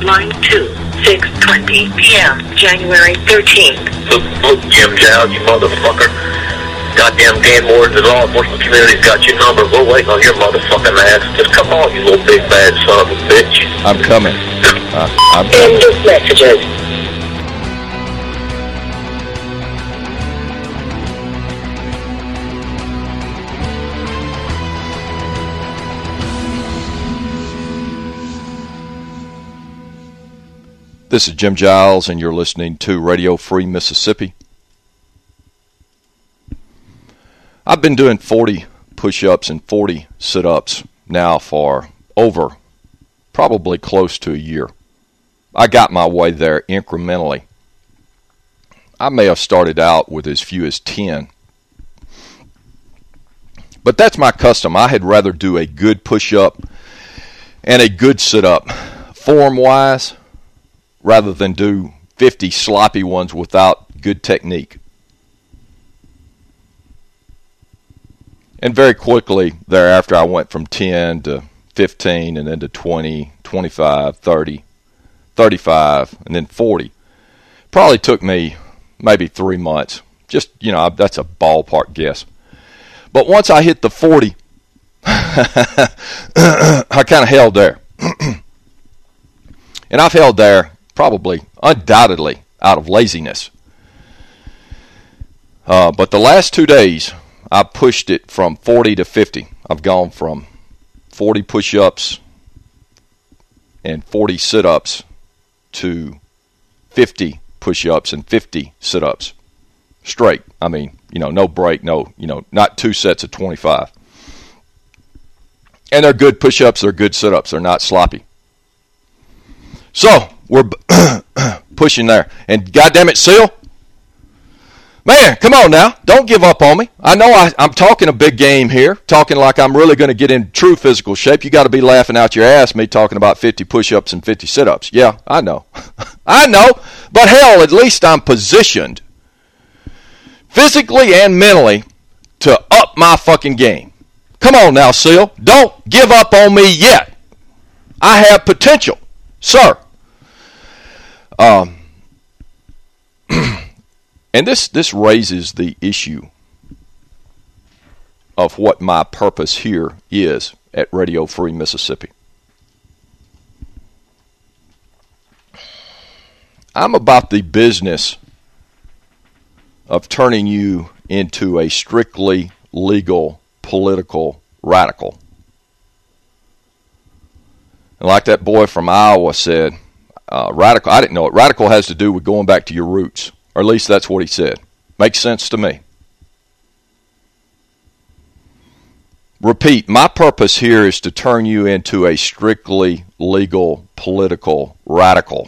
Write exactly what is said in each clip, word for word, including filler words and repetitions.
line two, six twenty p.m., January thirteenth. Look, look, Jim Giles, you motherfucker. Goddamn game wards and law enforcement community's got your number. We're waiting on your motherfucking ass. Just come on, you little big bad son of a bitch. I'm coming. Uh, I'm coming. End of messages. This is Jim Giles, and you're listening to Radio Free Mississippi. I've been doing forty push-ups and forty sit-ups now for over, probably close to a year. I got my way there incrementally. I may have started out with as few as ten. But that's my custom. I had rather do a good push-up and a good sit-up form-wise, rather than do fifty sloppy ones without good technique. And very quickly thereafter, I went from ten to fifteen, and then to twenty, twenty-five, thirty, thirty-five, and then forty. Probably took me maybe three months. Just, you know, that's a ballpark guess. But once I hit the forty, I kind of held there. And I've held there probably, undoubtedly, out of laziness. Uh, but the last two days, I pushed it from forty to fifty. I've gone from forty push-ups and forty sit-ups to fifty push-ups and fifty sit-ups. Straight. I mean, you know, no break, no, you know, not two sets of twenty-five. And they're good push-ups, they're good sit-ups, they're not sloppy. So, we're pushing there. And goddamn it, Seal, man, come on now. Don't give up on me. I know I, I'm talking a big game here, talking like I'm really going to get in true physical shape. You got to be laughing out your ass, me talking about fifty push-ups and fifty sit-ups. Yeah, I know. I know. But hell, at least I'm positioned physically and mentally to up my fucking game. Come on now, Seal. Don't give up on me yet. I have potential, sir. Um, and this, this raises the issue of what my purpose here is at Radio Free Mississippi. I'm about the business of turning you into a strictly legal political radical. And like that boy from Iowa said, Uh, radical, I didn't know it. Radical has to do with going back to your roots. Or at least that's what he said. Makes sense to me. Repeat, my purpose here is to turn you into a strictly legal, political radical.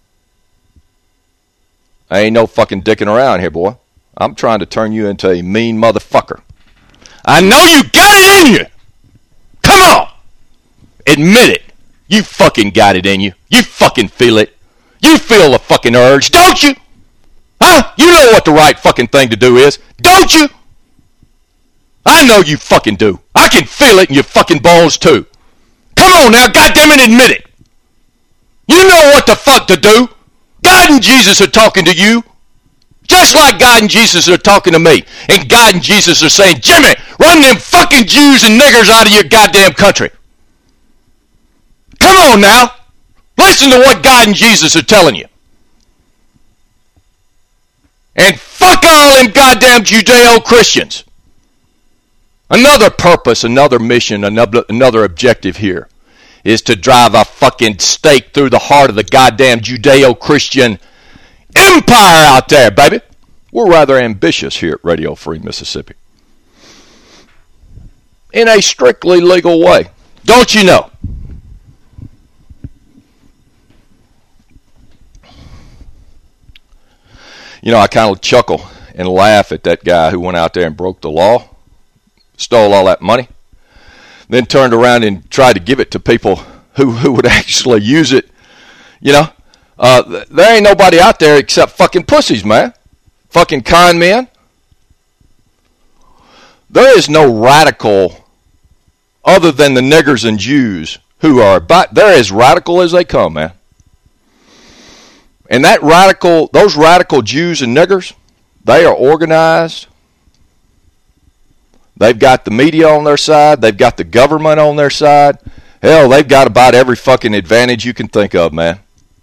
I ain't no fucking dicking around here, boy. I'm trying to turn you into a mean motherfucker. I know you got it in you! Come on! Admit it. You fucking got it in you. You fucking feel it. You feel the fucking urge, don't you? Huh? You know what the right fucking thing to do is, don't you? I know you fucking do. I can feel it in your fucking balls too. Come on now, goddammit, admit it. You know what the fuck to do. God and Jesus are talking to you. Just like God and Jesus are talking to me. And God and Jesus are saying, Jimmy, run them fucking Jews and niggers out of your goddamn country. Come on now. Listen to what God and Jesus are telling you. And fuck all them goddamn Judeo-Christians. Another purpose, another mission, another, another objective here is to drive a fucking stake through the heart of the goddamn Judeo-Christian empire out there, baby. We're rather ambitious here at Radio Free Mississippi. In a strictly legal way. Don't you know? You know, I kind of chuckle and laugh at that guy who went out there and broke the law, stole all that money, then turned around and tried to give it to people who, who would actually use it. You know, uh, there ain't nobody out there except fucking pussies, man. Fucking con men. There is no radical other than the niggers and Jews who are about, they're as radical as they come, man. And that radical, those radical Jews and niggers, they are organized. They've got the media on their side. They've got the government on their side. Hell, they've got about every fucking advantage you can think of, man.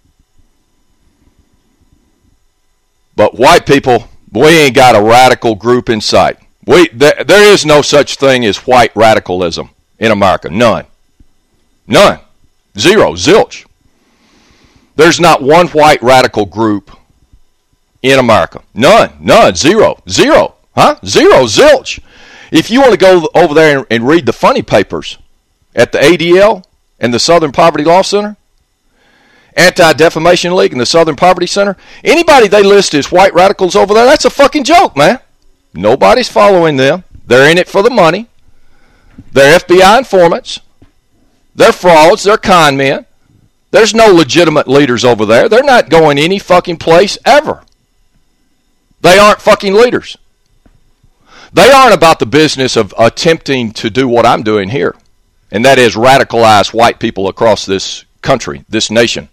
But white people, we ain't got a radical group in sight. We there, there is no such thing as white radicalism in America. None. None. Zero. Zilch. There's not one white radical group in America. None. None. Zero. Zero. Huh? Zero. Zilch. If you want to go over there and, and read the funny papers at the A D L and the Southern Poverty Law Center, Anti-Defamation League and the Southern Poverty Center, anybody they list as white radicals over there, that's a fucking joke, man. Nobody's following them. They're in it for the money. They're F B I informants. They're frauds. They're con men. There's no legitimate leaders over there. They're not going any fucking place ever. They aren't fucking leaders. They aren't about the business of attempting to do what I'm doing here, and that is radicalize white people across this country, this nation,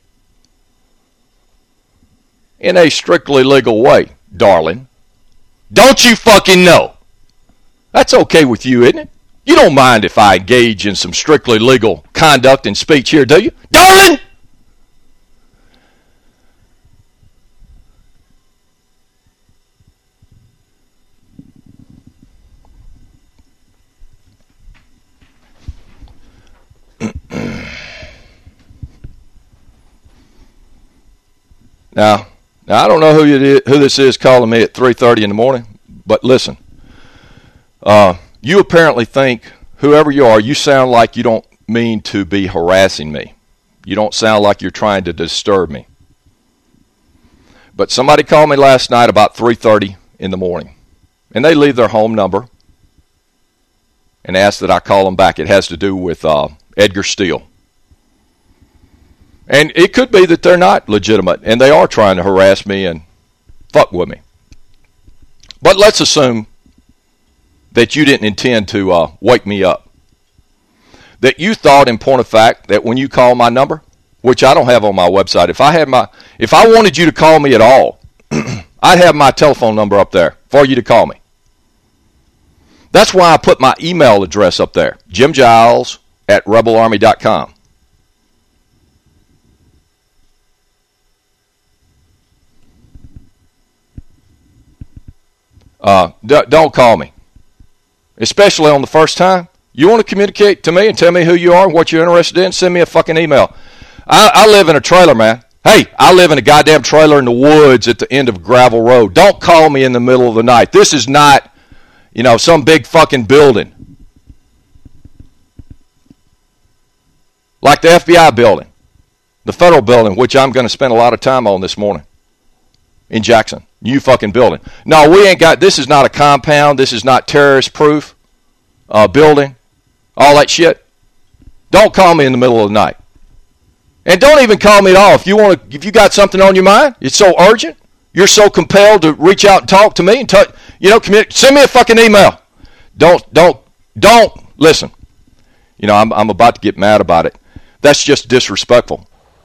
in a strictly legal way, darling. Don't you fucking know? That's okay with you, isn't it? You don't mind if I engage in some strictly legal conduct and speech here, do you? Darling! Now, now I don't know who it is, who this is calling me at three thirty in the morning, but listen. Uh, you apparently think, whoever you are, you sound like you don't mean to be harassing me. You don't sound like you're trying to disturb me. But somebody called me last night about three thirty in the morning, and they leave their home number and ask that I call them back. It has to do with uh, Edgar Steele. And it could be that they're not legitimate, and they are trying to harass me and fuck with me. But let's assume that you didn't intend to uh, wake me up. That you thought, in point of fact, that when you call my number, which I don't have on my website, if I had my, if I wanted you to call me at all, I'd have my telephone number up there for you to call me. That's why I put my email address up there, Jim Giles at rebel army dot com. Uh, d- don't call me, especially on the first time. You want to communicate to me and tell me who you are and what you're interested in, send me a fucking email. I, I live in a trailer, man. Hey, I live in a goddamn trailer in the woods at the end of a gravel road. Don't call me in the middle of the night. This is not, you know, some big fucking building. Like the F B I building, the federal building, which I'm going to spend a lot of time on this morning in Jackson. New fucking building. No, we ain't got, this is not a compound. This is not terrorist-proof uh, building. All that shit. Don't call me in the middle of the night. And don't even call me at all. If you want to, if you got something on your mind, it's so urgent, you're so compelled to reach out and talk to me and talk, you know, communicate, send me a fucking email. Don't, don't, don't, listen. You know, I'm, I'm about to get mad about it. That's just disrespectful.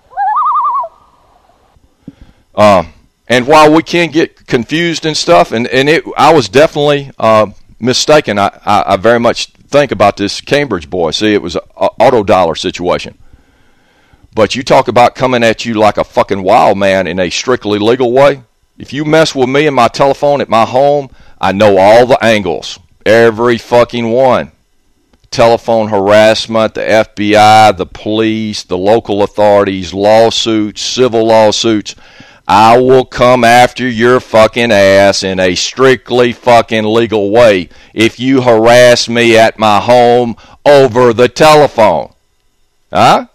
Um, And while we can get confused and stuff, and, and it, I was definitely uh, mistaken, I, I, I very much think about this Cambridge boy. See, it was an auto dollar situation. But you talk about coming at you like a fucking wild man in a strictly legal way. If you mess with me and my telephone at my home, I know all the angles. Every fucking one. Telephone harassment, the F B I, the police, the local authorities, lawsuits, civil lawsuits. I will come after your fucking ass in a strictly fucking legal way if you harass me at my home over the telephone. Huh?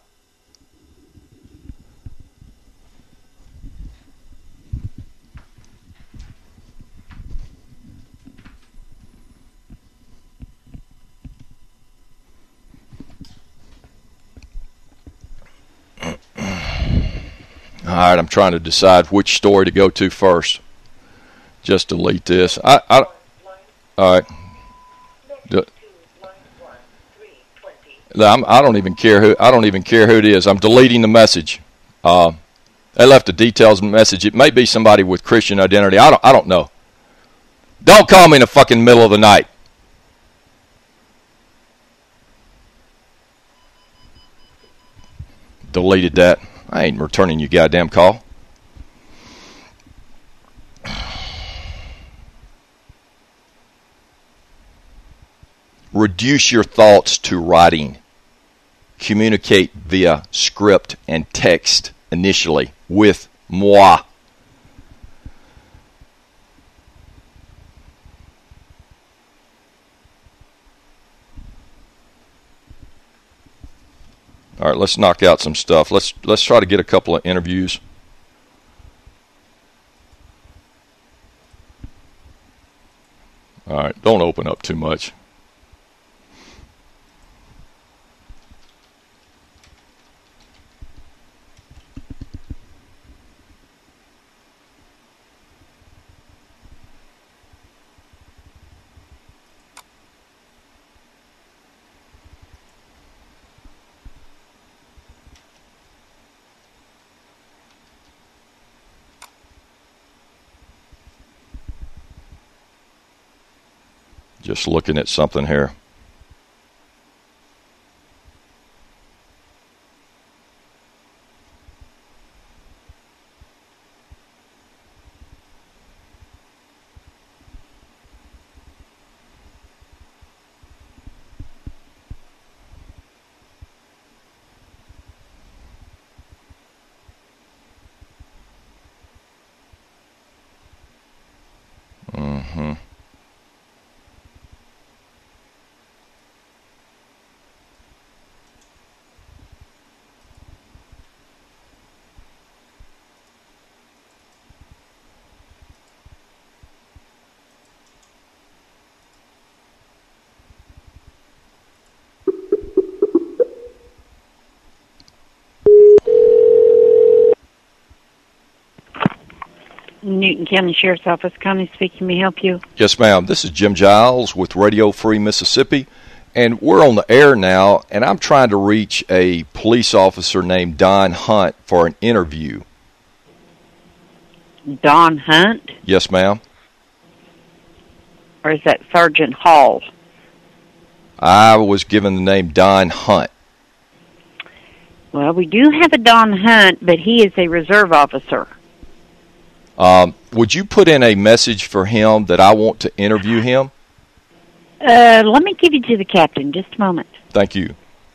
All right, I'm trying to decide which story to go to first. Just delete this. I, I, all right. I'm, I don't even care who. I don't even care who it is. I'm deleting the message. Uh, They left a details message. It may be somebody with Christian identity. I don't I don't know. Don't call me in the fucking middle of the night. Deleted that. I ain't returning your goddamn call. Reduce your thoughts to writing. Communicate via script and text initially with moi. All right, let's knock out some stuff. Let's let's try to get a couple of interviews. All right, don't open up too much. Just looking at something here. Mm-hmm. Newton County Sheriff's Office, Connie speaking. May I help you? Yes, ma'am. This is Jim Giles with Radio Free Mississippi, and we're on the air now, and I'm trying to reach a police officer named Don Hunt for an interview. Don Hunt? Yes, ma'am. Or is that Sergeant Hall? I was given the name Don Hunt. Well, we do have a Don Hunt, but he is a reserve officer. Um, would you put in a message for him that I want to interview him? Uh, let me give you to the captain. Just a moment. Thank you.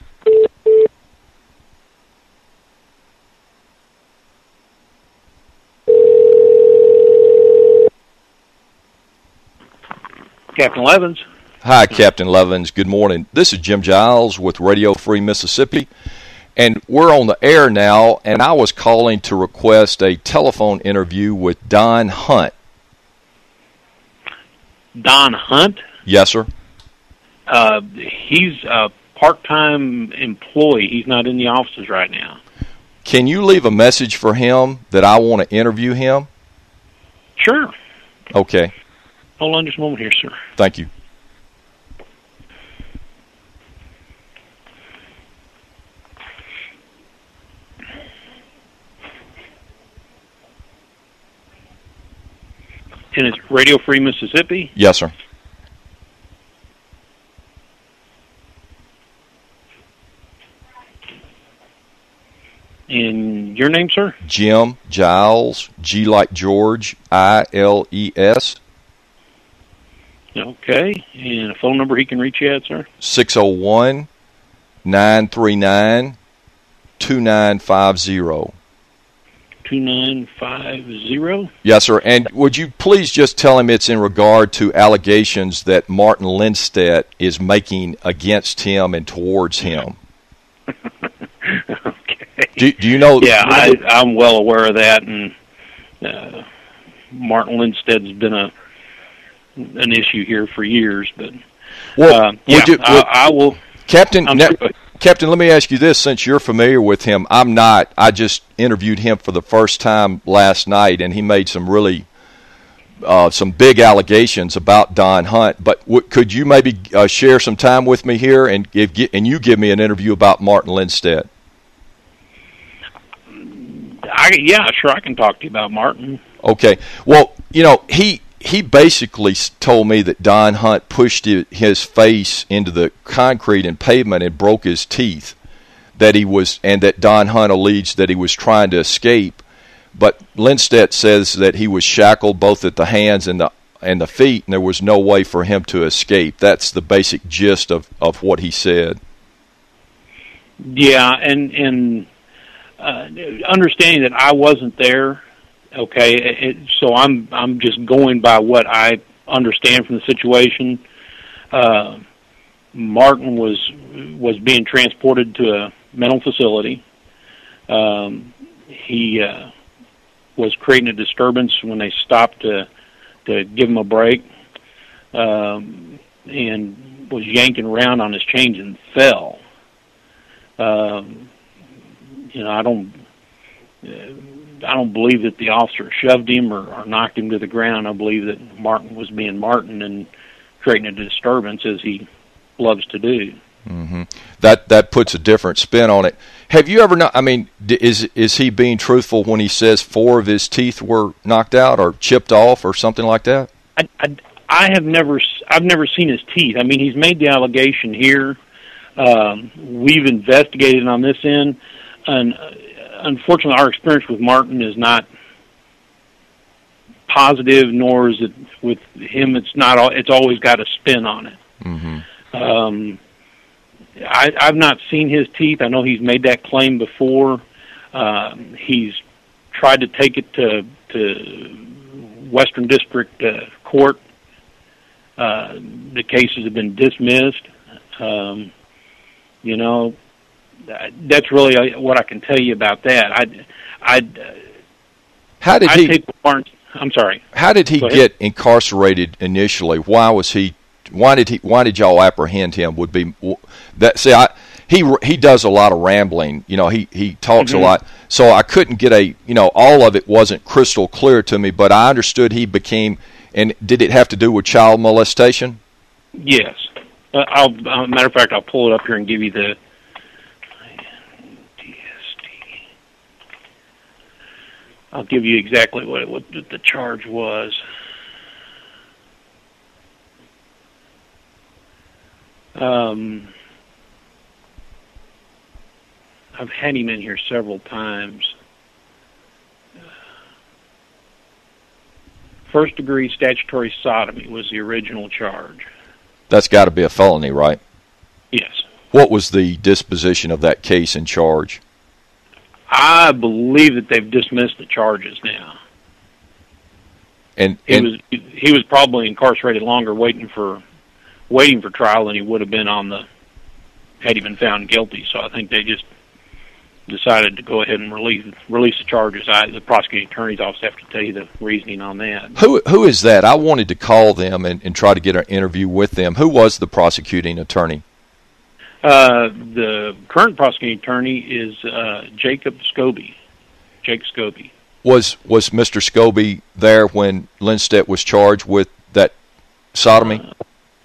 Captain Levins. Hi, Captain Levins. Good morning. This is Jim Giles with Radio Free Mississippi. And we're on the air now, and I was calling to request a telephone interview with Don Hunt. Don Hunt? Yes, sir. Uh, he's a part-time employee. He's not in the offices right now. Can you leave a message for him that I want to interview him? Sure. Okay. Hold on just a moment here, sir. Thank you. And it's Radio Free Mississippi? Yes, sir. And your name, sir? Jim Giles, G like George, I L E S. Okay. And a phone number he can reach you at, sir? six oh one, nine three nine, two nine five zero. two nine five zero? Yes, sir. And would you please just tell him it's in regard to allegations that Martin Lindstedt is making against him and towards him? Okay. Do, do you know? Yeah, I, I'm well aware of that, and uh, Martin Lindstedt's been a an issue here for years. But well, uh, yeah, would you, I, would, I will. Captain. I'm Ne- sorry. Captain, let me ask you this, since you're familiar with him. I'm not. I just interviewed him for the first time last night, and he made some really, uh, some big allegations about Don Hunt. But w- could you maybe uh, share some time with me here, and give, and you give me an interview about Martin Lindstedt? I, yeah, sure, I can talk to you about Martin. Okay. Well, you know, he he basically s- told me that Don Hunt pushed hi- his face into the concrete and pavement and broke his teeth. That he was, and that Don Hunt alleged that he was trying to escape. But Lindstedt says that he was shackled both at the hands and the and the feet, and there was no way for him to escape. That's the basic gist of, of what he said. Yeah, and and uh, understanding that I wasn't there, okay, it, so I'm I'm just going by what I understand from the situation. Uh, Martin was was being transported to a mental facility. Um, he uh, was creating a disturbance when they stopped to to give him a break, um, and was yanking around on his chains and fell. Um, you know, I don't, uh, I don't believe that the officer shoved him or, or knocked him to the ground. I believe that Martin was being Martin and creating a disturbance, as he loves to do. Mm-hmm. That that puts a different spin on it. Have you ever? Not, I mean, is is he being truthful when he says four of his teeth were knocked out or chipped off or something like that? I, I, I have never, I've never seen his teeth. I mean, he's made the allegation here. Um, we've investigated on this end, and uh, unfortunately, our experience with Martin is not positive, nor is it with him. It's not. All, it's always got a spin on it. Mm-hmm. Um, I, I've not seen his teeth. I know he's made that claim before. Uh, he's tried to take it to to Western District uh, Court. Uh, the cases have been dismissed. Um, You know, that's really what I can tell you about that. I, I, how did I'd he? take Barnes, I'm sorry. How did he get incarcerated initially? Why was he? Why did he? Why did y'all apprehend him? Would be that? See, I he he does a lot of rambling. You know, he he talks mm-hmm. a lot. So I couldn't get a. You know, all of it wasn't crystal clear to me. But I understood he became. And did it have to do with child molestation? Yes. Uh, I'll, uh, matter of fact, I'll pull it up here and give you the D S T. I'll give you exactly what, what the charge was. Um, I've had him in here several times. First degree statutory sodomy was the original charge. That's got to be a felony, right? Yes. What was the disposition of that case and charge? I believe that they've dismissed the charges now. And, he and was he was probably incarcerated longer, waiting for waiting for trial than he would have been on the had he been found guilty. So I think they just decided to go ahead and release release the charges. I, the prosecuting attorney's office have to tell you the reasoning on that. Who who is that? I wanted to call them and, and try to get an interview with them. Who was the prosecuting attorney? Uh, the current prosecuting attorney is uh, Jacob Scobie. Jake Scobie. Was was Mister Scobie there when Lindstedt was charged with that sodomy? Uh,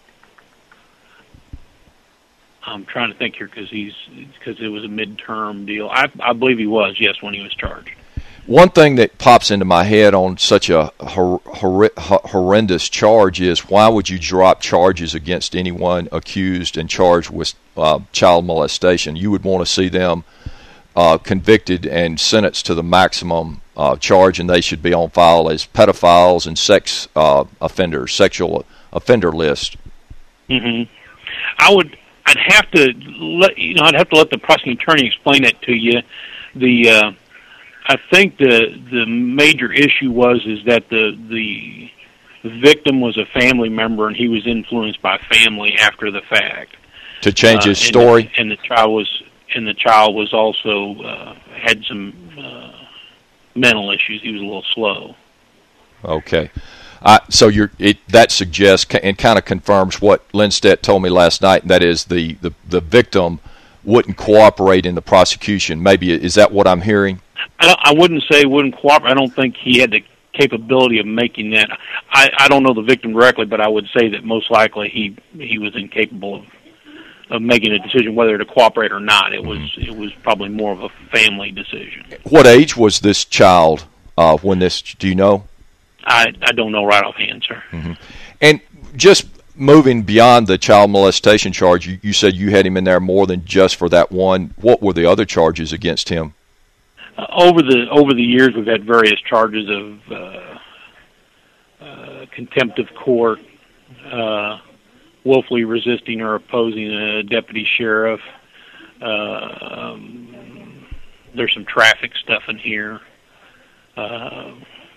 I'm trying to think here because he's because it was a midterm deal. I I believe he was, yes, when he was charged. One thing that pops into my head on such a hor- hor- horrendous charge is, why would you drop charges against anyone accused and charged with uh, child molestation? You would want to see them uh, convicted and sentenced to the maximum uh, charge, and they should be on file as pedophiles and sex uh, offenders, sexual offender list. Mm-hmm. I would. I'd have to let you know. I'd have to let the prosecuting attorney explain that to you. The uh, I think the the major issue was is that the the victim was a family member and he was influenced by family after the fact to change his uh, and story. The, and the child was and the child was also uh, had some uh, mental issues. He was a little slow. Okay. Uh, so you're, it, that suggests and kind of confirms what Lindstedt told me last night, and that is the, the, the victim wouldn't cooperate in the prosecution. Maybe, is that what I'm hearing? I, don't, I wouldn't say wouldn't cooperate. I don't think he had the capability of making that. I, I don't know the victim directly, but I would say that most likely he he was incapable of of making a decision whether to cooperate or not. It was it was probably more of a family decision. What age was this child uh, when this? Do you know? I I don't know right offhand, sir. Mm-hmm. And just moving beyond the child molestation charge, you, you said you had him in there more than just for that one. What were the other charges against him? Uh, over the over the years, we've had various charges of uh, uh, contempt of court, uh, willfully resisting or opposing a deputy sheriff. Uh, um, there's some traffic stuff in here. Uh,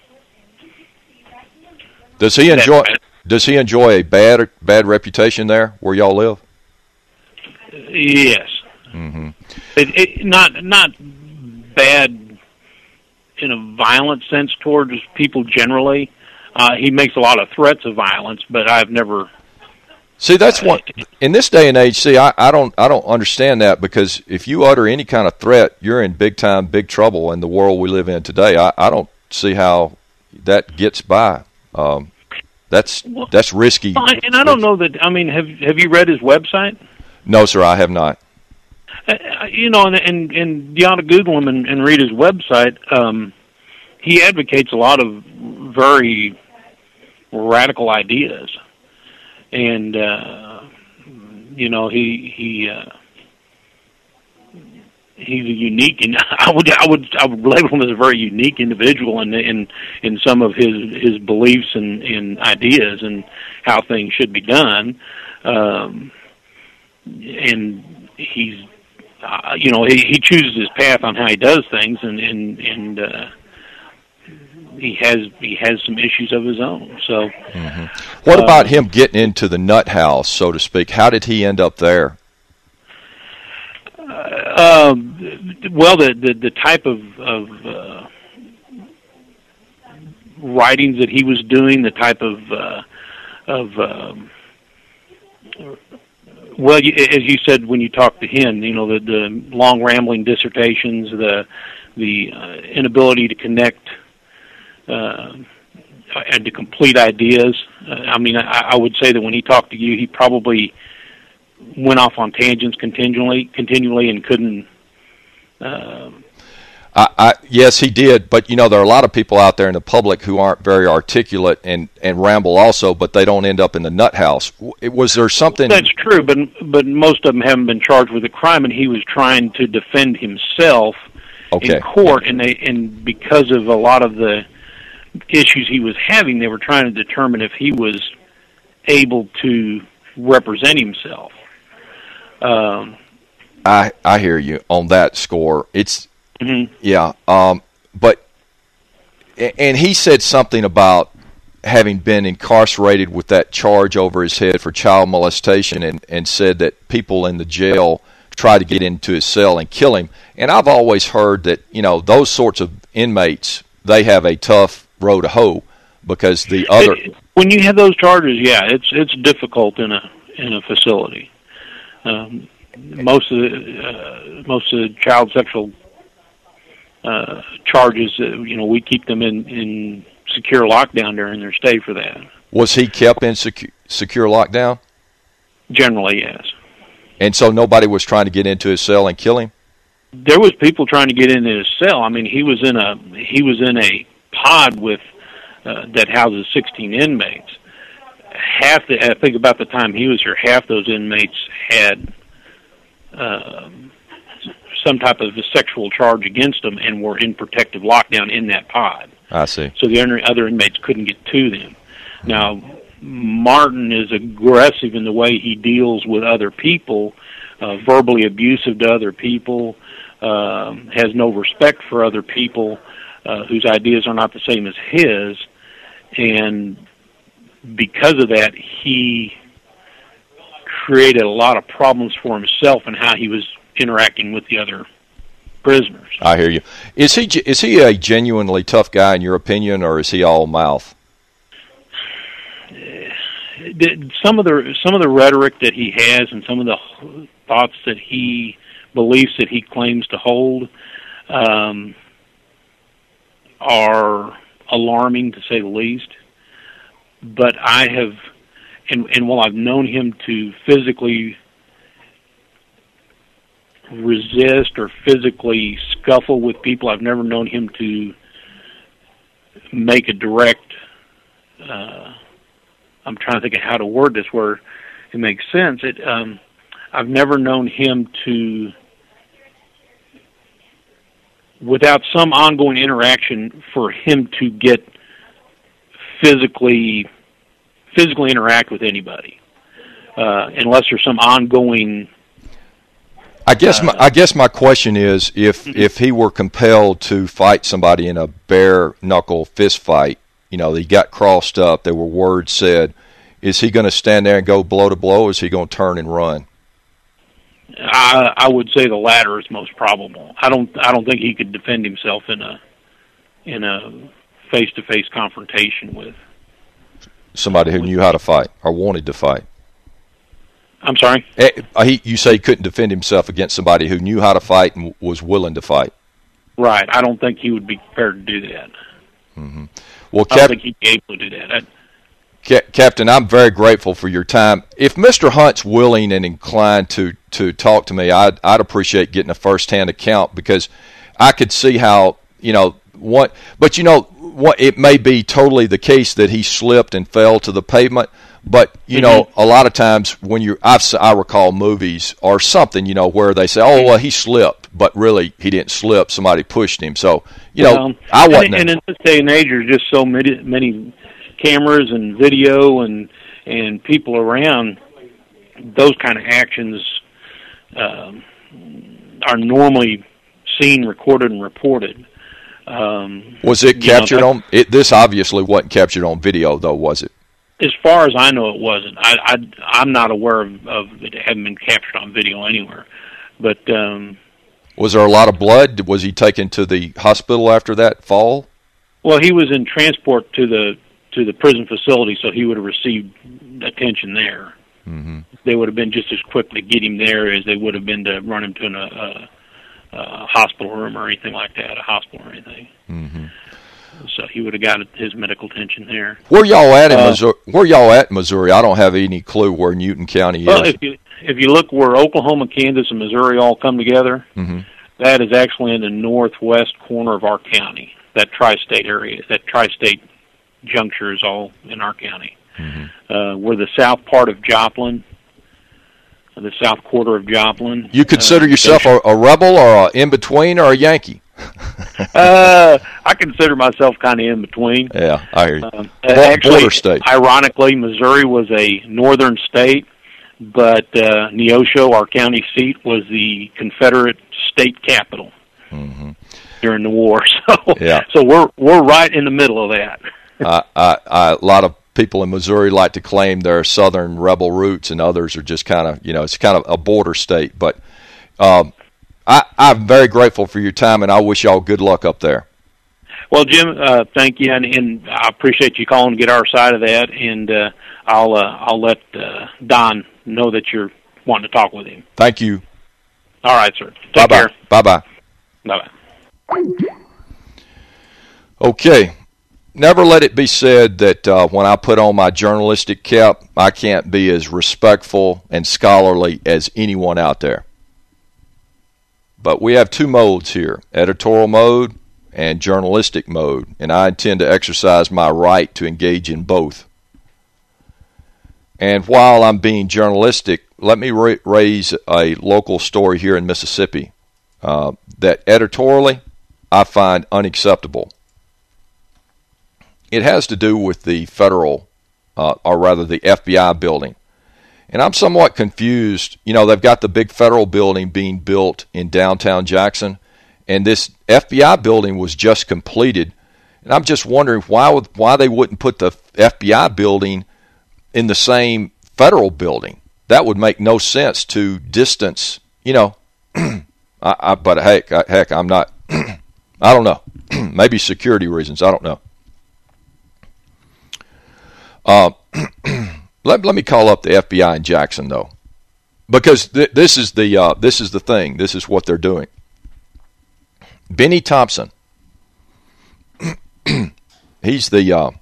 Does he enjoy? Does he enjoy a bad bad reputation there where y'all live? Yes. Mm-hmm. It, it, not not bad in a violent sense towards people generally. Uh, he makes a lot of threats of violence, but I've never. See, that's one in this day and age. See, I, I don't I don't understand that, because if you utter any kind of threat, you're in big time, big trouble in the world we live in today. I, I don't see how that gets by. Um, that's well, that's risky. And I don't know that. I mean, have have you read his website? No, sir, I have not. Uh, you know, and and, and you ought to Google him and, and read his website. Um, he advocates a lot of very radical ideas, and uh, you know, he he uh, he's a unique, and I would I would I would label him as a very unique individual in in in some of his his beliefs and, and ideas and how things should be done, um, and he's uh, you know he, he chooses his path on how he does things, and and and uh, he has he has some issues of his own. So, mm-hmm. What about uh, him getting into the nut house, so to speak? How did he end up there? Uh, um, well, the, the the type of of uh, writings that he was doing, the type of uh, of um, well, you, as you said when you talked to him, you know, the, the long rambling dissertations, the the uh, inability to connect uh, and to complete ideas. Uh, I mean, I, I would say that when he talked to you, he probably went off on tangents continually, continually, and couldn't. Uh, I, I, yes, he did, but you know there are a lot of people out there in the public who aren't very articulate and, and ramble also, but they don't end up in the nut house. Was there something? That's true, but but most of them haven't been charged with a crime, and he was trying to defend himself okay. in court, and they and because of a lot of the issues he was having, they were trying to determine if he was able to represent himself. Um, I I hear you on that score. It's mm-hmm. yeah, um, but and he said something about having been incarcerated with that charge over his head for child molestation, and, and said that people in the jail try to get into his cell and kill him. And I've always heard that you know those sorts of inmates, they have a tough row to hoe, because the other it, when you have those charges, yeah, it's it's difficult in a in a facility. Um, most of the uh, most of the child sexual uh, charges, uh, you know, we keep them in, in secure lockdown during their stay for that. Was he kept in secu- secure lockdown? Generally, yes. And so nobody was trying to get into his cell and kill him? There was people trying to get into his cell. I mean, he was in a he was in a pod with uh, that houses sixteen inmates. Half the I think about the time he was here, half those inmates had um, some type of a sexual charge against them and were in protective lockdown in that pod. I see. So the other inmates couldn't get to them. Now, Martin is aggressive in the way he deals with other people, uh, verbally abusive to other people, um, has no respect for other people uh, whose ideas are not the same as his, and because of that, he created a lot of problems for himself and how he was interacting with the other prisoners. I hear you. Is he is he a genuinely tough guy in your opinion, or is he all mouth? Some of the some of the rhetoric that he has and some of the thoughts that he beliefs that he claims to hold um, are alarming, to say the least. But I have, and, and while I've known him to physically resist or physically scuffle with people. I've never known him to make a direct, uh, I'm trying to think of how to word this where it makes sense. It, um, I've never known him to, without some ongoing interaction, for him to get physically, physically interact with anybody, uh, unless there's some ongoing. I guess my I guess my question is if if he were compelled to fight somebody in a bare knuckle fist fight, you know, he got crossed up, there were words said, is he going to stand there and go blow to blow, or is he going to turn and run? I I would say the latter is most probable. I don't I don't think he could defend himself in a in a face to face confrontation with somebody who knew how to fight or wanted to fight. I'm sorry? He, you say he couldn't defend himself against somebody who knew how to fight and was willing to fight. Right. I don't think he would be prepared to do that. Mm-hmm. Well, I don't think he'd be able to do that. I'd, Ca- Captain, I'm very grateful for your time. If Mister Hunt's willing and inclined to, to talk to me, I'd, I'd appreciate getting a first-hand account, because I could see how, you know, what, but you know, what, it may be totally the case that he slipped and fell to the pavement. But, you mm-hmm. know, a lot of times when you I've, I recall movies or something, you know, where they say, oh, well, he slipped, but really he didn't slip. Somebody pushed him. So, you know, well, I wasn't. And, and in this day and age, there's just so many, many cameras and video and, and people around, those kind of actions um, are normally seen, recorded, and reported. Um, was it captured know, on it? This obviously wasn't captured on video, though, was it? As far as I know, it wasn't. I, I, I'm not aware of, of it having been captured on video anywhere. But um, was there a lot of blood? Was he taken to the hospital after that fall? Well, he was in transport to the to the prison facility, so he would have received attention there. Mm-hmm. They would have been just as quick to get him there as they would have been to run him to an, a, a hospital room or anything like that, a hospital or anything. Mm-hmm. So he would have got his medical attention there. Where y'all at in uh, Missouri? Where y'all at in Missouri? I don't have any clue where Newton County well, is. If you if you look where Oklahoma, Kansas, and Missouri all come together, mm-hmm. that is actually in the northwest corner of our county. That tri-state area, that tri-state juncture is all in our county. Mm-hmm. Uh, we're the south part of Joplin, the south quarter of Joplin. You consider uh, yourself a, a rebel or a in-between or a Yankee? uh, I consider myself kind of in between. Yeah, I hear you. Um, actually, border state. Ironically, Missouri was a northern state, but uh, Neosho, our county seat, was the Confederate state capital mm-hmm. during the war. So, yeah. so we're we're right in the middle of that. I, I, I, a lot of people in Missouri like to claim their southern rebel roots, and others are just kind of, you know, it's kind of a border state. But um, I, I'm very grateful for your time, and I wish y'all good luck up there. Well, Jim, uh, thank you, and, and I appreciate you calling to get our side of that. And uh, I'll uh, I'll let uh, Don know that you're wanting to talk with him. Thank you. All right, sir. Take Bye-bye. care. Bye-bye. Bye-bye. Okay. Never let it be said that uh, when I put on my journalistic cap, I can't be as respectful and scholarly as anyone out there. But we have two modes here, editorial mode and journalistic mode, and I intend to exercise my right to engage in both. And while I'm being journalistic, let me ra- raise a local story here in Mississippi uh, that editorially I find unacceptable. It has to do with the federal, uh, or rather the F B I building. And I'm somewhat confused. You know, they've got the big federal building being built in downtown Jackson, and this F B I building was just completed. And I'm just wondering why would, why they wouldn't put the F B I building in the same federal building. That would make no sense to distance, you know. I, I, but heck, I, heck, I'm not, I don't know. Maybe security reasons, I don't know. Uh, let, let me call up the F B I in Jackson, though, because th- this is the uh, this is the thing. This is what they're doing. Benny Thompson, he's the uh,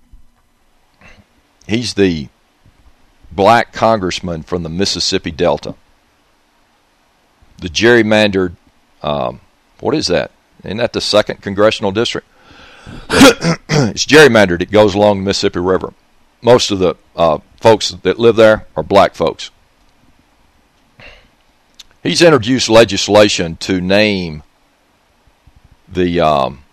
he's the black congressman from the Mississippi Delta. the gerrymandered, um, what is that? Isn't that the second congressional district? It's gerrymandered. It goes along the Mississippi River. Most of the uh, folks that live there are black folks. He's introduced legislation to name the um,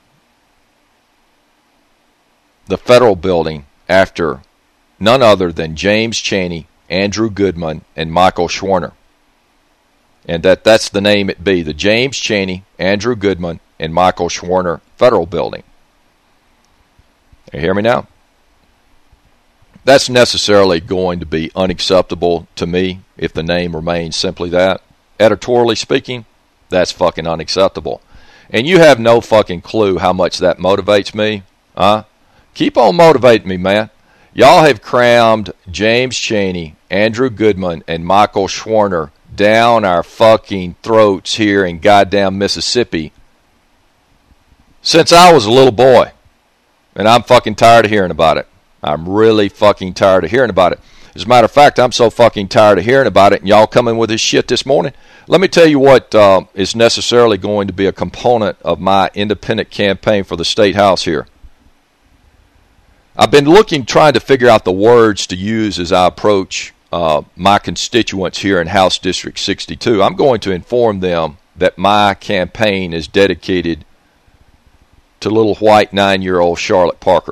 the federal building after none other than James Chaney, Andrew Goodman, and Michael Schwerner. And that, that's the name it be, the James Chaney, Andrew Goodman, and Michael Schwerner Federal Building. You hear me now? That's necessarily going to be unacceptable to me if the name remains simply that. Editorially speaking, that's fucking unacceptable. And you have no fucking clue how much that motivates me. Huh? Keep on motivating me, man. Y'all have crammed James Chaney, Andrew Goodman, and Michael Schwerner down our fucking throats here in goddamn Mississippi since I was a little boy. And I'm fucking tired of hearing about it. I'm really fucking tired of hearing about it. As a matter of fact, I'm so fucking tired of hearing about it, and y'all coming with this shit this morning. Let me tell you what uh, is necessarily going to be a component of my independent campaign for the state house here. I've been looking, trying to figure out the words to use as I approach uh, my constituents here in House District sixty-two. I'm going to inform them that my campaign is dedicated to little white nine-year-old Charlotte Parker.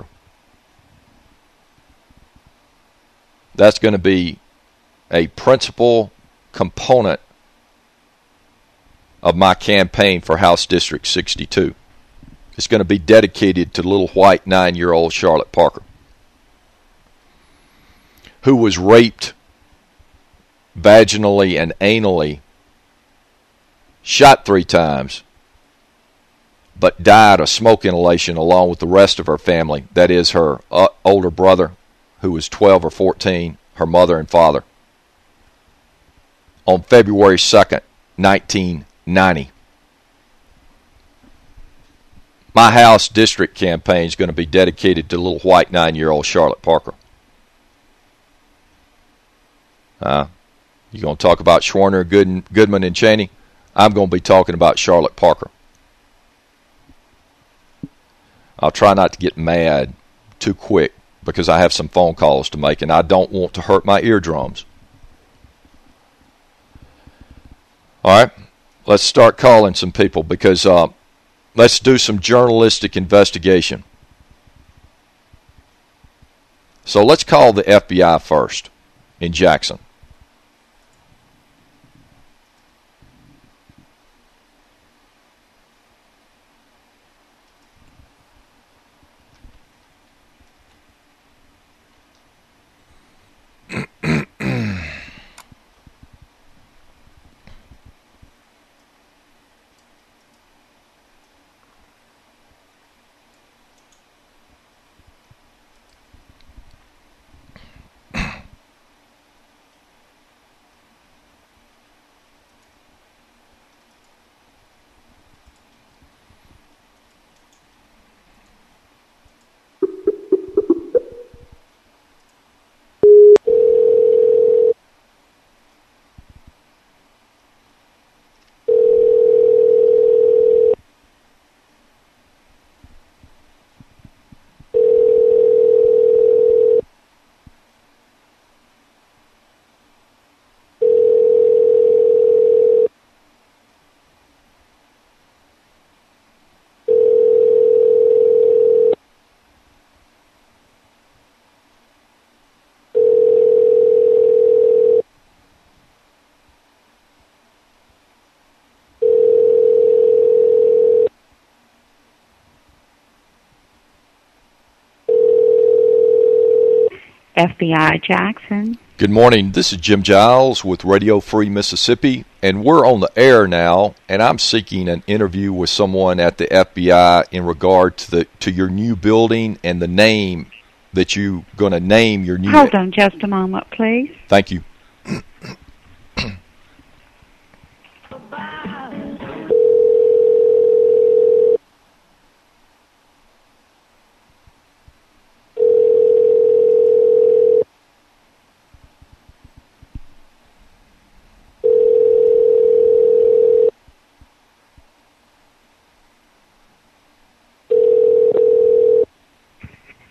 That's going to be a principal component of my campaign for House District sixty-two. It's going to be dedicated to little white nine-year-old Charlotte Parker, who was raped vaginally and anally, shot three times, but died of smoke inhalation along with the rest of her family. That is her uh, older brother, who was twelve or fourteen, her mother and father, on February second, nineteen ninety. My House District campaign is going to be dedicated to little white nine-year-old Charlotte Parker. Uh, you going to talk about Schwerner, Good, Goodman, and Chaney? I'm going to be talking about Charlotte Parker. I'll try not to get mad too quick because I have some phone calls to make and I don't want to hurt my eardrums. All right, let's start calling some people because uh, let's do some journalistic investigation. So let's call the F B I first in Jackson. F B I Jackson. Good morning. This is Jim Giles with Radio Free Mississippi, and we're on the air now, and I'm seeking an interview with someone at the F B I in regard to the to your new building and the name that you're going to name your new... Hold on just a moment, please. Thank you.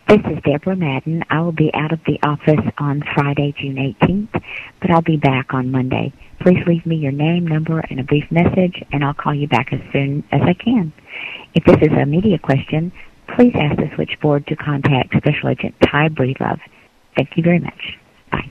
This is Deborah Madden. I will be out of the office on Friday, June eighteenth, but I'll be back on Monday. Please leave me your name, number, and a brief message, and I'll call you back as soon as I can. If this is a media question, please ask the switchboard to contact Special Agent Ty Breedlove. Thank you very much. Bye.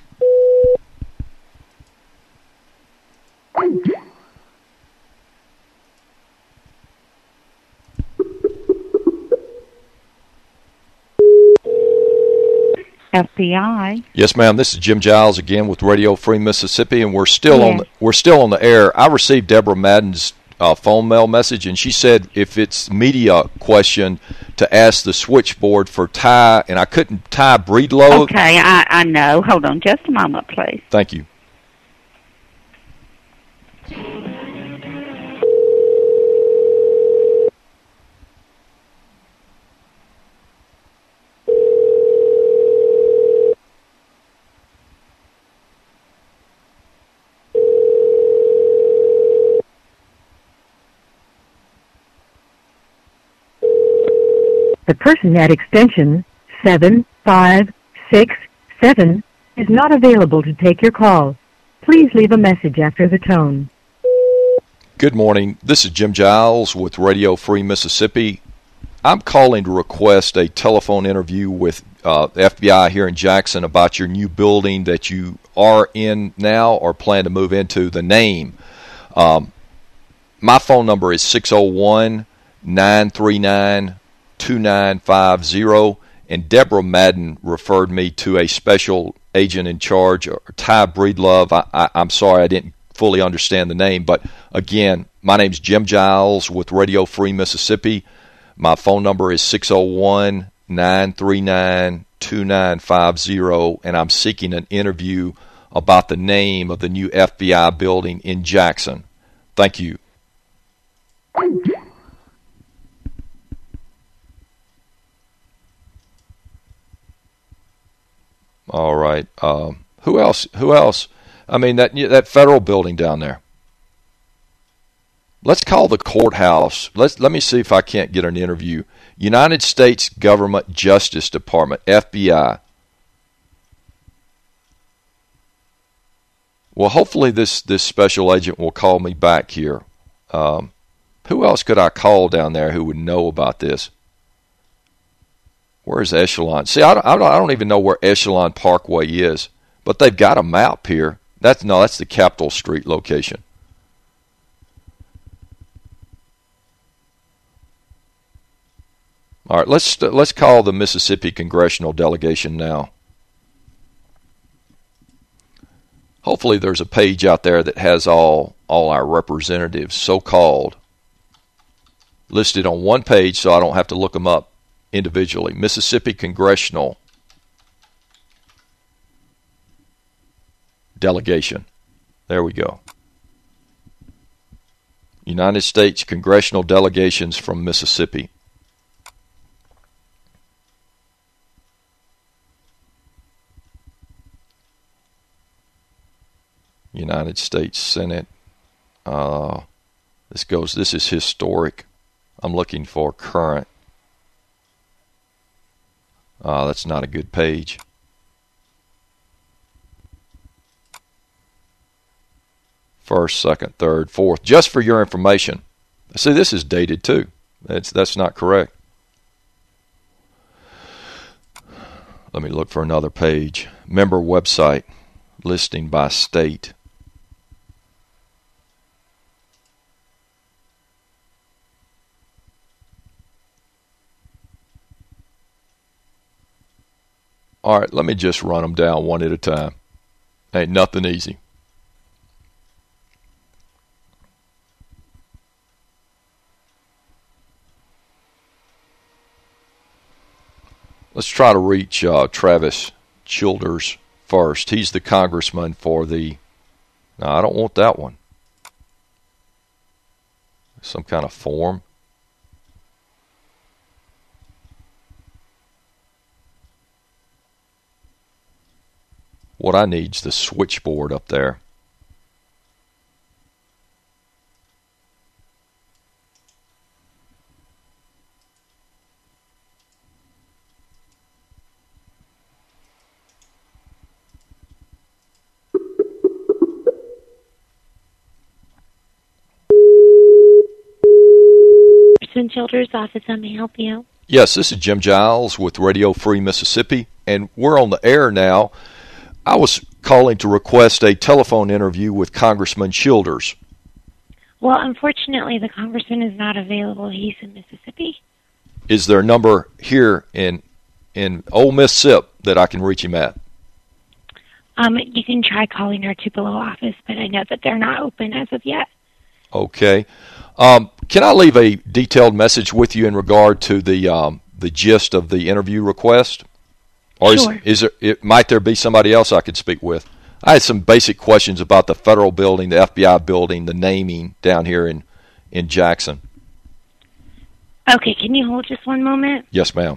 F B I. Yes, ma'am. This is Jim Giles again with Radio Free Mississippi, and we're still Yeah. on. The, we're still on the air. I received Deborah Madden's uh, phone mail message, and she said if it's media question to ask the switchboard for Ty, and I couldn't Ty Breedlove. Okay, I, I know. Hold on just a moment, please. Thank you. The person at extension seven five six seven is not available to take your call. Please leave a message after the tone. Good morning. This is Jim Giles with Radio Free Mississippi. I'm calling to request a telephone interview with uh, the F B I here in Jackson about your new building that you are in now or plan to move into, the name. Um, my phone number is six oh one, nine three nine, two nine five zero, and Deborah Madden referred me to a special agent in charge, or Ty Breedlove. I, I, I'm sorry I didn't fully understand the name, but again, my name's Jim Giles with Radio Free Mississippi. My phone number is six oh one, nine three nine, two nine five zero, and I'm seeking an interview about the name of the new F B I building in Jackson. Thank you. All right. Um, who else? Who else? I mean, that that federal building down there. Let's call the courthouse. Let's let me see if I can't get an interview. United States Government Justice Department, F B I. Well, hopefully this this special agent will call me back here. Um, who else could I call down there who would know about this? Where's Echelon? See, I don't, I don't, I don't even know where Echelon Parkway is, but they've got a map here. That's no, that's the Capitol Street location. All right, let's let's call the Mississippi congressional delegation now. Hopefully, there's a page out there that has all all our representatives, so-called, listed on one page, so I don't have to look them up individually. Mississippi Congressional Delegation. There we go. United States Congressional Delegations from Mississippi. United States Senate. Uh, this goes. This is historic. I'm looking for current. Uh, that's not a good page. First, second, third, fourth. Just for your information. See, this is dated too. That's that's not correct. Let me look for another page. Member website. Listing by state. All right, let me just run them down one at a time. Ain't nothing easy. Let's try to reach uh, Travis Childers first. He's the congressman for the... No, I don't want that one. Some kind of form. What I need is the switchboard up there. Congressman Childers' office. How may I help you? Yes, this is Jim Giles with Radio Free Mississippi, and we're on the air now. I was calling to request a telephone interview with Congressman Childers. Well, unfortunately, the congressman is not available. He's in Mississippi. Is there a number here in in Ole Mississippi that I can reach him at? Um, you can try calling our Tupelo office, but I know that they're not open as of yet. Okay. Um, can I leave a detailed message with you in regard to the um, the gist of the interview request? Or Sure. is, is there, it, might there be somebody else I could speak with? I had some basic questions about the federal building, the F B I building, the naming down here in, in Jackson. Okay, can you hold just one moment? Yes, ma'am.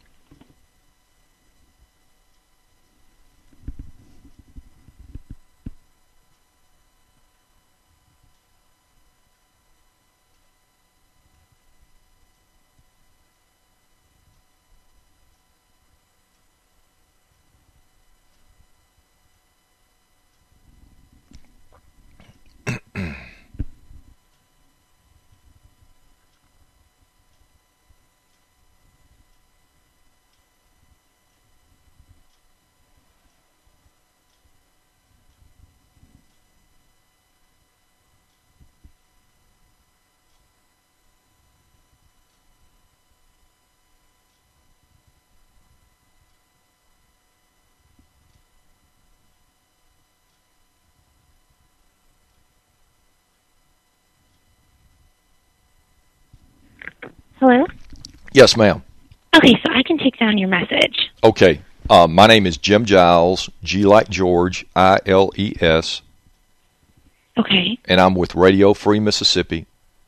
Hello? Yes, ma'am. Okay, so I can take down your message. Okay. Um, my name is Jim Giles, G like George, I L E S. Okay. And I'm with Radio Free Mississippi.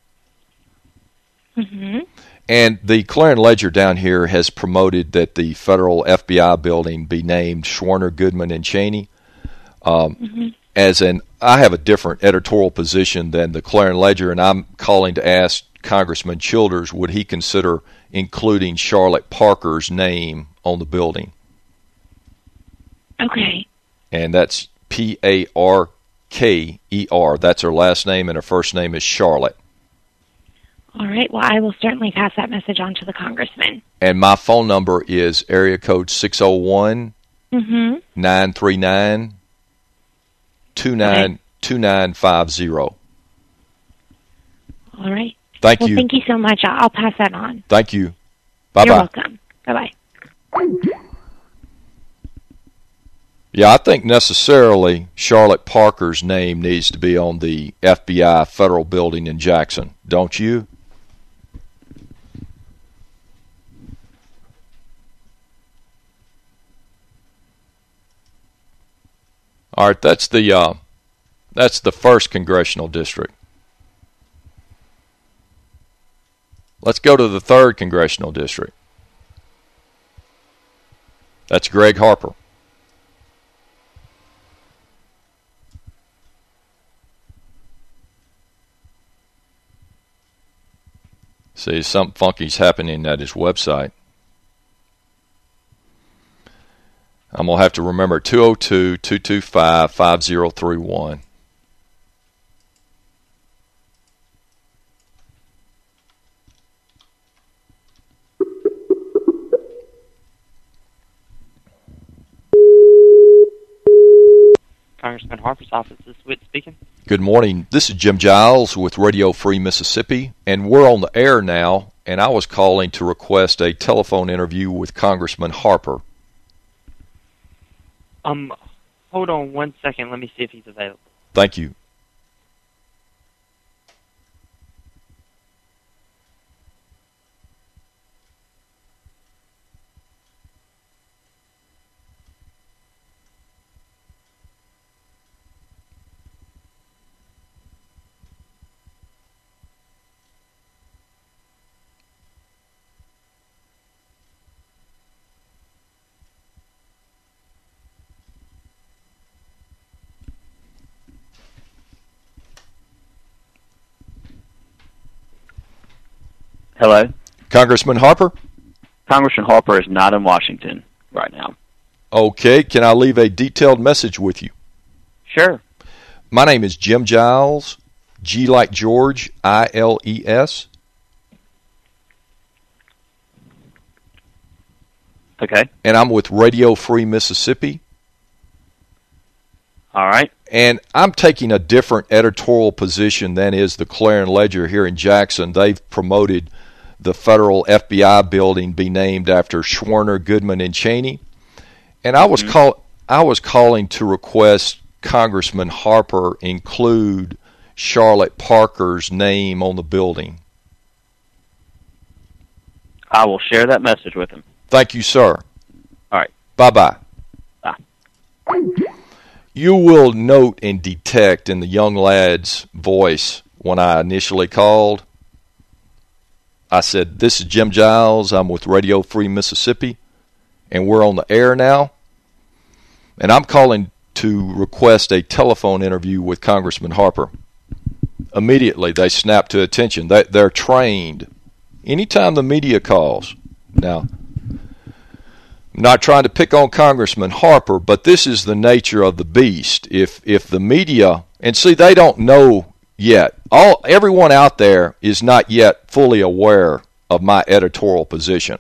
Mm-hmm. And the Clarion Ledger down here has promoted that the federal F B I building be named Schwerner, Goodman, and Cheney. Um, mm-hmm. As an, I have a different editorial position than the Clarion Ledger, and I'm calling to ask Congressman Childers, would he consider including Charlotte Parker's name on the building? Okay. And that's P A R K E R. That's her last name, and her first name is Charlotte. All right. Well, I will certainly pass that message on to the congressman. And my phone number is area code six oh one, nine three nine, two nine two nine five zero. All right. Thank well, you. Thank you so much. I'll, I'll pass that on. Thank you. Bye-bye. You're welcome. Bye-bye. Yeah, I think necessarily Charlotte Parker's name needs to be on the F B I federal building in Jackson. Don't you? All right, that's the uh, that's the first congressional district. Let's go to the third congressional district. That's Greg Harper. See, something funky's happening at his website. I'm going to have to remember two oh two, two two five, five oh three one. Congressman Harper's office. This is Whit speaking. Good morning. This is Jim Giles with Radio Free Mississippi, and we're on the air now, and I was calling to request a telephone interview with Congressman Harper. Um, hold on one second. Let me see if he's available. Thank you. Hello? Congressman Harper? Congressman Harper is not in Washington right now. Okay, can I leave a detailed message with you? Sure. My name is Jim Giles, G like George, I L E S. Okay. And I'm with Radio Free Mississippi. All right. And I'm taking a different editorial position than is the Clarion Ledger here in Jackson. They've promoted the federal F B I building be named after Schwerner, Goodman, and Cheney. And I was mm-hmm. call I was calling to request Congressman Harper include Charlotte Parker's name on the building. I will share that message with him. Thank you, sir. All right. Bye-bye. Bye. You will note and detect in the young lad's voice when I initially called, I said, this is Jim Giles. I'm with Radio Free Mississippi, and we're on the air now. And I'm calling to request a telephone interview with Congressman Harper. Immediately, they snap to attention. They, they're trained. Anytime the media calls. Now, I'm not trying to pick on Congressman Harper, but this is the nature of the beast. If if the media, and see, they don't know yet. All everyone out there is not yet fully aware of my editorial position.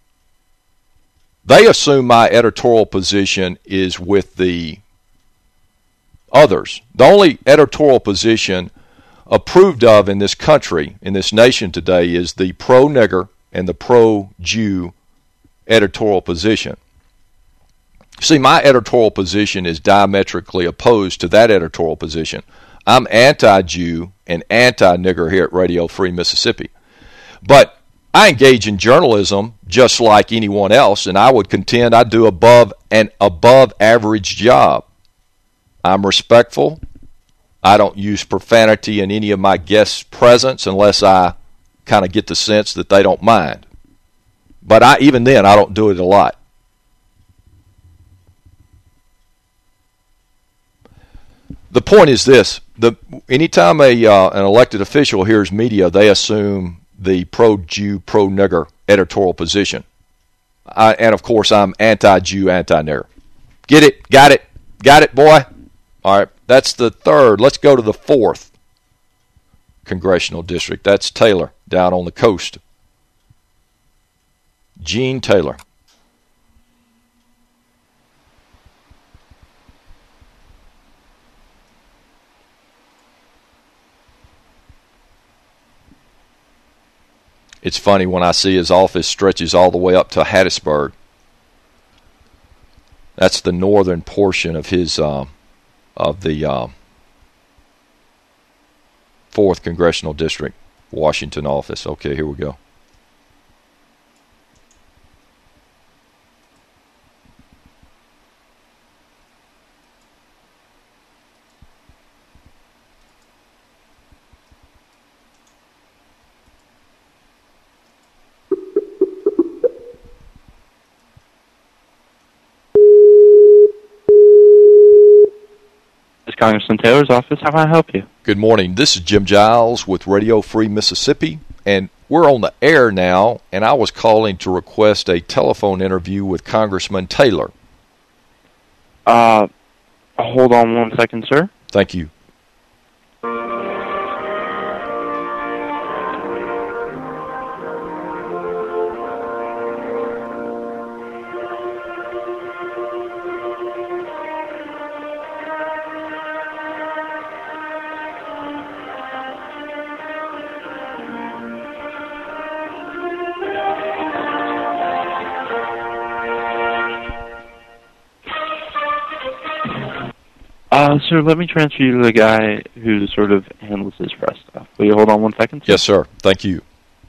They assume my editorial position is with the others. The only editorial position approved of in this country, in this nation today, is the pro-nigger and the pro-Jew editorial position. See, my editorial position is diametrically opposed to that editorial position. I'm anti-Jew and anti-nigger here at Radio Free Mississippi. But I engage in journalism just like anyone else, and I would contend I do above an above average job. I'm respectful. I don't use profanity in any of my guests' presence unless I kind of get the sense that they don't mind. But I even then, I don't do it a lot. The point is this: the anytime a uh, an elected official hears media, they assume the pro-Jew, pro-nigger editorial position. I, and of course, I'm anti-Jew, anti-nigger. Get it? Got it? Got it, boy? All right, that's the third. Let's go to the fourth congressional district. That's Taylor, down on the coast. Gene Taylor. It's funny when I see his office stretches all the way up to Hattiesburg. That's the northern portion of his uh, of the uh, fourth congressional district, Washington office. Okay, here we go. Congressman Taylor's office. How can I help you? Good morning. This is Jim Giles with Radio Free Mississippi, and we're on the air now, and I was calling to request a telephone interview with Congressman Taylor. Uh, hold on one second, sir. Thank you. Uh, sir, let me transfer you to the guy who sort of handles his press stuff. Will you hold on one second, sir? Yes, sir. Thank you.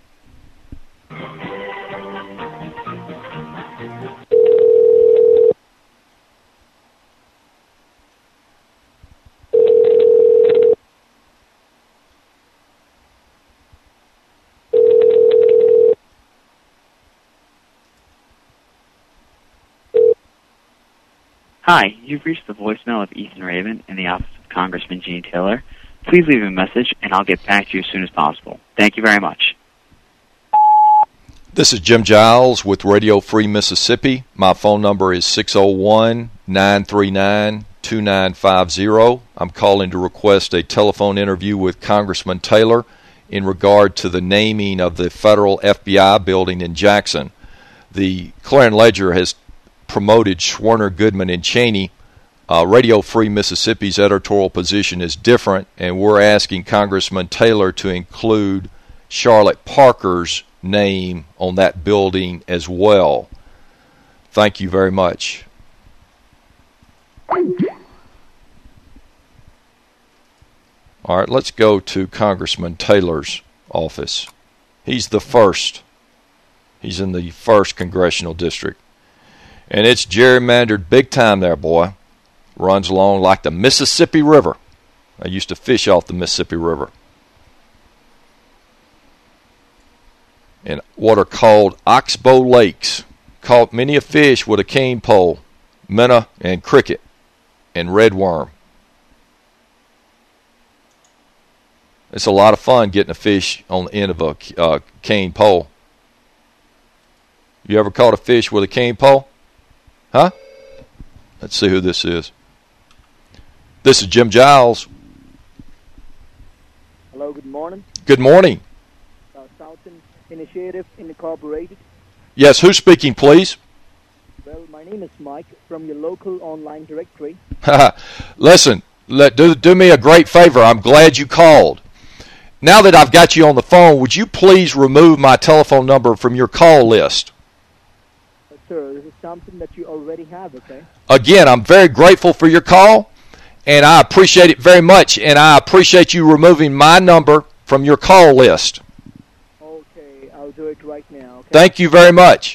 Hi, you've reached the voicemail of Ethan Raven in the office of Congressman Gene Taylor. Please leave a message, and I'll get back to you as soon as possible. Thank you very much. This is Jim Giles with Radio Free Mississippi. My phone number is six oh one, nine three nine, two nine five zero. I'm calling to request a telephone interview with Congressman Taylor in regard to the naming of the federal F B I building in Jackson. the Clarion Ledger has promoted Schwerner, Goodman, and Cheney. Uh, Radio Free Mississippi's editorial position is different, and we're asking Congressman Taylor to include Charlotte Parker's name on that building as well. Thank you very much. All right, let's go to Congressman Taylor's office. He's the first. He's in the first congressional district. And it's gerrymandered big time there, boy. Runs along like the Mississippi River. I used to fish off the Mississippi River. And what are called oxbow lakes. Caught many a fish with a cane pole, minnow and cricket, and redworm. It's a lot of fun getting a fish on the end of a uh, cane pole. You ever caught a fish with a cane pole? Huh? Let's see who this is. This is Jim Giles. Hello, good morning. Good morning. Uh, Southern Initiative Incorporated. Yes, who's speaking, please? Well, my name is Mike from your local online directory. Listen, let, do, do me a great favor. I'm glad you called. Now that I've got you on the phone, would you please remove my telephone number from your call list? Uh, sir, this is something that you already have, okay? Again, I'm very grateful for your call, and I appreciate it very much, and I appreciate you removing my number from your call list. Okay, I'll do it right now. Okay? Thank you very much.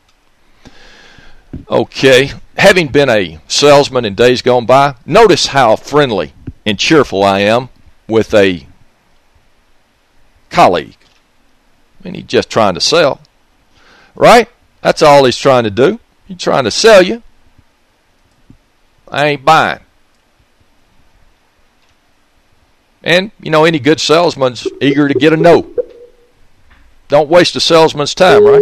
Okay, having been a salesman in days gone by, notice how friendly and cheerful I am with a colleague. I mean, he's just trying to sell, right? That's all he's trying to do. He's trying to sell you. I ain't buying. And, you know, any good salesman's eager to get a no. Don't waste a salesman's time, right?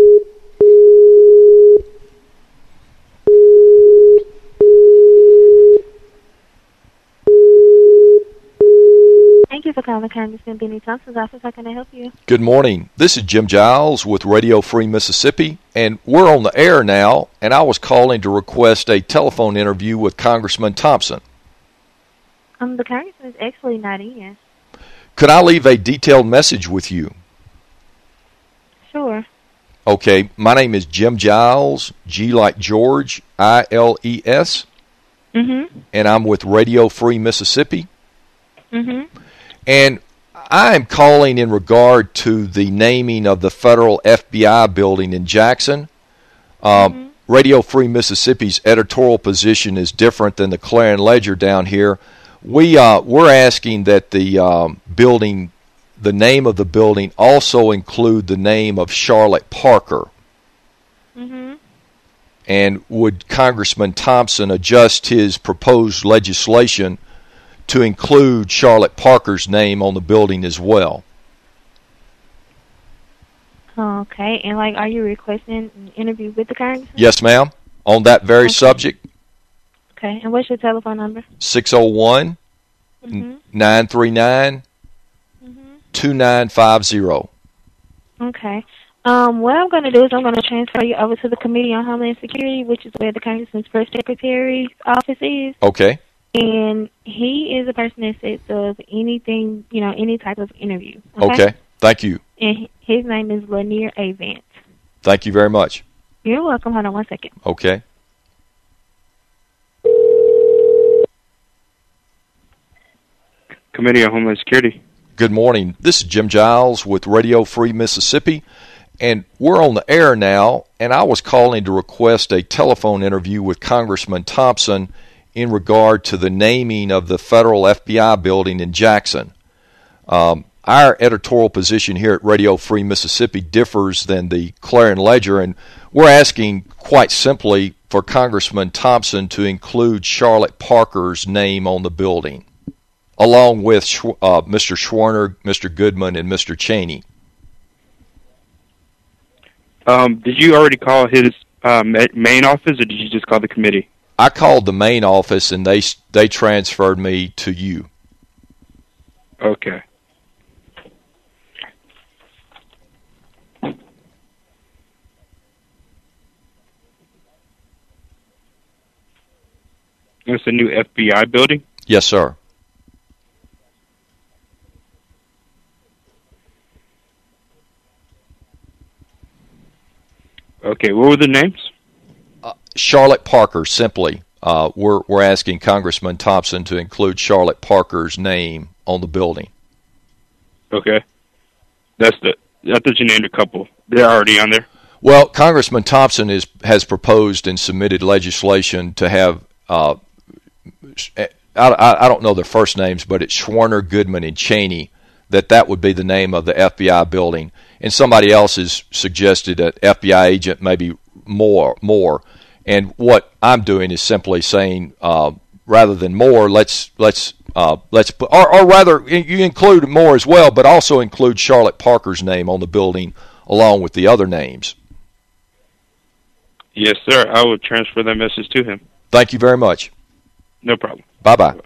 Thank you for calling Congressman Benny Thompson's office. How can I help you? Good morning. This is Jim Giles with Radio Free Mississippi, and we're on the air now, and I was calling to request a telephone interview with Congressman Thompson. Um, the congressman is actually not in. Could I leave a detailed message with you? Sure. Okay, my name is Jim Giles, G like George, I L E S, Mm-hmm. and I'm with Radio Free Mississippi. Mm-hmm. And I'm calling in regard to the naming of the federal F B I building in Jackson. Um, mm-hmm. Radio Free Mississippi's editorial position is different than the Clarion Ledger down here. We, uh, we're asking that the um, building, the name of the building, also include the name of Charlotte Parker. Mm-hmm. And would Congressman Thompson adjust his proposed legislation to include Charlotte Parker's name on the building as well? Okay, and like, are you requesting an interview with the congressman? Yes, ma'am. On that very okay. subject. Okay, and what's your telephone number? six oh one, nine three nine, two nine five zero. Okay. Um, what I'm going to do is I'm going to transfer you over to the Committee on Homeland Security, which is where the Congressman's Press Secretary's office is. Okay. And he is a person that sets up anything, you know, any type of interview. Okay. Okay. Thank you. And his name is Lanier Avance. Thank you very much. You're welcome. Hold on one second. Okay. Committee on Homeland Security. Good morning. This is Jim Giles with Radio Free Mississippi, and we're on the air now, and I was calling to request a telephone interview with Congressman Thompson in regard to the naming of the federal F B I building in Jackson. Um, our editorial position here at Radio Free Mississippi differs than the Clarion Ledger, and we're asking quite simply for Congressman Thompson to include Charlotte Parker's name on the building, along with uh, Mister Schwerner, Mister Goodman, and Mister Cheney. Um, did you already call his uh, main office, or did you just call the committee? I called the main office, and they they transferred me to you. Okay. It's a new F B I building? Yes, sir. Okay, what were the names? Uh, Charlotte Parker, simply. Uh, we're, we're asking Congressman Thompson to include Charlotte Parker's name on the building. Okay. That's the, I thought you named a couple. They're already on there? Well, Congressman Thompson is, has proposed and submitted legislation to have, uh, I, I, I don't know their first names, but it's Schwerner, Goodman, and Cheney, that that would be the name of the F B I building. And somebody else has suggested an F B I agent, maybe more. more. And what I'm doing is simply saying, uh, rather than more, let's let's uh, let's put, or, or rather, you include more as well, but also include Charlotte Parker's name on the building along with the other names. Yes, sir. I will transfer that message to him. Thank you very much. No problem. Bye-bye.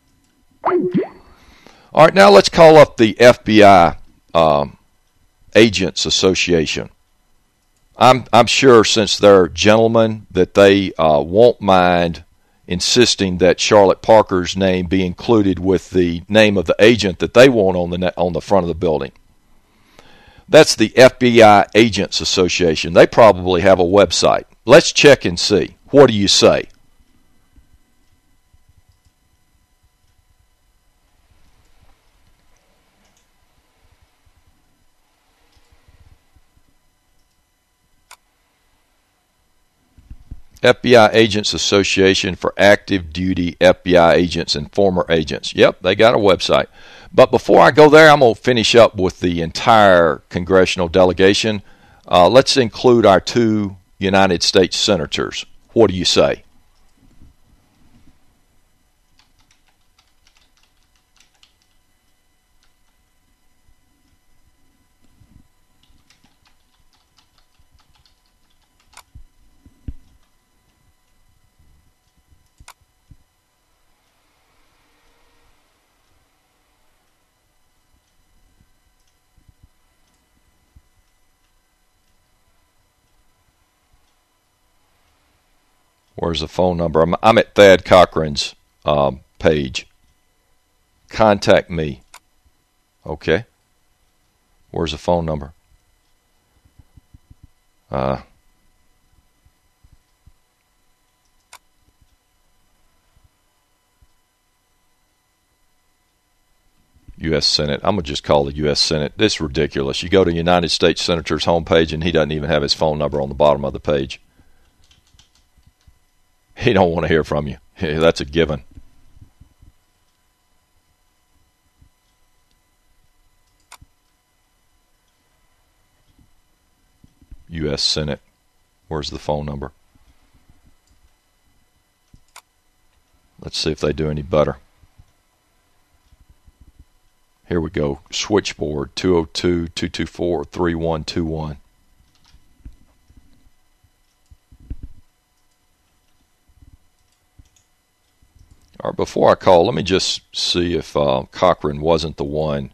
All right, now let's call up the F B I um, Agents Association. I'm I'm sure since they're gentlemen that they uh, won't mind insisting that Charlotte Parker's name be included with the name of the agent that they want on the on the front of the building. That's the F B I Agents Association. They probably have a website. Let's check and see. What do you say? F B I Agents Association for active duty F B I agents and former agents. Yep, they got a website. But before I go there, I'm going to finish up with the entire congressional delegation. Uh, let's include our two United States senators. What do you say? Where's the phone number? I'm, I'm at Thad Cochran's um, page. Contact me. Okay. Where's the phone number? Uh, U S Senate. I'm going to just call the U S Senate. This is ridiculous. You go to United States Senator's homepage and he doesn't even have his phone number on the bottom of the page. He don't want to hear from you. That's a given. U S Senate. Where's the phone number? Let's see if they do any better. Here we go. Switchboard two oh two, two two four, three one two one. All right, before I call, let me just see if uh, Cochran wasn't the one.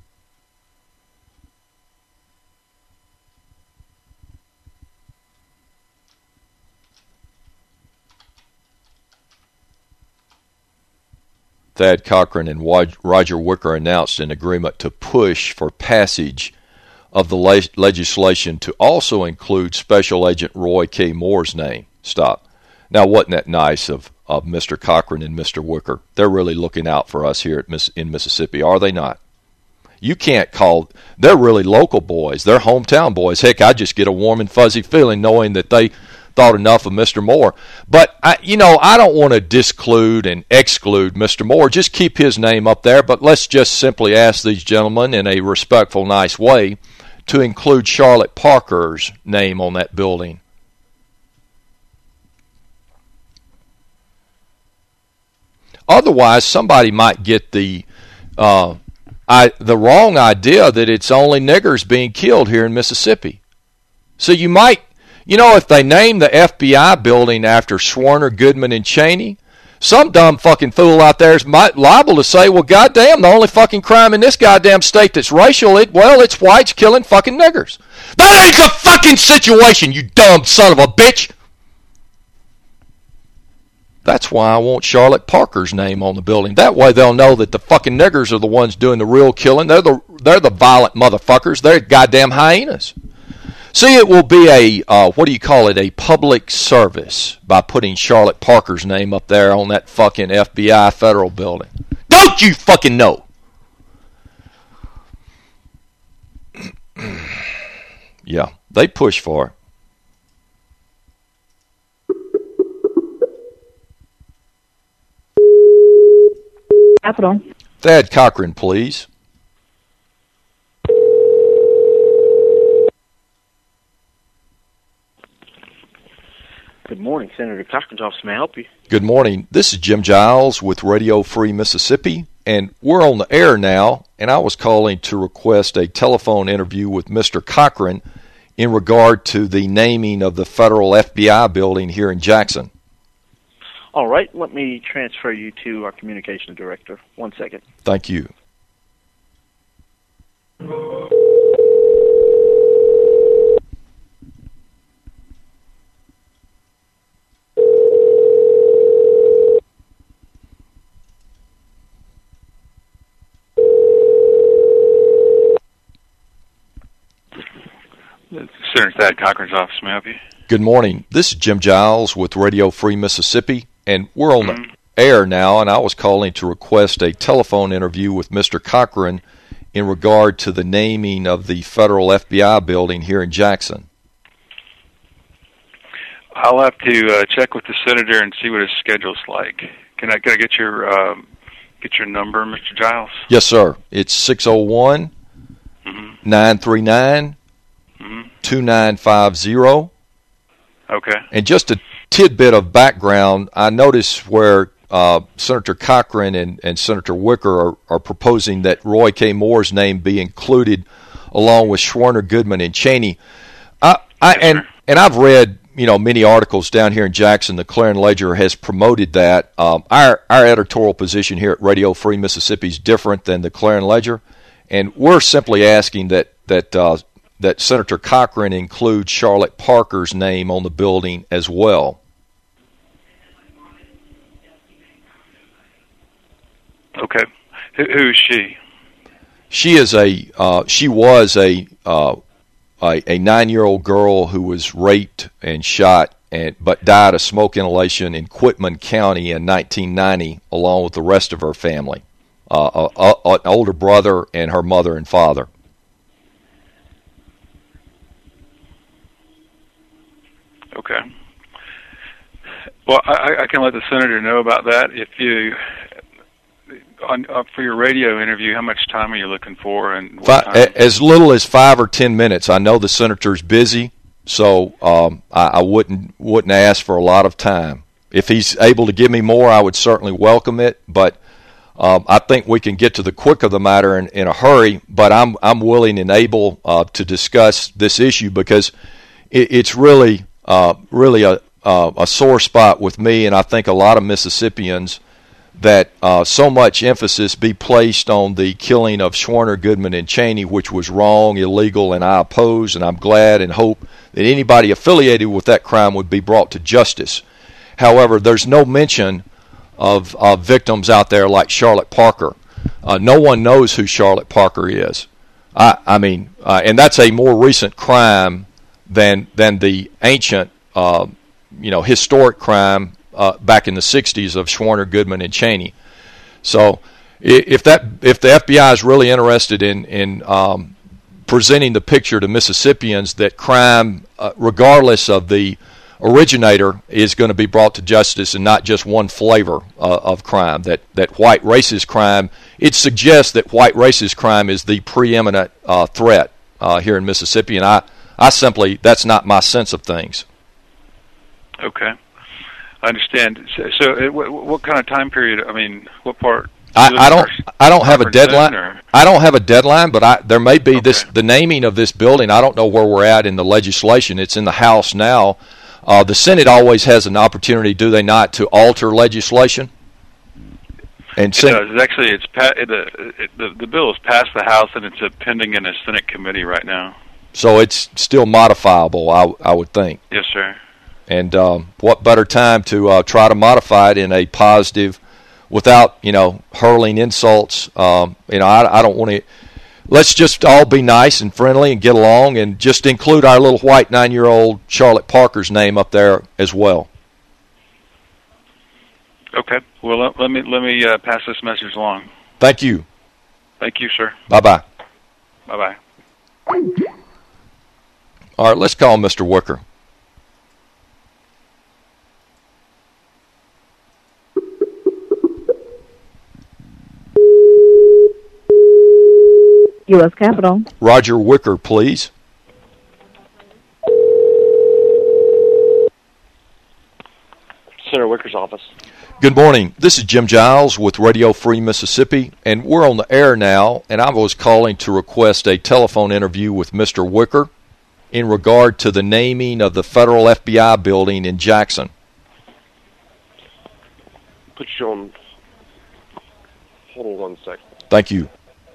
Thad Cochran and Roger Wicker announced an agreement to push for passage of the le- legislation to also include Special Agent Roy K. Moore's name. Stop. Now, wasn't that nice of, of Mister Cochran and Mister Wicker? They're really looking out for us here at Miss, in Mississippi, are they not? You can't call, they're really local boys. They're hometown boys. Heck, I just get a warm and fuzzy feeling knowing that they thought enough of Mister Moore. But, I, you know, I don't want to disclude and exclude Mister Moore. Just keep his name up there, but let's just simply ask these gentlemen in a respectful, nice way to include Charlotte Parker's name on that building. Otherwise, somebody might get the uh, I, the wrong idea that it's only niggers being killed here in Mississippi. So you might, you know, if they name the F B I building after Schwerner, Goodman, and Cheney, some dumb fucking fool out there is might, liable to say, well, goddamn, the only fucking crime in this goddamn state that's racial, it, well, it's whites killing fucking niggers. That ain't the fucking situation, you dumb son of a bitch. That's why I want Charlotte Parker's name on the building. That way they'll know that the fucking niggers are the ones doing the real killing. They're the they're the violent motherfuckers. They're goddamn hyenas. See, it will be a, uh, what do you call it, a public service by putting Charlotte Parker's name up there on that fucking F B I federal building. Don't you fucking know? Yeah, they push for it. Capital. Thad Cochran, please. Good morning, Senator Cochran's office. May I help you? Good morning. This is Jim Giles with Radio Free Mississippi, and we're on the air now, and I was calling to request a telephone interview with Mister Cochran in regard to the naming of the federal F B I building here in Jackson. All right, let me transfer you to our communications director. One second. Thank you. Senator Thad Cochran's office. May I help you? Good morning. This is Jim Giles with Radio Free Mississippi, and we're on Mm-hmm. the air now, and I was calling to request a telephone interview with Mister Cochran in regard to the naming of the federal F B I building here in Jackson. I'll have to uh, check with the senator and see what his schedule's like. Can I can I get your um, get your number, Mister Giles? Yes, sir. It's six oh one, nine three nine, two nine five zero. Okay. And just a tidbit of background, I noticed where uh, Senator Cochran and, and Senator Wicker are, are proposing that Roy K. Moore's name be included along with Schwerner, Goodman, and Cheney. I, I and and I've read you know many articles down here in Jackson. The Clarion Ledger has promoted that. Um, our our editorial position here at Radio Free Mississippi is different than the Clarion Ledger, and we're simply asking that that. Uh, that Senator Cochran include Charlotte Parker's name on the building as well. Okay. Who, who is she? She is a uh, she was a, uh, a a nine-year-old girl who was raped and shot and but died of smoke inhalation in Quitman County in nineteen ninety, along with the rest of her family, uh, a, a, an older brother and her mother and father. Okay. Well, I, I can let the senator know about that. If you, on uh, for your radio interview, how much time are you looking for? And what Five, time? as little as five or ten minutes. I know the senator's busy, so um, I, I wouldn't wouldn't ask for a lot of time. If he's able to give me more, I would certainly welcome it. But um, I think we can get to the quick of the matter in, in a hurry. But I'm I'm willing and able uh, to discuss this issue because it, it's really. Uh, really a, uh, a sore spot with me, and I think a lot of Mississippians, that uh, so much emphasis be placed on the killing of Schwerner, Goodman, and Cheney, which was wrong, illegal, and I oppose, and I'm glad and hope that anybody affiliated with that crime would be brought to justice. However, there's no mention of, of victims out there like Charlotte Parker. Uh, no one knows who Charlotte Parker is. I, I mean, uh, and that's a more recent crime than than the ancient, uh, you know, historic crime uh, back in the sixties of Schwerner, Goodman, and Cheney. So, if that if the F B I is really interested in in um, presenting the picture to Mississippians that crime, uh, regardless of the originator, is going to be brought to justice and not just one flavor uh, of crime, that that white racist crime, it suggests that white racist crime is the preeminent uh, threat uh, here in Mississippi, and I. I simply, that's not my sense of things. Okay. I understand. So, so it, what, what kind of time period, I mean, what part? I, I don't I don't have a deadline. Or? I don't have a deadline, but I, there may be okay. this the naming of this building. I don't know where we're at in the legislation. It's in the House now. Uh, the Senate always has an opportunity, do they not, to alter legislation? And it does. Actually, it's pa- the, it, the the bill has passed the House, and it's pending in a Senate committee right now. So it's still modifiable, I, I would think. Yes, sir. And um, what better time to uh, try to modify it in a positive, without, you know, hurling insults. Um, you know, I, I don't want to. Let's just all be nice and friendly and get along, and just include our little white nine-year-old Charlotte Parker's name up there as well. Okay. Well, let, let me let me uh, pass this message along. Thank you. Thank you, sir. Bye-bye. Bye-bye. All right, let's call Mister Wicker. U S Capitol. Roger Wicker, please. Senator Wicker's office. Good morning. This is Jim Giles with Radio Free Mississippi, and we're on the air now, and I was calling to request a telephone interview with Mister Wicker in regard to the naming of the federal F B I building in Jackson. Put you on. Hold on one second. Thank you.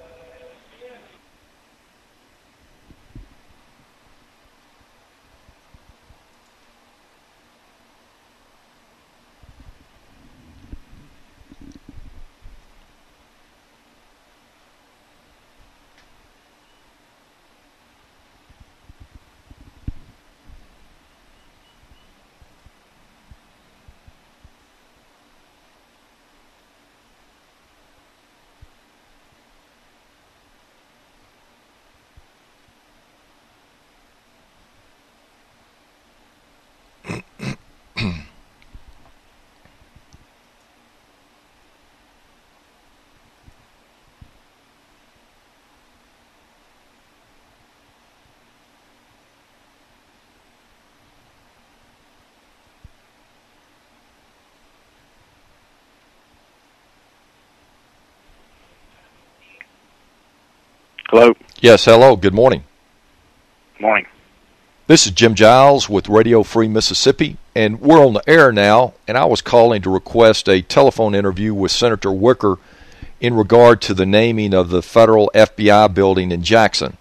Hello. Yes, hello. Good morning. Morning. This is Jim Giles with Radio Free Mississippi, and we're on the air now, and I was calling to request a telephone interview with Senator Wicker in regard to the naming of the federal F B I building in Jackson.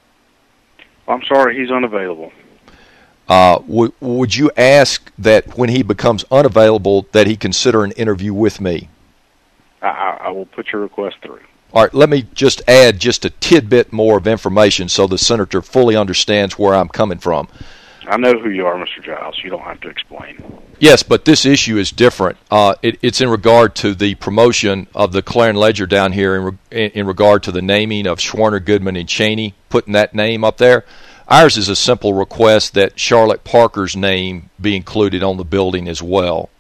I'm sorry, he's unavailable. Uh, w- would you ask that when he becomes unavailable that he consider an interview with me? I, I, I will put your request through. All right, let me just add just a tidbit more of information so the senator fully understands where I'm coming from. I know who you are, Mister Giles. You don't have to explain. Yes, but this issue is different. Uh, it, it's in regard to the promotion of the Clarion Ledger down here in, re- in regard to the naming of Schwerner, Goodman, and Cheney, putting that name up there. Ours is a simple request that Charlotte Parker's name be included on the building as well.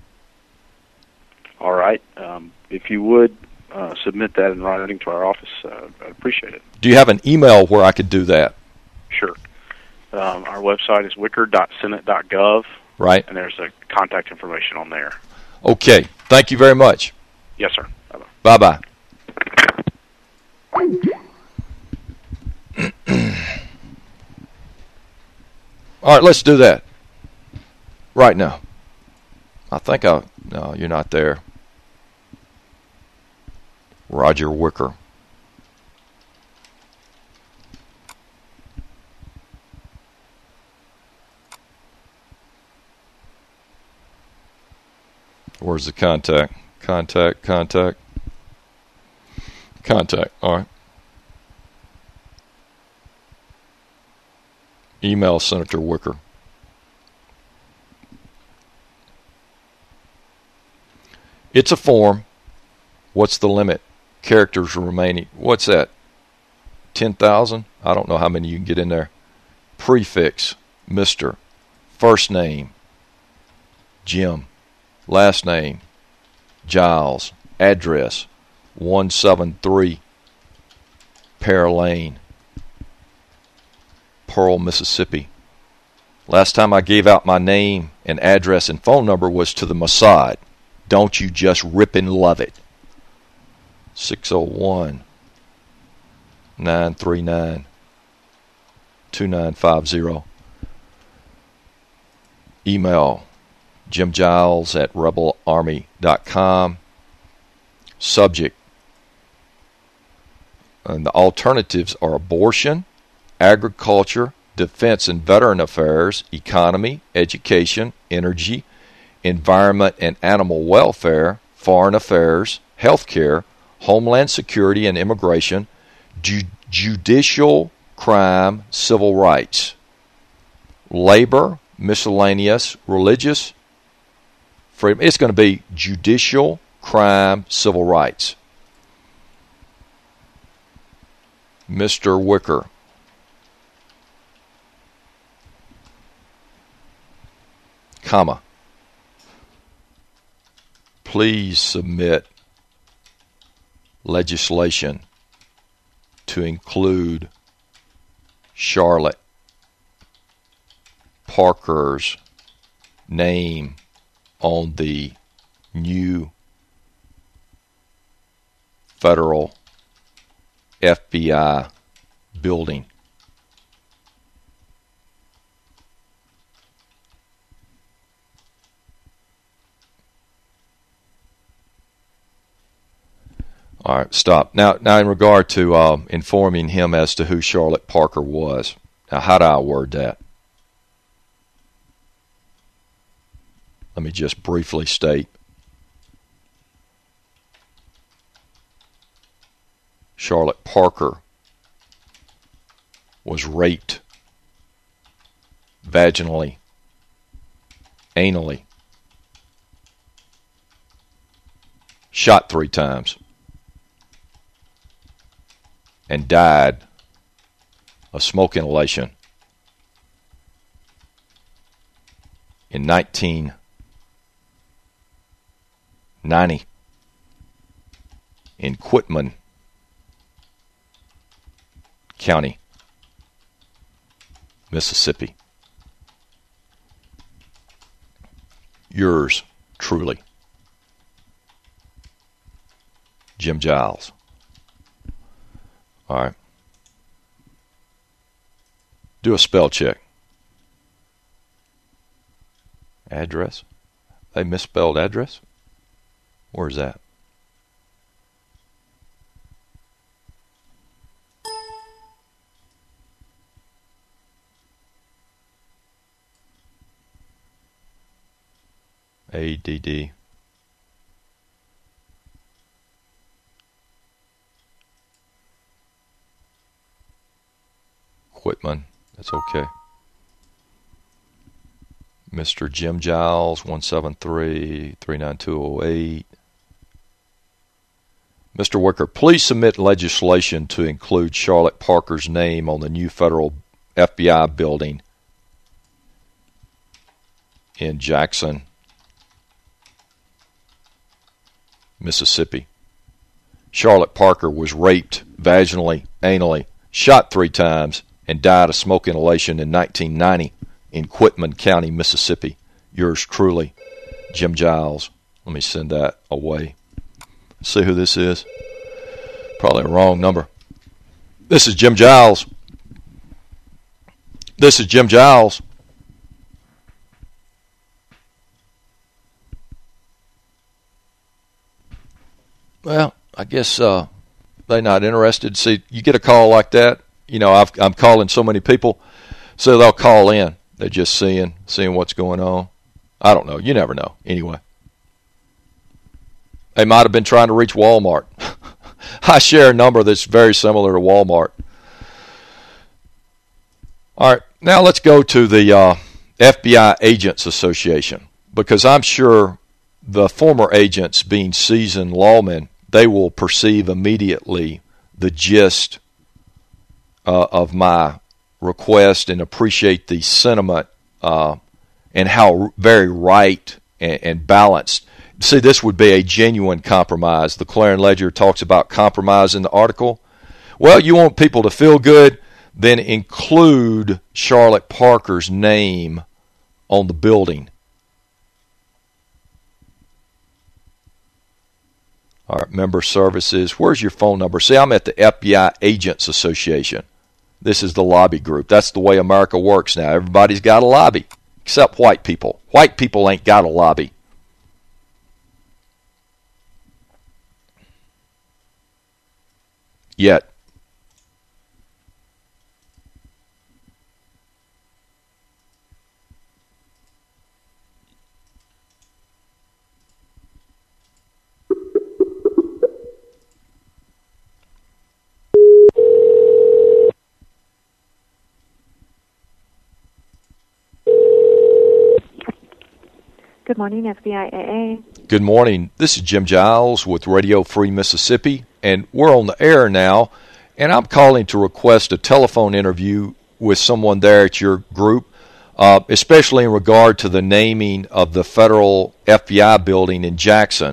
All right. Um, if you would uh, submit that in writing to our office, uh, I'd appreciate it. Do you have an email where I could do that? Sure. Um, our website is wicker dot senate dot gov. Right. And there's a contact information on there. Okay. Thank you very much. Yes, sir. Bye-bye. Bye-bye. All right, let's do that right now. I think I... No, you're not there. Roger Wicker. Where's the contact? Contact, contact. Contact, all right. Email Senator Wicker. It's a form. What's the limit? Characters remaining. What's that? ten thousand? I don't know how many you can get in there. Prefix, Mister First name, Jim. Last name, Giles. Address, one seventy-three Pear Lane, Pearl, Mississippi. Last time I gave out my name and address and phone number was to the Mossad. Don't you just rip and love it. six oh one, nine three nine, two nine five zero. Email Jim Giles at rebel army dot com. Subject. And the alternatives are abortion, agriculture, Defense and Veteran Affairs, Economy, Education, Energy, Environment and Animal Welfare, Foreign Affairs, Healthcare, Homeland Security and Immigration, ju- Judicial, Crime, Civil Rights, Labor, Miscellaneous, Religious Freedom. It's going to be Judicial, Crime, Civil Rights. Mister Wicker. Comma. Please submit legislation to include Charlotte Parker's name on the new federal F B I building. All right, stop. Now, now in regard to um, informing him as to who Charlotte Parker was, now how do I word that? Let me just briefly state. Charlotte Parker was raped vaginally, anally, shot three times, and died of smoke inhalation in nineteen ninety in Quitman County, Mississippi. Yours truly, Jim Giles. All right. Do a spell check. Address? They misspelled address? Where's that? A D D. Quitman. That's okay. Mister Jim Giles, one seven three, three nine two zero eight. Mister Wicker, please submit legislation to include Charlotte Parker's name on the new federal F B I building in Jackson, Mississippi. Charlotte Parker was raped vaginally, anally, shot three times, and died of smoke inhalation in nineteen ninety in Quitman County, Mississippi. Yours truly, Jim Giles. Let me send that away. See who this is. Probably a wrong number. This is Jim Giles. This is Jim Giles. Well, I guess uh, they're not interested. See, you get a call like that. You know, I've, I'm calling so many people, so they'll call in. They're just seeing, seeing what's going on. I don't know. You never know. Anyway. They might have been trying to reach Walmart. I share a number that's very similar to Walmart. All right. Now let's go to the uh, F B I Agents Association, because I'm sure the former agents, being seasoned lawmen, they will perceive immediately the gist uh, of my request and appreciate the sentiment uh, and how very right and, and balanced. See, this would be a genuine compromise. The Clarion Ledger talks about compromise in the article. Well, you want people to feel good, then include Charlotte Parker's name on the building. All right, member services. Where's your phone number? See, I'm at the F B I Agents Association. This is the lobby group. That's the way America works now. Everybody's got a lobby, except white people. White people ain't got a lobby. Yet. morning, F B I A A. Good morning. This is Jim Giles with Radio Free Mississippi, and we're on the air now, and I'm calling to request a telephone interview with someone there at your group, uh, especially in regard to the naming of the federal F B I building in Jackson.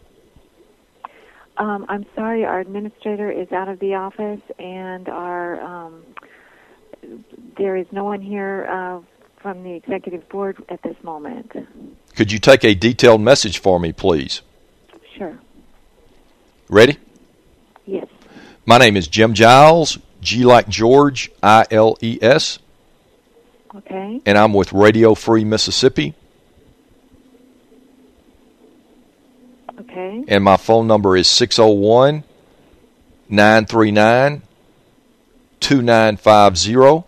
Um, I'm sorry, our administrator is out of the office, and our um, there is no one here uh, from the executive board at this moment. Could you take a detailed message for me, please? Sure. Ready? Yes. My name is Jim Giles, G like George, I L E S. Okay. And I'm with Radio Free Mississippi. Okay. And my phone number is six oh one, nine three nine, two nine five zero.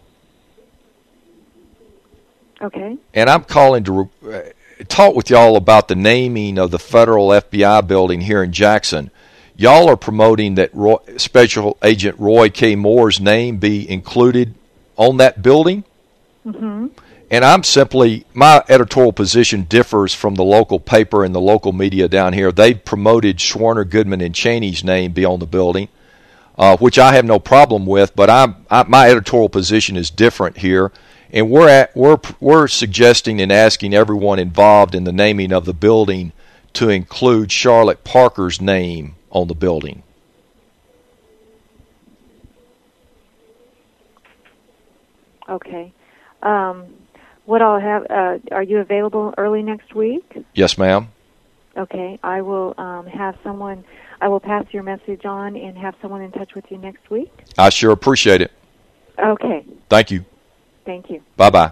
Okay. And I'm calling to uh, talk with y'all about the naming of the federal F B I building here in Jackson. Y'all are promoting that Roy, Special Agent Roy K. Moore's name be included on that building. Mm-hmm. And I'm simply, my editorial position differs from the local paper and the local media down here. They've promoted Schwerner, Goodman, and Cheney's name be on the building, uh, which I have no problem with, but I'm, I, my editorial position is different here. And we're at, we're we're suggesting and asking everyone involved in the naming of the building to include Charlotte Parker's name on the building. Okay. Um, what I'll have, uh, are you available early next week? Yes, ma'am. Okay. I will um, have someone, I will pass your message on and have someone in touch with you next week. I sure appreciate it. Okay. Thank you. Thank you. Bye-bye.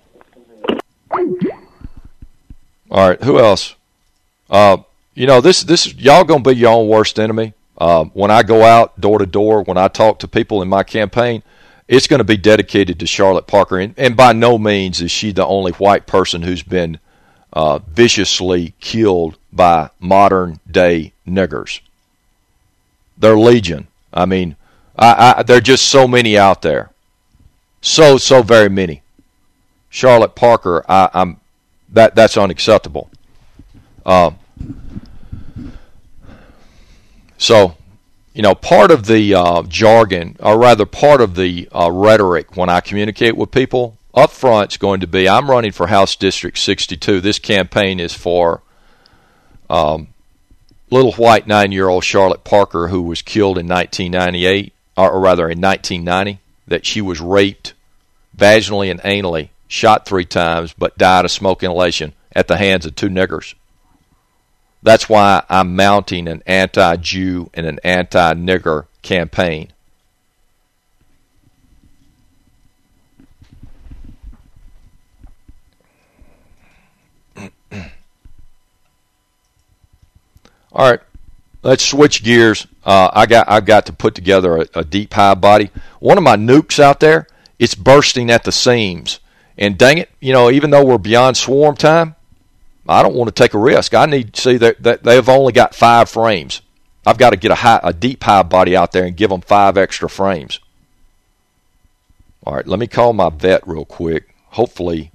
All right, who else? Uh, you know, this this y'all going to be your own worst enemy. Uh, when I go out door to door, when I talk to people in my campaign, it's going to be dedicated to Charlotte Parker. And, and by no means is she the only white person who's been uh, viciously killed by modern-day niggers. They're legion. I mean, I, I, there are just so many out there. So, so very many. Charlotte Parker, I, I'm that that's unacceptable. Um, so, you know, part of the uh, jargon, or rather part of the uh, rhetoric when I communicate with people, up front is going to be, I'm running for House District sixty-two. This campaign is for um, little white nine-year-old Charlotte Parker, who was killed in nineteen ninety-eight, or, or rather in nineteen ninety, that she was raped vaginally and anally, shot three times, but died of smoke inhalation at the hands of two niggers. That's why I'm mounting an anti-Jew and an anti-nigger campaign. All right, let's switch gears. Uh, I got I've got to put together a, a deep high body. One of my nukes out there, it's bursting at the seams. And dang it, you know, even though we're beyond swarm time, I don't want to take a risk. I need to see that, that they've only got five frames. I've got to get a high, a deep high body out there and give them five extra frames. All right, let me call my vet real quick. Hopefully,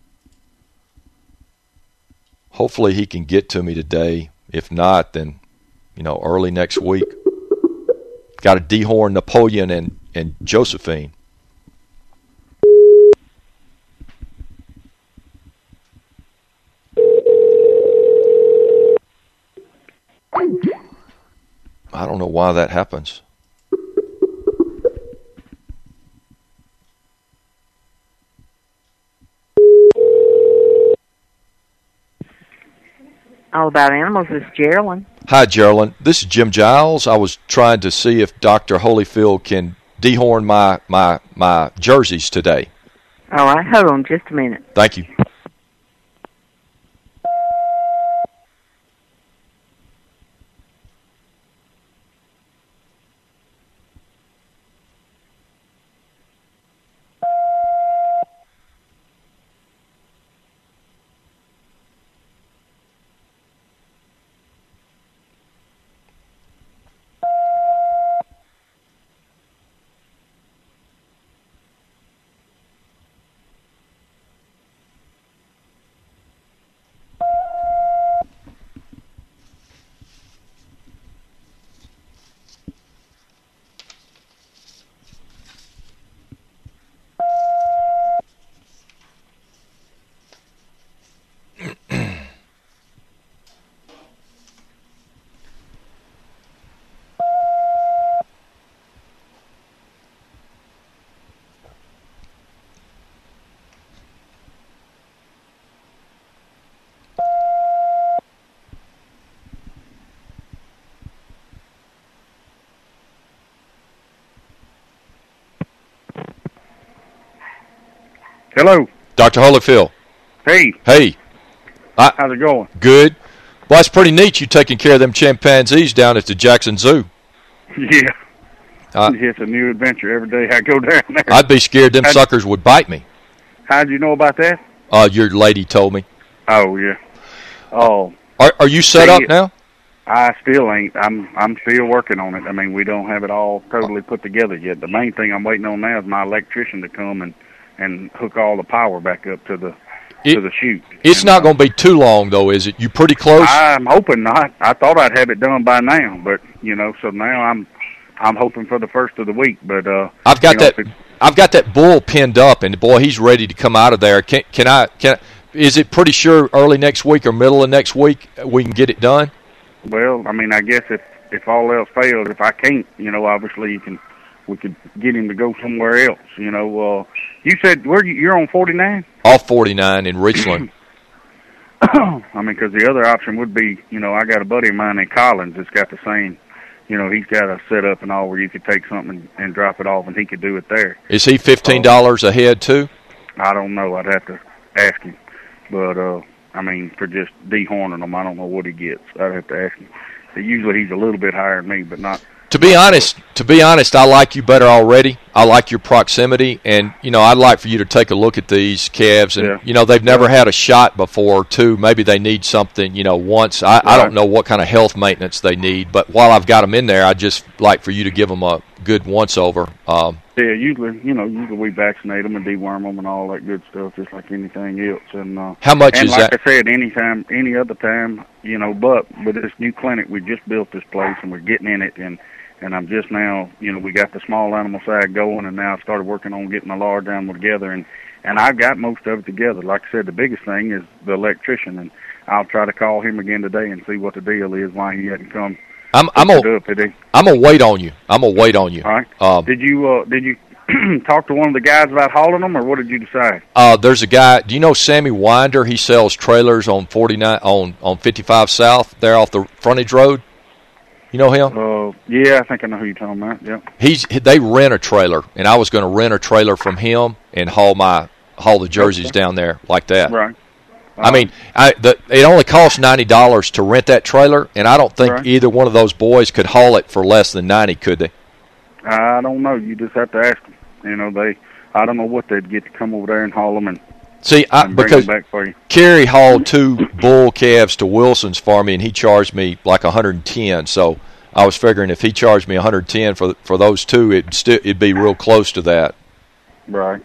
hopefully he can get to me today. If not, then, you know, early next week. Got to dehorn Napoleon and, and Josephine. I don't know why that happens. All About Animals is Geraldine. Hi, Geraldine. This is Jim Giles. I was trying to see if Doctor Holyfield can dehorn my, my, my jerseys today. All right, hold on just a minute. Thank you. Hello. Doctor Holyfield. Hey. Hey. I, How's it going? Good. Well, it's pretty neat you taking care of them chimpanzees down at the Jackson Zoo. Yeah. Uh, it's a new adventure every day I go down there. I'd be scared them How'd, suckers would bite me. How'd you know about that? Uh, your lady told me. Oh, yeah. Oh. Are, are you set up now? I still ain't. I'm I'm still working on it. I mean, we don't have it all totally put together yet. The main thing I'm waiting on now is my electrician to come and, and hook all the power back up to the it, to the chute. It's and, not uh, going to be too long, though, is it? You pretty close? I'm hoping not. I thought I'd have it done by now, but, you know, so now I'm I'm hoping for the first of the week. But uh, I've got you know, that it, I've got that bull pinned up, and, boy, he's ready to come out of there. Can, can I – can I, is it pretty sure early next week or middle of next week we can get it done? Well, I mean, I guess if, if all else fails, if I can't, you know, obviously you can we could get him to go somewhere else, you know. Uh, you said where you, you're on forty-nine? Off forty-nine in Richland. I mean, because the other option would be, you know, I got a buddy of mine in Collins that's got the same, you know, he's got a setup and all where you could take something and, and drop it off, and he could do it there. Is he fifteen dollars uh, a head, too? I don't know. I'd have to ask him. But, uh, I mean, for just dehorning them, I don't know what he gets. I'd have to ask him. Usually he's a little bit higher than me, but not... To be honest, to be honest, I like you better already. I like your proximity, and, you know, I'd like for you to take a look at these calves. And, yeah. you know, they've never had a shot before, too. Maybe they need something, you know, once. I, right. I don't know what kind of health maintenance they need, but while I've got them in there, I'd just like for you to give them a good once-over. Um, yeah, usually, you know, usually we vaccinate them and deworm them and all that good stuff, just like anything else. And uh, how much and is like that? I said, anytime, any other time, you know, but with this new clinic, we just built this place and we're getting in it, and And I'm just now, you know, we got the small animal side going, and now I've started working on getting the large animal together, and, and I've got most of it together. Like I said, the biggest thing is the electrician, and I'll try to call him again today and see what the deal is, why he hadn't come. I'm I'm gonna I'm gonna wait on you. I'm gonna wait on you. All right. Um, did you uh, did you talk to one of the guys about hauling them, or what did you decide? Uh, there's a guy. Do you know Sammy Winder? He sells trailers on forty-nine on on fifty-five South there off the frontage road. You know him? Uh, yeah, I think I know who you're talking about. Yeah. He's they rent a trailer, and I was going to rent a trailer from him and haul my haul the jerseys okay. down there like that. Right. I mean, I the it only costs ninety dollars to rent that trailer, and I don't think right. either one of those boys could haul it for less than ninety, could they? I don't know. You just have to ask them. You know, they. I don't know what they'd get to come over there and haul them and. See, I, and bring because them back for you. Kerry hauled two bull calves to Wilson's for me, and he charged me like a hundred and ten. So I was figuring if he charged me a hundred and ten for for those two, it'd still it'd be real close to that. Right.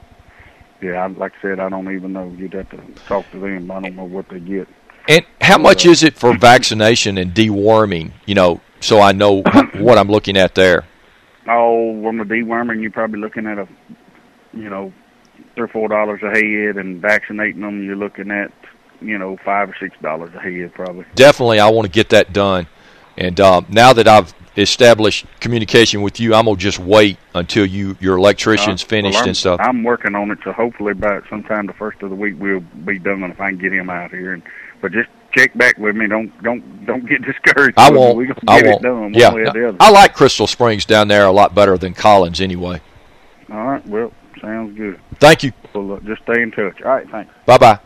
Yeah, I, like I said, I don't even know. You'd have to talk to them. I don't know what they get. And how much uh, is it for vaccination and deworming? You know, so I know what I'm looking at there. Oh, on the deworming, you're probably looking at a, you know, three or four dollars a head, and vaccinating them, you're looking at, you know, five or six dollars a head, probably. Definitely, I want to get that done. And um, now that I've established communication with you, I'm gonna just wait until you your electrician's uh, finished well, and stuff. I'm working on it, so hopefully by sometime the first of the week we'll be done if I can get him out here. And but just check back with me. Don't don't don't get discouraged. I won't. We're gonna I get won't. it done one yeah, way or the other. I like Crystal Springs down there a lot better than Collins anyway. All right. Well, sounds good. Thank you. Well, uh, just stay in touch. All right. Thanks. Bye bye.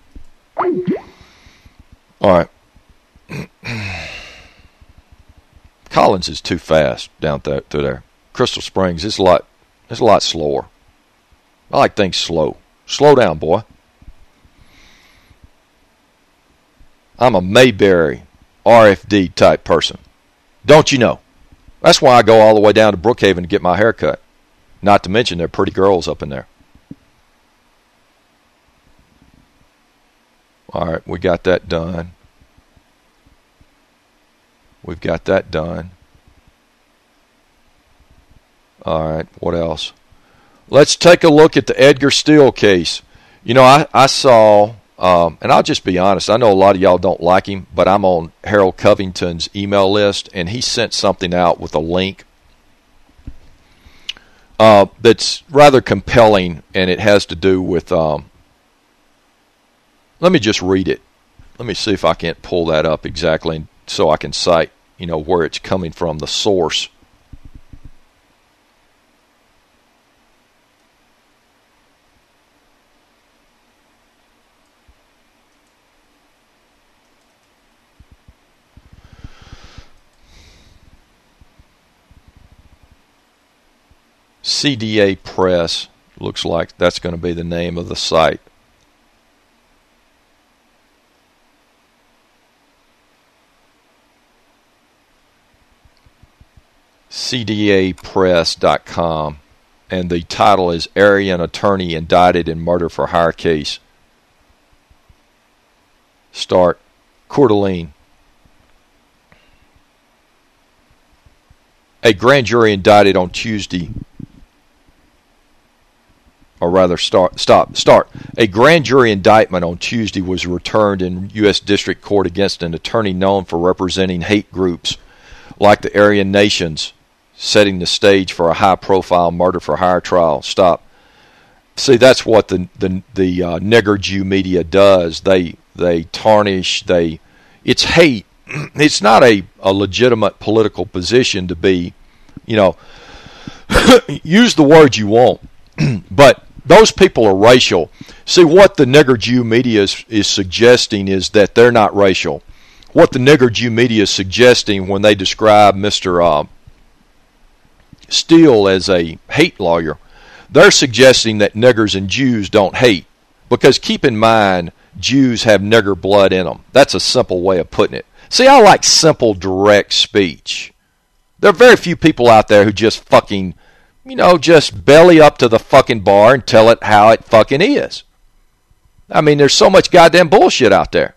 All right. Collins is too fast down there, through there. Crystal Springs is a lot. It's a lot slower. I like things slow. Slow down, boy. I'm a Mayberry R F D type person. Don't you know? That's why I go all the way down to Brookhaven to get my hair cut. Not to mention they're pretty girls up in there. All right, we got that done. We've got that done. All right, what else? Let's take a look at the Edgar Steele case. You know, I, I saw, um, and I'll just be honest, I know a lot of y'all don't like him, but I'm on Harold Covington's email list, and he sent something out with a link uh, that's rather compelling, and it has to do with, um, let me just read it. Let me see if I can't pull that up exactly so I can cite, you know, where it's coming from, the source. C D A Press, looks like that's going to be the name of the site. C D A press dot com, and the title is Aryan Attorney Indicted in Murder for Hire Case. Start. Coeur d'Alene. A grand jury indicted on Tuesday, or rather start, stop, start. A grand jury indictment on Tuesday was returned in U S District Court against an attorney known for representing hate groups like the Aryan Nations, setting the stage for a high-profile murder-for-hire trial. Stop. See, that's what the the the uh, nigger Jew media does. They they tarnish. They it's hate. It's not a, a legitimate political position to be, you know, use the word you want, but those people are racial. See, what the nigger Jew media is, is suggesting is that they're not racial. What the nigger Jew media is suggesting when they describe Mister Uh, Steele as a hate lawyer, they're suggesting that niggers and Jews don't hate. Because keep in mind, Jews have nigger blood in them. That's a simple way of putting it. See, I like simple, direct speech. There are very few people out there who just fucking, you know, just belly up to the fucking bar and tell it how it fucking is. I mean, there's so much goddamn bullshit out there.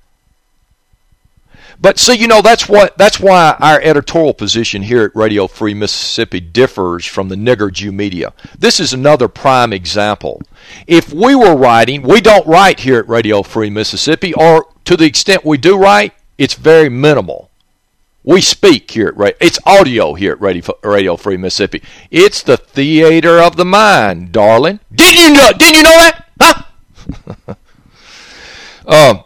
But see, you know, that's what that's why our editorial position here at Radio Free Mississippi differs from the nigger Jew media. This is another prime example. If we were writing, we don't write here at Radio Free Mississippi, or to the extent we do write, it's very minimal. We speak here at Radio, it's audio here at Radio, Radio Free Mississippi. It's the theater of the mind, darling. Didn't you know? Didn't you know that? Huh? um.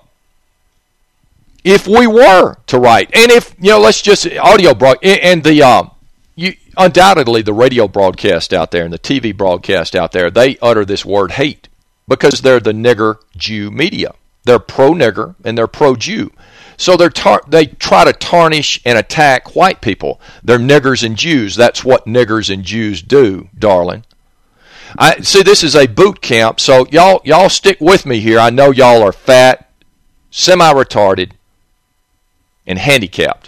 If we were to write, and if, you know, let's just, audio broad, and the, um, you, undoubtedly the radio broadcast out there and the T V broadcast out there, they utter this word hate because they're the nigger Jew media. They're pro-nigger and they're pro-Jew. So they're tar- they try to tarnish and attack white people. They're niggers and Jews. That's what niggers and Jews do, darling. I see, this is a boot camp, so y'all y'all stick with me here. I know y'all are fat, semi-retarded, and handicapped.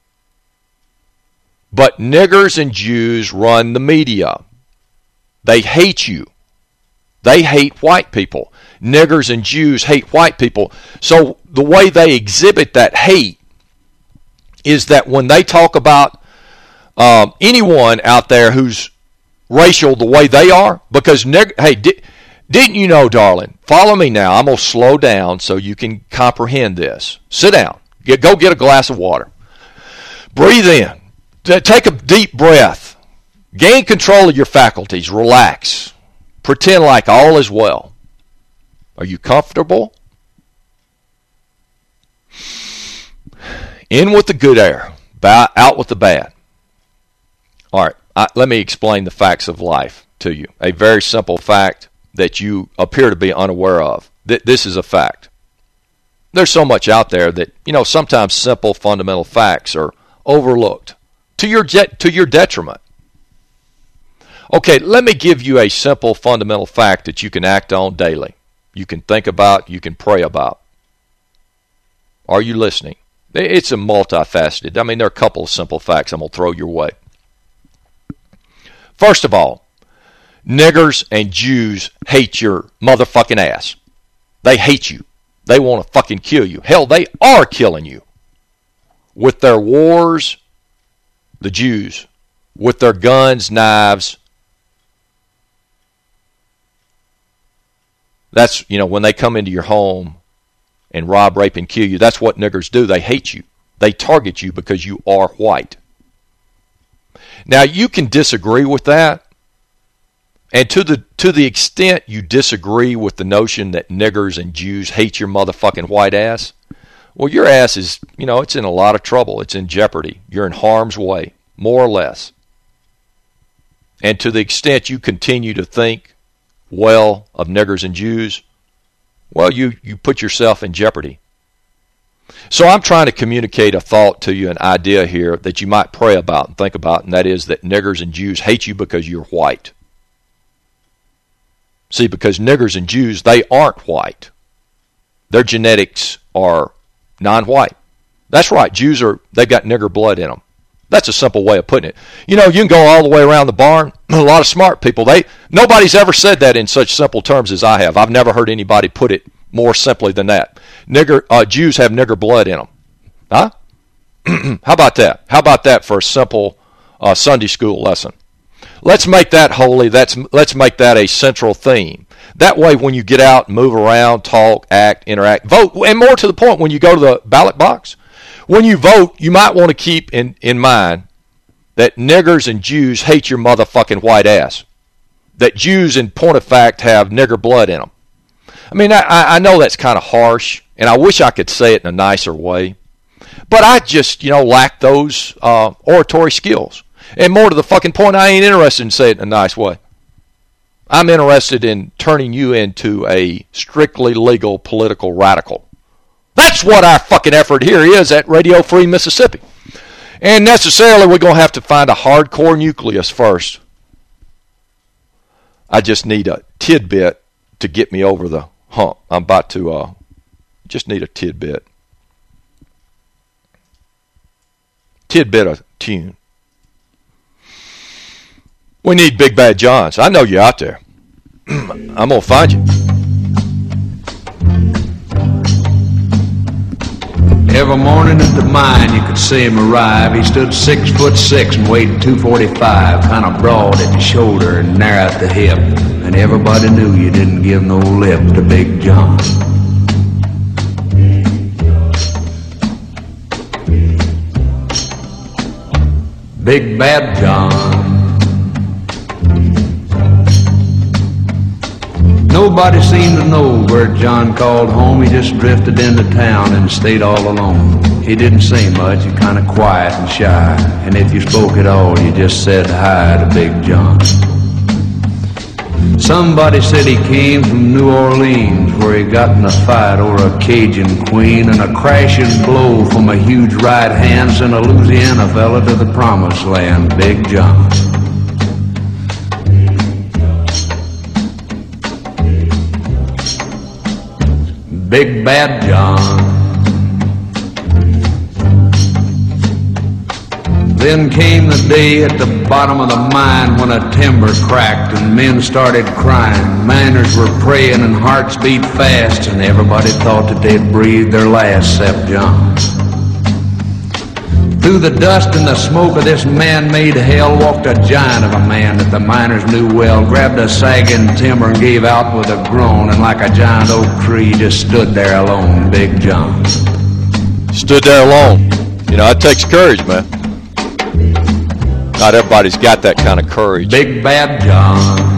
But niggers and Jews run the media. They hate you. They hate white people. Niggers and Jews hate white people. So the way they exhibit that hate is that when they talk about um, anyone out there who's racial the way they are, because, nigger, hey, di- didn't you know, darling, follow me now. I'm going to slow down so you can comprehend this. Sit down. Get, go get a glass of water. Breathe in. T- take a deep breath. Gain control of your faculties. Relax. Pretend like all is well. Are you comfortable? In with the good air. Bow, out with the bad. All right. I, let me explain the facts of life to you. A very simple fact that you appear to be unaware of. Th- this is a fact. There's so much out there that, you know, sometimes simple fundamental facts are overlooked to your de- to your detriment. Okay, let me give you a simple fundamental fact that you can act on daily. You can think about, you can pray about. Are you listening? It's a multifaceted. I mean, there are a couple of simple facts I'm going to throw your way. First of all, niggers and Jews hate your motherfucking ass. They hate you. They want to fucking kill you. Hell, they are killing you. With their wars, the Jews, with their guns, knives. That's, you know, when they come into your home and rob, rape, and kill you, that's what niggers do. They hate you. They target you because you are white. Now, you can disagree with that. And to the to the extent you disagree with the notion that niggers and Jews hate your motherfucking white ass, well, your ass is, you know, it's in a lot of trouble. It's in jeopardy. You're in harm's way, more or less. And to the extent you continue to think well of niggers and Jews, well, you, you put yourself in jeopardy. So I'm trying to communicate a thought to you, an idea here that you might pray about and think about, and that is that niggers and Jews hate you because you're white. See, because niggers and Jews, they aren't white. Their genetics are non-white. That's right. Jews are, they've got nigger blood in them. That's a simple way of putting it. You know, you can go all the way around the barn. A lot of smart people, they nobody's ever said that in such simple terms as I have. I've never heard anybody put it more simply than that. Nigger uh, Jews have nigger blood in them. Huh? How about that? How about that for a simple uh, Sunday school lesson? Let's make that holy. That's, let's make that a central theme. That way, when you get out, move around, talk, act, interact, vote, and more to the point, when you go to the ballot box, when you vote, you might want to keep in, in mind that niggers and Jews hate your motherfucking white ass. That Jews, in point of fact, have nigger blood in them. I mean, I, I know that's kind of harsh, and I wish I could say it in a nicer way. But I just, you know, lack those uh, oratory skills. And more to the fucking point, I ain't interested in saying it in a nice way. I'm interested in turning you into a strictly legal political radical. That's what our fucking effort here is at Radio Free Mississippi. And necessarily we're going to have to find a hardcore nucleus first. I just need a tidbit to get me over the hump. I'm about to uh, just need a tidbit. Tidbit of tune. We need Big Bad Johns. I know you're out there. I'm going to find you. Every morning at the mine you could see him arrive. He stood six foot six and weighed two forty-five, kind of broad at the shoulder and narrow at the hip. And everybody knew you didn't give no lip to Big John. Big Bad John. Nobody seemed to know where John called home. He just drifted into town and stayed all alone. He didn't say much, he kind of quiet and shy. And if you spoke at all, you just said hi to Big John. Somebody said he came from New Orleans, where he got in a fight over a Cajun queen, and a crashing blow from a huge right hand sent a Louisiana fella to the promised land, Big John. Big Bad John. Then came the day at the bottom of the mine when a timber cracked and men started crying. Miners were praying and hearts beat fast, and everybody thought that they'd breathed their last except John. Through the dust and the smoke of this man-made hell walked a giant of a man that the miners knew well, grabbed a sagging timber and gave out with a groan, and like a giant oak tree just stood there alone, Big John. Stood there alone. You know, it takes courage, man. Not everybody's got that kind of courage. Big Bad John.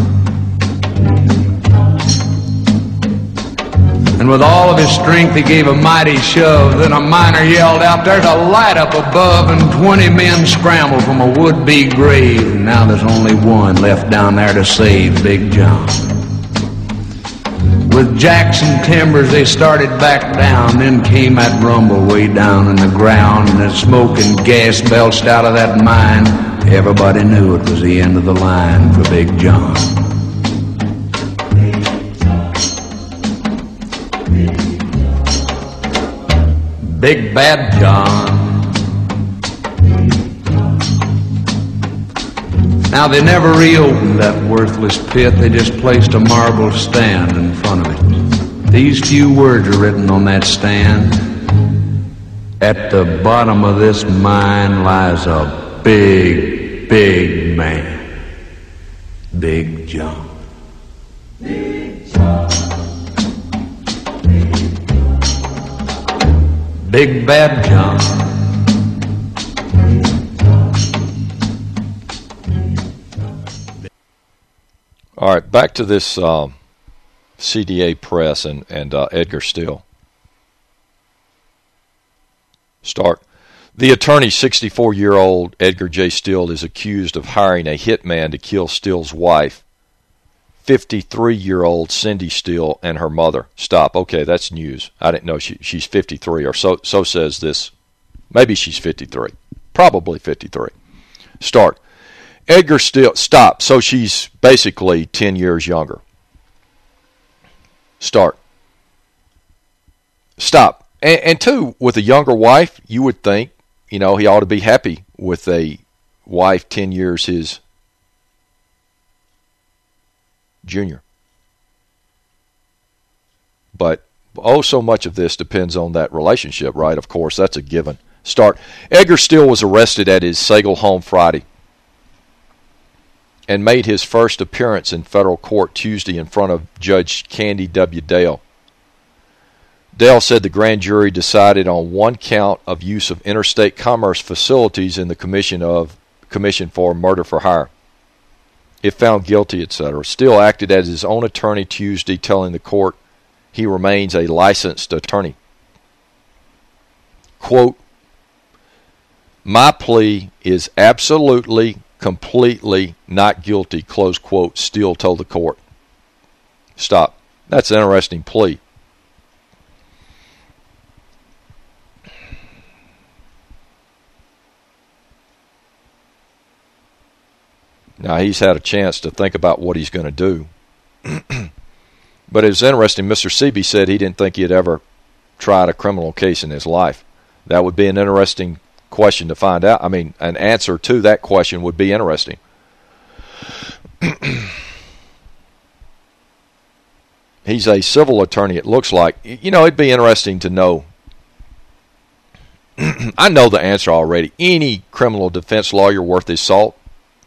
And with all of his strength he gave a mighty shove. Then a miner yelled out, "There's a light up above," and twenty men scrambled from a would-be grave. And now there's only one left down there to save Big John. With jacks and timbers they started back down. Then came that rumble way down in the ground, and the smoke and gas belched out of that mine. Everybody knew it was the end of the line for Big John. Big Bad John. Now they never reopened that worthless pit. They just placed a marble stand in front of it. These few words are written on that stand. At the bottom of this mine lies a big, big man. Big John. Big John. Big Bad John. All right, back to this um, C D A Press and, and uh, Edgar Still. Start. The attorney, sixty-four-year-old Edgar J. Still, is accused of hiring a hitman to kill Still's wife, fifty-three-year-old Cindy Still, and her mother. Stop. Okay, that's news. I didn't know she, she's fifty-three, or so so says this. Maybe she's fifty-three. Probably fifty-three. Start. Edgar Still. Stop. So she's basically ten years younger. Start. Stop. And, and two, with a younger wife, you would think, you know, he ought to be happy with a wife ten years his junior. But oh, so much of this depends on that relationship, right? Of course, that's a given. Start. Edgar Steele was arrested at his Sagal home Friday and made his first appearance in federal court Tuesday in front of Judge Candy W. Dale. Dale said the grand jury decided on one count of use of interstate commerce facilities in the commission of commission for murder for hire. If found guilty, et cetera. Steele acted as his own attorney Tuesday, telling the court he remains a licensed attorney. Quote, my plea is absolutely, completely not guilty, close quote, Steele told the court. Stop. That's an interesting plea. Now, he's had a chance to think about what he's going to do. But it was interesting. Mister Seaby said he didn't think he had ever tried a criminal case in his life. That would be an interesting question to find out. I mean, an answer to that question would be interesting. He's a civil attorney, it looks like. You know, it'd be interesting to know. I know the answer already. Any criminal defense lawyer worth his salt,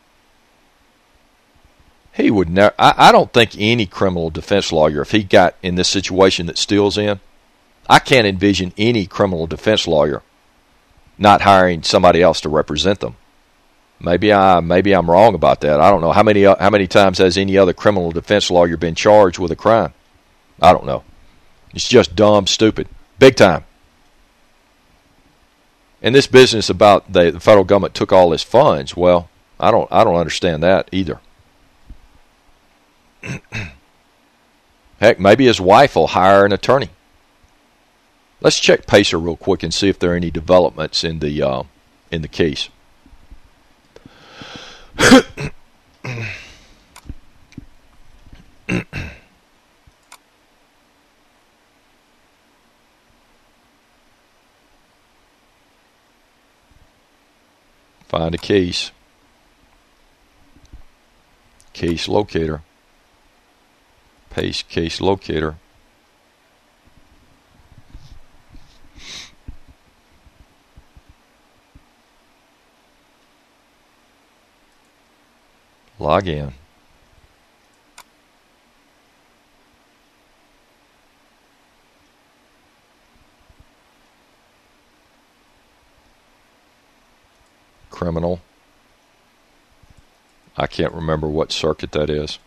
he would never. I, I don't think any criminal defense lawyer, if he got in this situation that Steele's in, I can't envision any criminal defense lawyer not hiring somebody else to represent them. Maybe I maybe I'm wrong about that. I don't know how many how many times has any other criminal defense lawyer been charged with a crime. I don't know. It's just dumb, stupid, big time. And this business about the, the federal government took all his funds. Well, I don't I don't understand that either. Heck, maybe his wife will hire an attorney. Let's check Pacer real quick and see if there are any developments in the uh, in the case. Find a case. Case locator. Pace case locator. Log in. Criminal. I can't remember what circuit that is.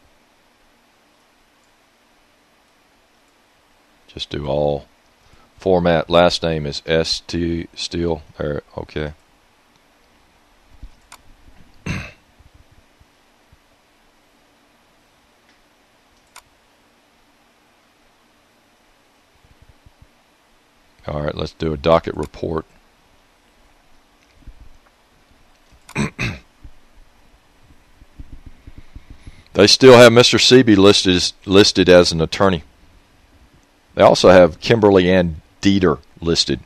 Just do all. Format. Last name is S T Steele. Okay. All right, let's do a docket report. They still have Mister Seaby listed as, listed as an attorney. They also have Kimberly Ann Dieter listed.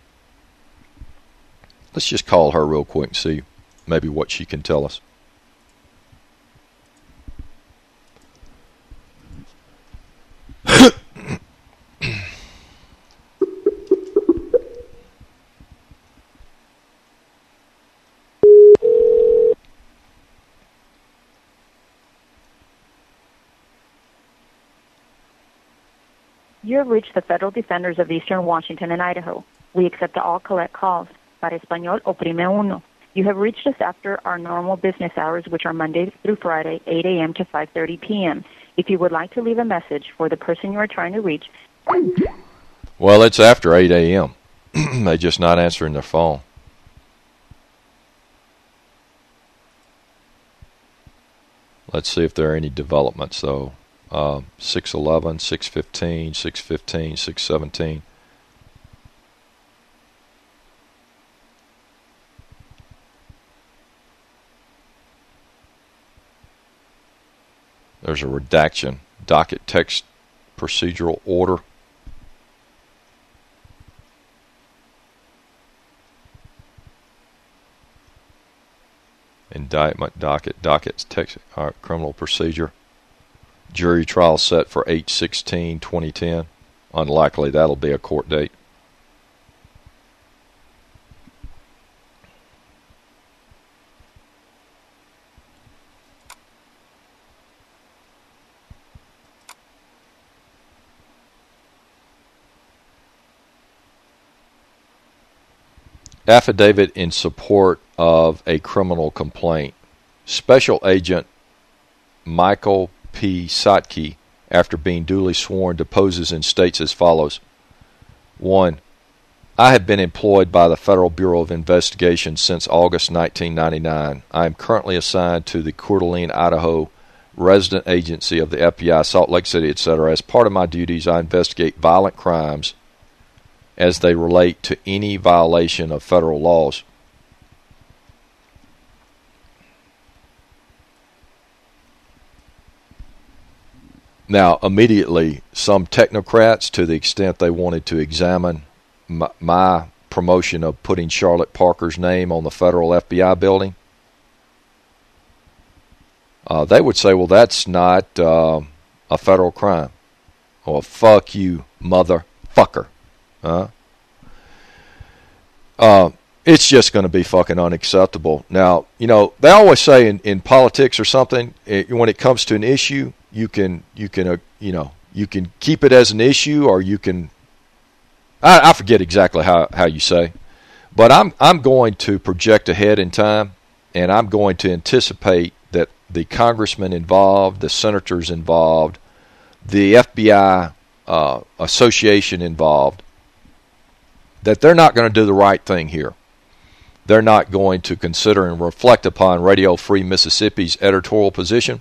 Let's just call her real quick and see maybe what she can tell us. You have reached the Federal Defenders of Eastern Washington and Idaho. We accept all collect calls. Para español, oprime uno. You have reached us after our normal business hours, which are Monday through Friday, eight a.m. to five thirty p.m. If you would like to leave a message for the person you are trying to reach... Well, it's after eight a.m. They're just not answering their phone. Let's see if there are any developments, though. Uh, six eleven, six fifteen, six fifteen, six seventeen. There's a redaction. Docket text procedural order. Indictment docket, docket's text, uh, criminal procedure. Jury trial set for eight sixteen twenty ten. Unlikely that'll be a court date. Affidavit in support of a criminal complaint. Special Agent Michael P. Sotke, after being duly sworn, deposes and states as follows. One, I have been employed by the Federal Bureau of Investigation since August nineteen ninety-nine. I am currently assigned to the Coeur d'Alene, Idaho resident agency of the F B I, Salt Lake City, et cetera. As part of my duties, I investigate violent crimes as they relate to any violation of federal laws. Now, immediately, some technocrats, to the extent they wanted to examine my, my promotion of putting Charlotte Parker's name on the federal F B I building, uh, they would say, well, that's not uh, a federal crime. Well, fuck you, motherfucker. Huh? Uh, it's just going to be fucking unacceptable. Now, you know, they always say in, in politics or something, it, when it comes to an issue, you can, you can, uh, you know, you can keep it as an issue, or you can, I, I forget exactly how, how you say, but I'm, I'm going to project ahead in time, and I'm going to anticipate that the congressmen involved, the senators involved, the F B I uh, association involved, that they're not going to do the right thing here. They're not going to consider and reflect upon Radio Free Mississippi's editorial position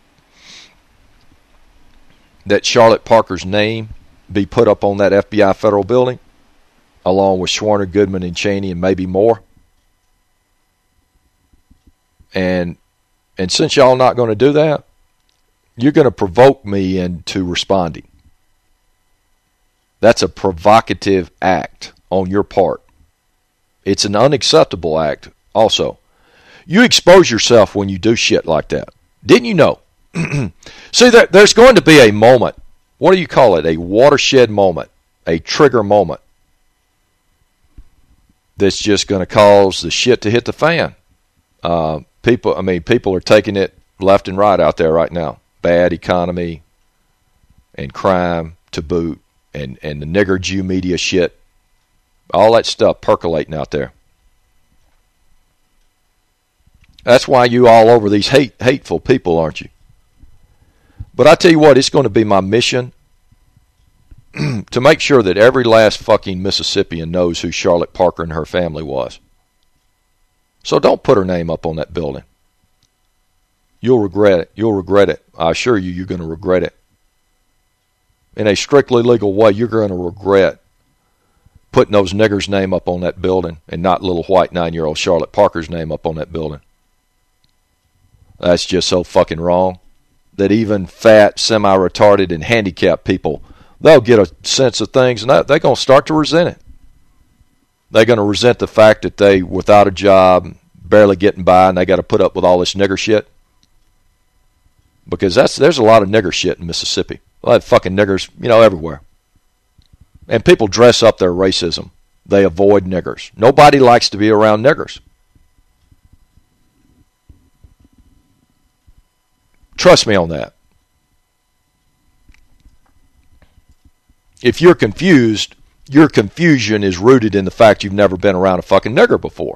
that Charlotte Parker's name be put up on that F B I federal building, along with Schwerner, Goodman, and Cheney, and maybe more. And and since y'all not going to do that, you're going to provoke me into responding. That's a provocative act on your part. It's an unacceptable act also. You expose yourself when you do shit like that. Didn't you know? See, there, there's going to be a moment. What do you call it? A watershed moment. A trigger moment. That's just going to cause the shit to hit the fan. Uh, people, I mean, people are taking it left and right out there right now. Bad economy and crime to boot, and, and the nigger Jew media shit. All that stuff percolating out there. That's why you all over these hate hateful people, aren't you? But I tell you what, it's going to be my mission to make sure that every last fucking Mississippian knows who Charlotte Parker and her family was. So don't put her name up on that building. You'll regret it. You'll regret it. I assure you, you're going to regret it. In a strictly legal way, you're going to regret putting those niggers' name up on that building and not little white nine-year-old Charlotte Parker's name up on that building. That's just so fucking wrong that even fat, semi-retarded, and handicapped people, they'll get a sense of things, and they're going to start to resent it. They're going to resent the fact that they, without a job, barely getting by, and they got to put up with all this nigger shit. Because that's there's a lot of nigger shit in Mississippi. A lot of fucking niggers, you know, everywhere. And people dress up their racism. They avoid niggers. Nobody likes to be around niggers. Trust me on that. If you're confused, your confusion is rooted in the fact you've never been around a fucking nigger before.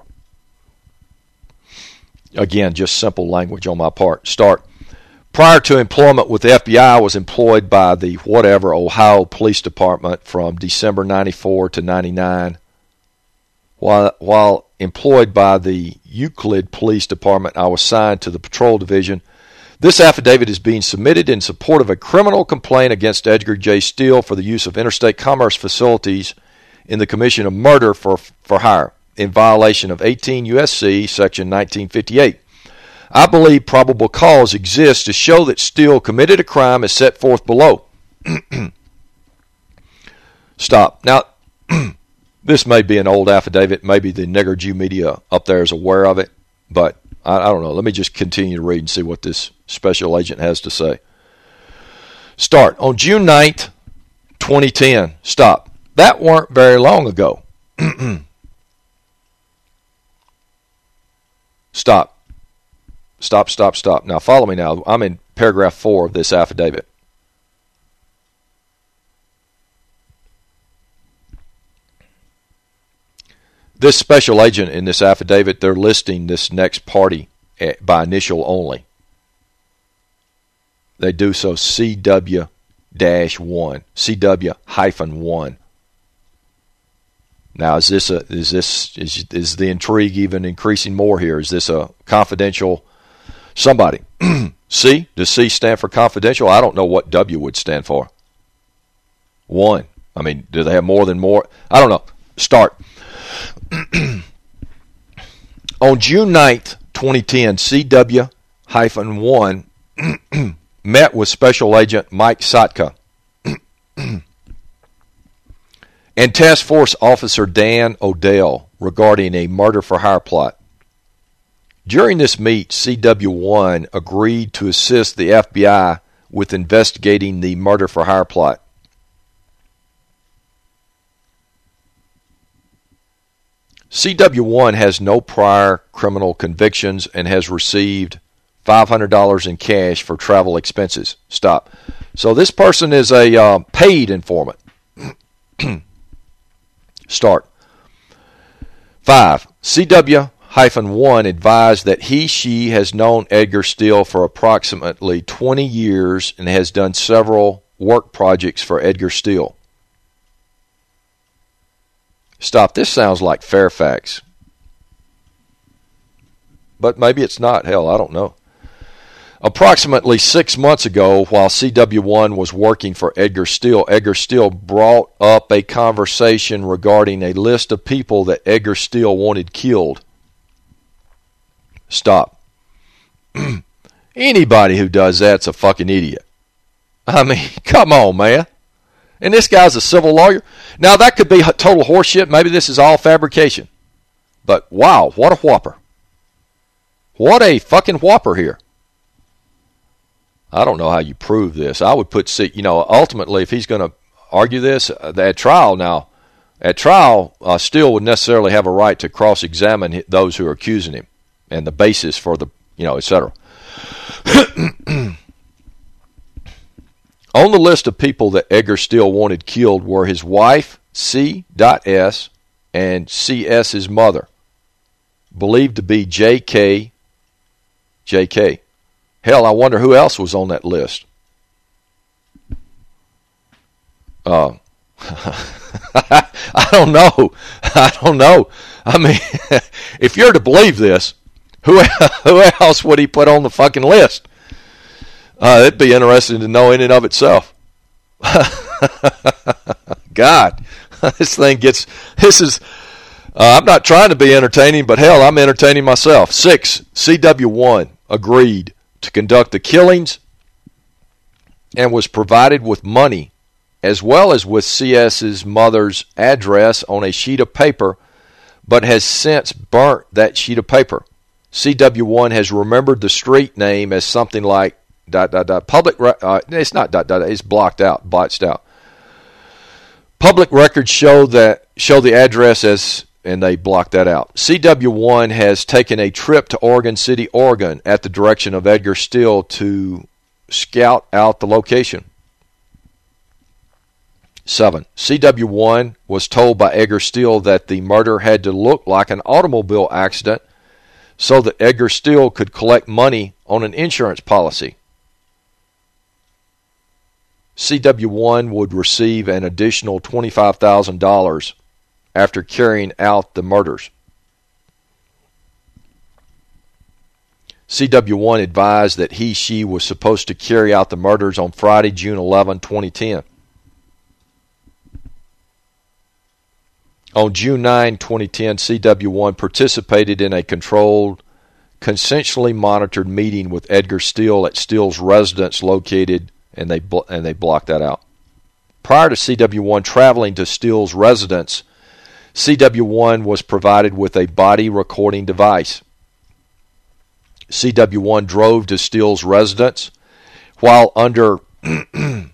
Again, just simple language on my part. Start. Prior to employment with the F B I, I was employed by the whatever Ohio Police Department from December ninety-four to ninety-nine. While, while employed by the Euclid Police Department, I was assigned to the Patrol Division. This affidavit is being submitted in support of a criminal complaint against Edgar J. Steele for the use of interstate commerce facilities in the commission of murder for, for hire in violation of eighteen U S C section nineteen fifty-eight. I believe probable cause exists to show that Steele committed a crime as set forth below. Stop. Now, this may be an old affidavit. Maybe the Nigger Jew media up there is aware of it, but I, I don't know. Let me just continue to read and see what this special agent has to say. Start. On June ninth, twenty ten. Stop. That weren't very long ago. Stop. Stop, stop, stop. Now, follow me now. I'm in paragraph four of this affidavit. This special agent in this affidavit, they're listing this next party by initial only. They do so C W one, C W one. Now, is this a is this is is the intrigue even increasing more here? Is this a confidential somebody? C? Does C stand for confidential? I don't know what W would stand for. One. I mean, do they have more than more? I don't know. Start. On June ninth, twenty ten, C W one met with Special Agent Mike Sotka and Task Force Officer Dan Odell regarding a murder-for-hire plot. During this meet, C W one agreed to assist the F B I with investigating the murder-for-hire plot. C W one has no prior criminal convictions and has received five hundred dollars in cash for travel expenses. Stop. So this person is a uh, paid informant. Start. Five. C W one advised that he, she has known Edgar Steele for approximately twenty years and has done several work projects for Edgar Steele. Stop. This sounds like Fairfax. But maybe it's not. Hell, I don't know. Approximately six months ago, while C W one was working for Edgar Steele, Edgar Steele brought up a conversation regarding a list of people that Edgar Steele wanted killed. Stop. Anybody who does that's a fucking idiot. I mean, come on, man. And this guy's a civil lawyer. Now, that could be total horseshit. Maybe this is all fabrication. But, wow, what a whopper. What a fucking whopper here. I don't know how you prove this. I would put, you know, ultimately, if he's going to argue this uh, at trial now, at trial, uh, Steele would necessarily have a right to cross-examine those who are accusing him and the basis for the, you know, et cetera. On the list of people that Edgar Steele wanted killed were his wife, C S, and C S's mother, believed to be J K. J K. Hell, I wonder who else was on that list. Uh, I don't know. I don't know. I mean, if you're to believe this, who who else would he put on the fucking list? Uh, it'd be interesting to know in and of itself. God, this thing gets, this is, uh, I'm not trying to be entertaining, but hell, I'm entertaining myself. Six, C W one agreed to conduct the killings and was provided with money as well as with C S's mother's address on a sheet of paper, but has since burnt that sheet of paper. C W one has remembered the street name as something like dot dot dot public uh, it's not dot dot it's blocked out blotched out public records show that show the address as, and they blocked that out. C W one has taken a trip to Oregon City, Oregon at the direction of Edgar Steele to scout out the location. Seven. C W one was told by Edgar Steele that the murder had to look like an automobile accident so that Edgar Steele could collect money on an insurance policy. C W one would receive an additional twenty-five thousand dollars after carrying out the murders. C W one advised that he, she was supposed to carry out the murders on Friday, June eleventh, twenty ten. On June ninth, twenty ten, C W one participated in a controlled, consensually monitored meeting with Edgar Steele at Steele's residence located, and they and they blocked that out. Prior to C W one traveling to Steele's residence, C W one was provided with a body recording device. C W one drove to Steele's residence while under N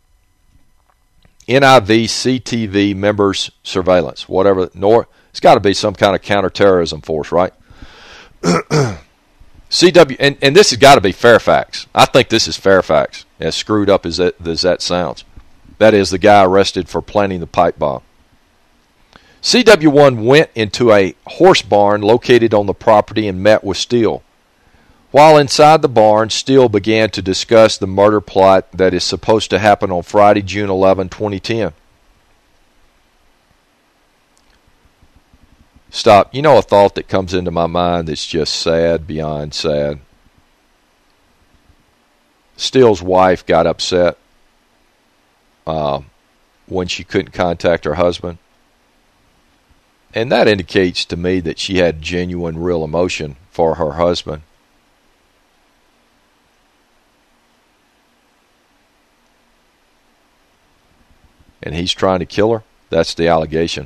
I V C T V members' surveillance. Whatever, nor it's got to be some kind of counterterrorism force, right? C W, and, and this has got to be Fairfax. I think this is Fairfax, as screwed up as that, as that sounds. That is the guy arrested for planting the pipe bomb. C W one went into a horse barn located on the property and met with Steele. While inside the barn, Steele began to discuss the murder plot that is supposed to happen on Friday, June eleventh, twenty ten. Stop. You know a thought that comes into my mind that's just sad beyond sad? Steele's wife got upset uh, when she couldn't contact her husband. And that indicates to me that she had genuine, real emotion for her husband. And he's trying to kill her? That's the allegation.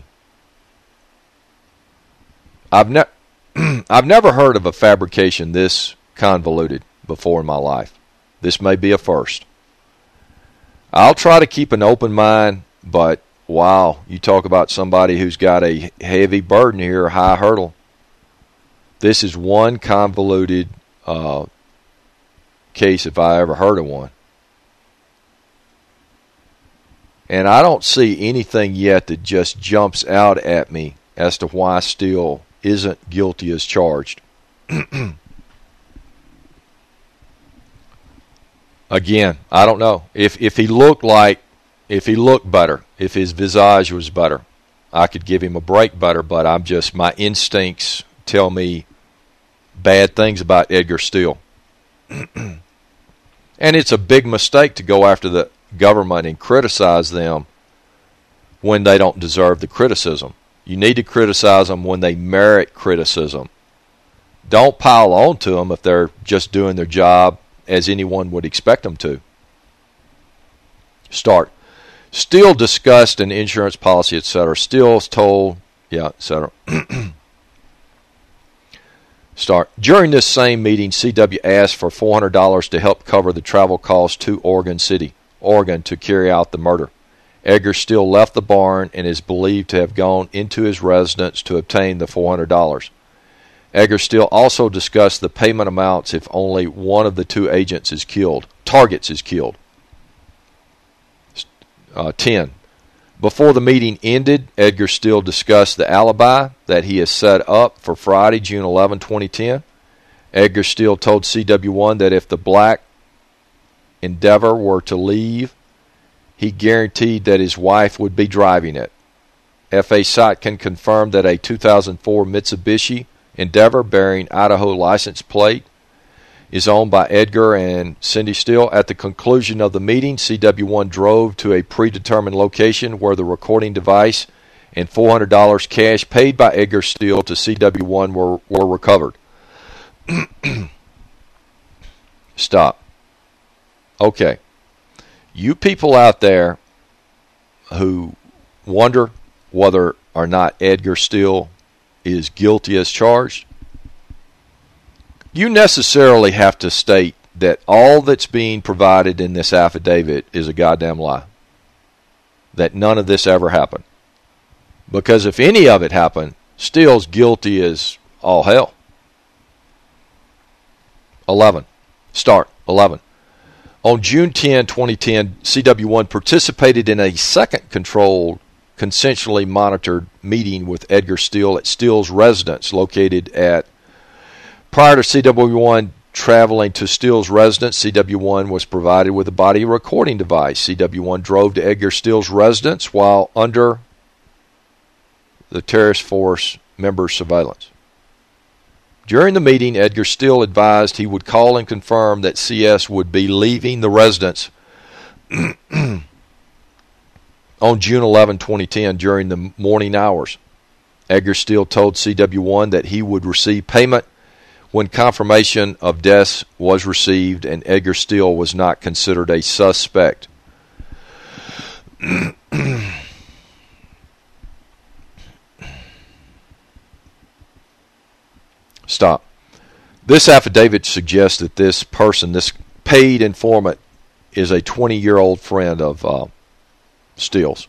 I've, ne- I've never heard of a fabrication this convoluted before in my life. This may be a first. I'll try to keep an open mind, but wow, you talk about somebody who's got a heavy burden here, a high hurdle. This is one convoluted uh, case if I ever heard of one. And I don't see anything yet that just jumps out at me as to why Steele isn't guilty as charged. Again, I don't know. If if he looked like, if he looked better, if his visage was better, I could give him a break better, but I'm just, my instincts tell me bad things about Edgar Steele. And it's a big mistake to go after the government and criticize them when they don't deserve the criticism. You need to criticize them when they merit criticism. Don't pile on to them if they're just doing their job as anyone would expect them to. Start. Steele discussed an insurance policy, et cetera. Steele's told, yeah, et cetera. Start. During this same meeting, C W asked for four hundred dollars to help cover the travel costs to Oregon City, Oregon, to carry out the murder. Edgar Steele left the barn and is believed to have gone into his residence to obtain the four hundred dollars. Edgar Steele also discussed the payment amounts if only one of the two agents is killed, targets is killed. Uh, ten. Before the meeting ended, Edgar Steele discussed the alibi that he has set up for Friday, June eleventh, twenty ten. Edgar Steele told C W one that if the black Endeavor were to leave, he guaranteed that his wife would be driving it. F A Sotkin confirmed that a two thousand four Mitsubishi Endeavor bearing Idaho license plate is owned by Edgar and Cindy Steele. At the conclusion of the meeting, C W one drove to a predetermined location where the recording device and four hundred dollars cash paid by Edgar Steele to C W one were, were recovered. Stop. Okay. You people out there who wonder whether or not Edgar Steele is guilty as charged, you necessarily have to state that all that's being provided in this affidavit is a goddamn lie. That none of this ever happened. Because if any of it happened, Steele's guilty as all hell. eleven. Start. eleven. On June tenth, twenty ten, C W one participated in a second controlled, consensually monitored meeting with Edgar Steele at Steele's residence located at... Prior to C W one traveling to Steele's residence, C W one was provided with a body recording device. C W one drove to Edgar Steele's residence while under the terrorist force member's surveillance. During the meeting, Edgar Steele advised he would call and confirm that C S would be leaving the residence on June eleventh, twenty ten during the morning hours. Edgar Steele told C W one that he would receive payment when confirmation of death was received and Edgar Steele was not considered a suspect. Stop. This affidavit suggests that this person, this paid informant, is a twenty-year-old friend of uh, Steele's.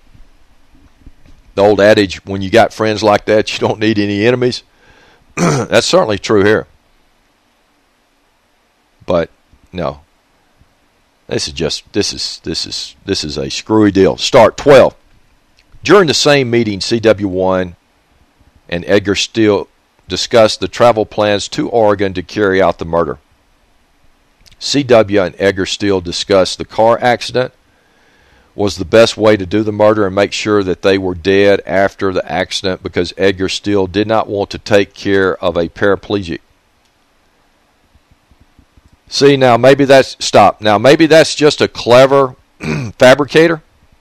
The old adage, when you got friends like that, you don't need any enemies. That's certainly true here. But no. This is just this is this is this is a screwy deal. Start twelve. During the same meeting, C W one and Edgar Steele discussed the travel plans to Oregon to carry out the murder. C W and Edgar Steele discussed the car accident was the best way to do the murder and make sure that they were dead after the accident because Edgar Steele did not want to take care of a paraplegic. See, now maybe that's, stop. Now maybe that's just a clever fabricator.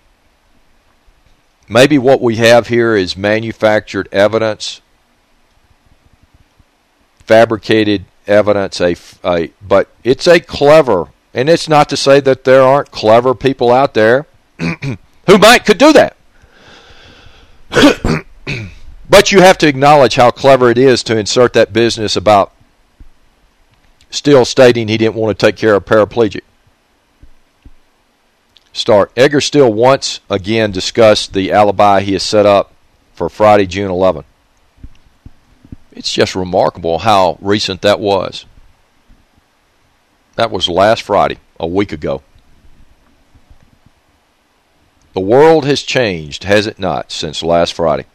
Maybe what we have here is manufactured evidence, fabricated evidence, a, a but it's a clever, and it's not to say that there aren't clever people out there who might could do that. But you have to acknowledge how clever it is to insert that business about Steele stating he didn't want to take care of a paraplegic. Start. Edgar Steele once again discussed the alibi he has set up for Friday, June eleventh. It's just remarkable how recent that was. That was last Friday, a week ago. The world has changed, has it not, since last Friday?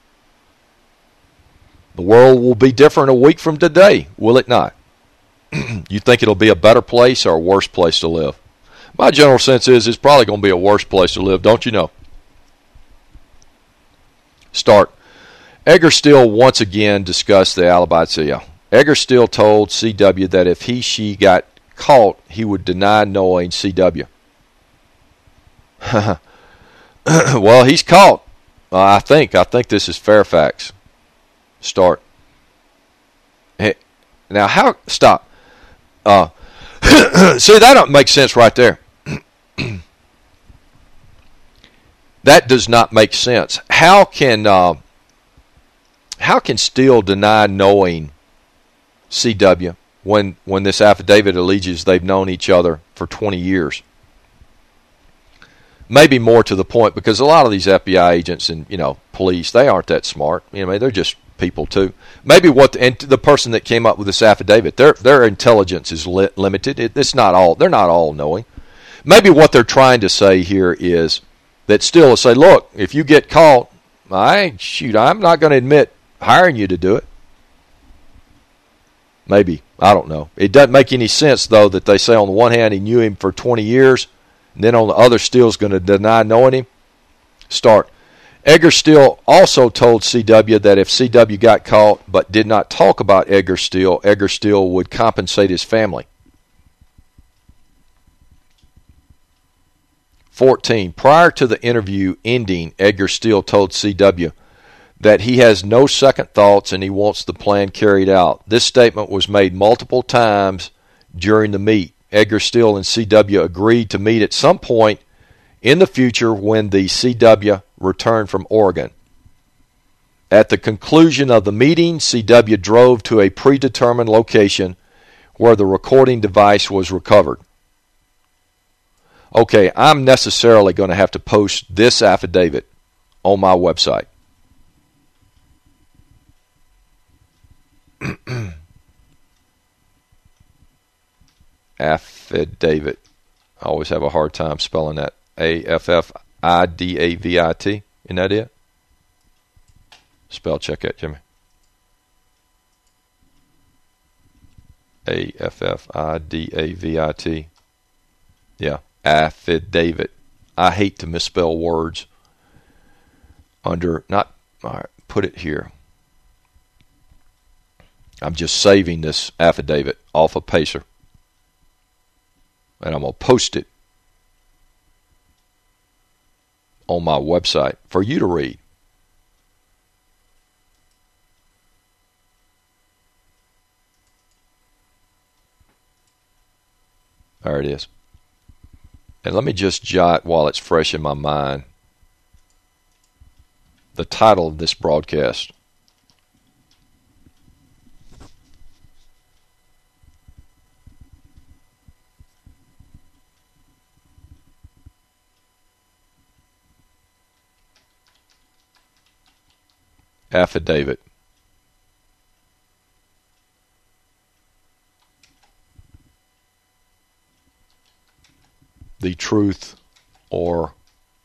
The world will be different a week from today, will it not? You think it'll be a better place or a worse place to live? My general sense is it's probably going to be a worse place to live, don't you know? Start. Edgar Steele once again discussed the alibi. Edgar Steele told C W that if he, she got caught, he would deny knowing C W. Well, he's caught. Uh, I think. I think this is Fairfax. Start. Hey, now, how... Stop. Uh, see, that don't make sense right there. That does not make sense. How can... Uh, how can Steele deny knowing C W when when this affidavit alleges they've known each other for twenty years? Maybe more to the point, because a lot of these F B I agents and, you know, police, they aren't that smart. You know, they're just people too. Maybe what the, and the person that came up with this affidavit, their their intelligence is li- limited. It, it's not all. They're not all knowing. Maybe what they're trying to say here is that Steele will say, "Look, if you get caught, I shoot, I'm not going to admit hiring you to do it." Maybe. I don't know. It doesn't make any sense, though, that they say on the one hand he knew him for twenty years, and then on the other Steele's going to deny knowing him. Start. Edgar Steele also told C W that if C W got caught but did not talk about Edgar Steele, Edgar Steele would compensate his family. fourteen. Prior to the interview ending, Edgar Steele told C W that he has no second thoughts and he wants the plan carried out. This statement was made multiple times during the meet. Edgar Steele and C W agreed to meet at some point in the future when the C W returned from Oregon. At the conclusion of the meeting, C W drove to a predetermined location where the recording device was recovered. Okay, I'm necessarily going to have to post this affidavit on my website. Affidavit. I always have a hard time spelling that. A F F I D A V I T. Isn't that it? Spell check that, Jimmy. A F F I D A V I T. Yeah, affidavit. I hate to misspell words. Under, not, all right, put it here. I'm just saving this affidavit off of Pacer. And I'm going to post it on my website for you to read. There it is. And let me just jot while it's fresh in my mind the title of this broadcast. Affidavit. The truth or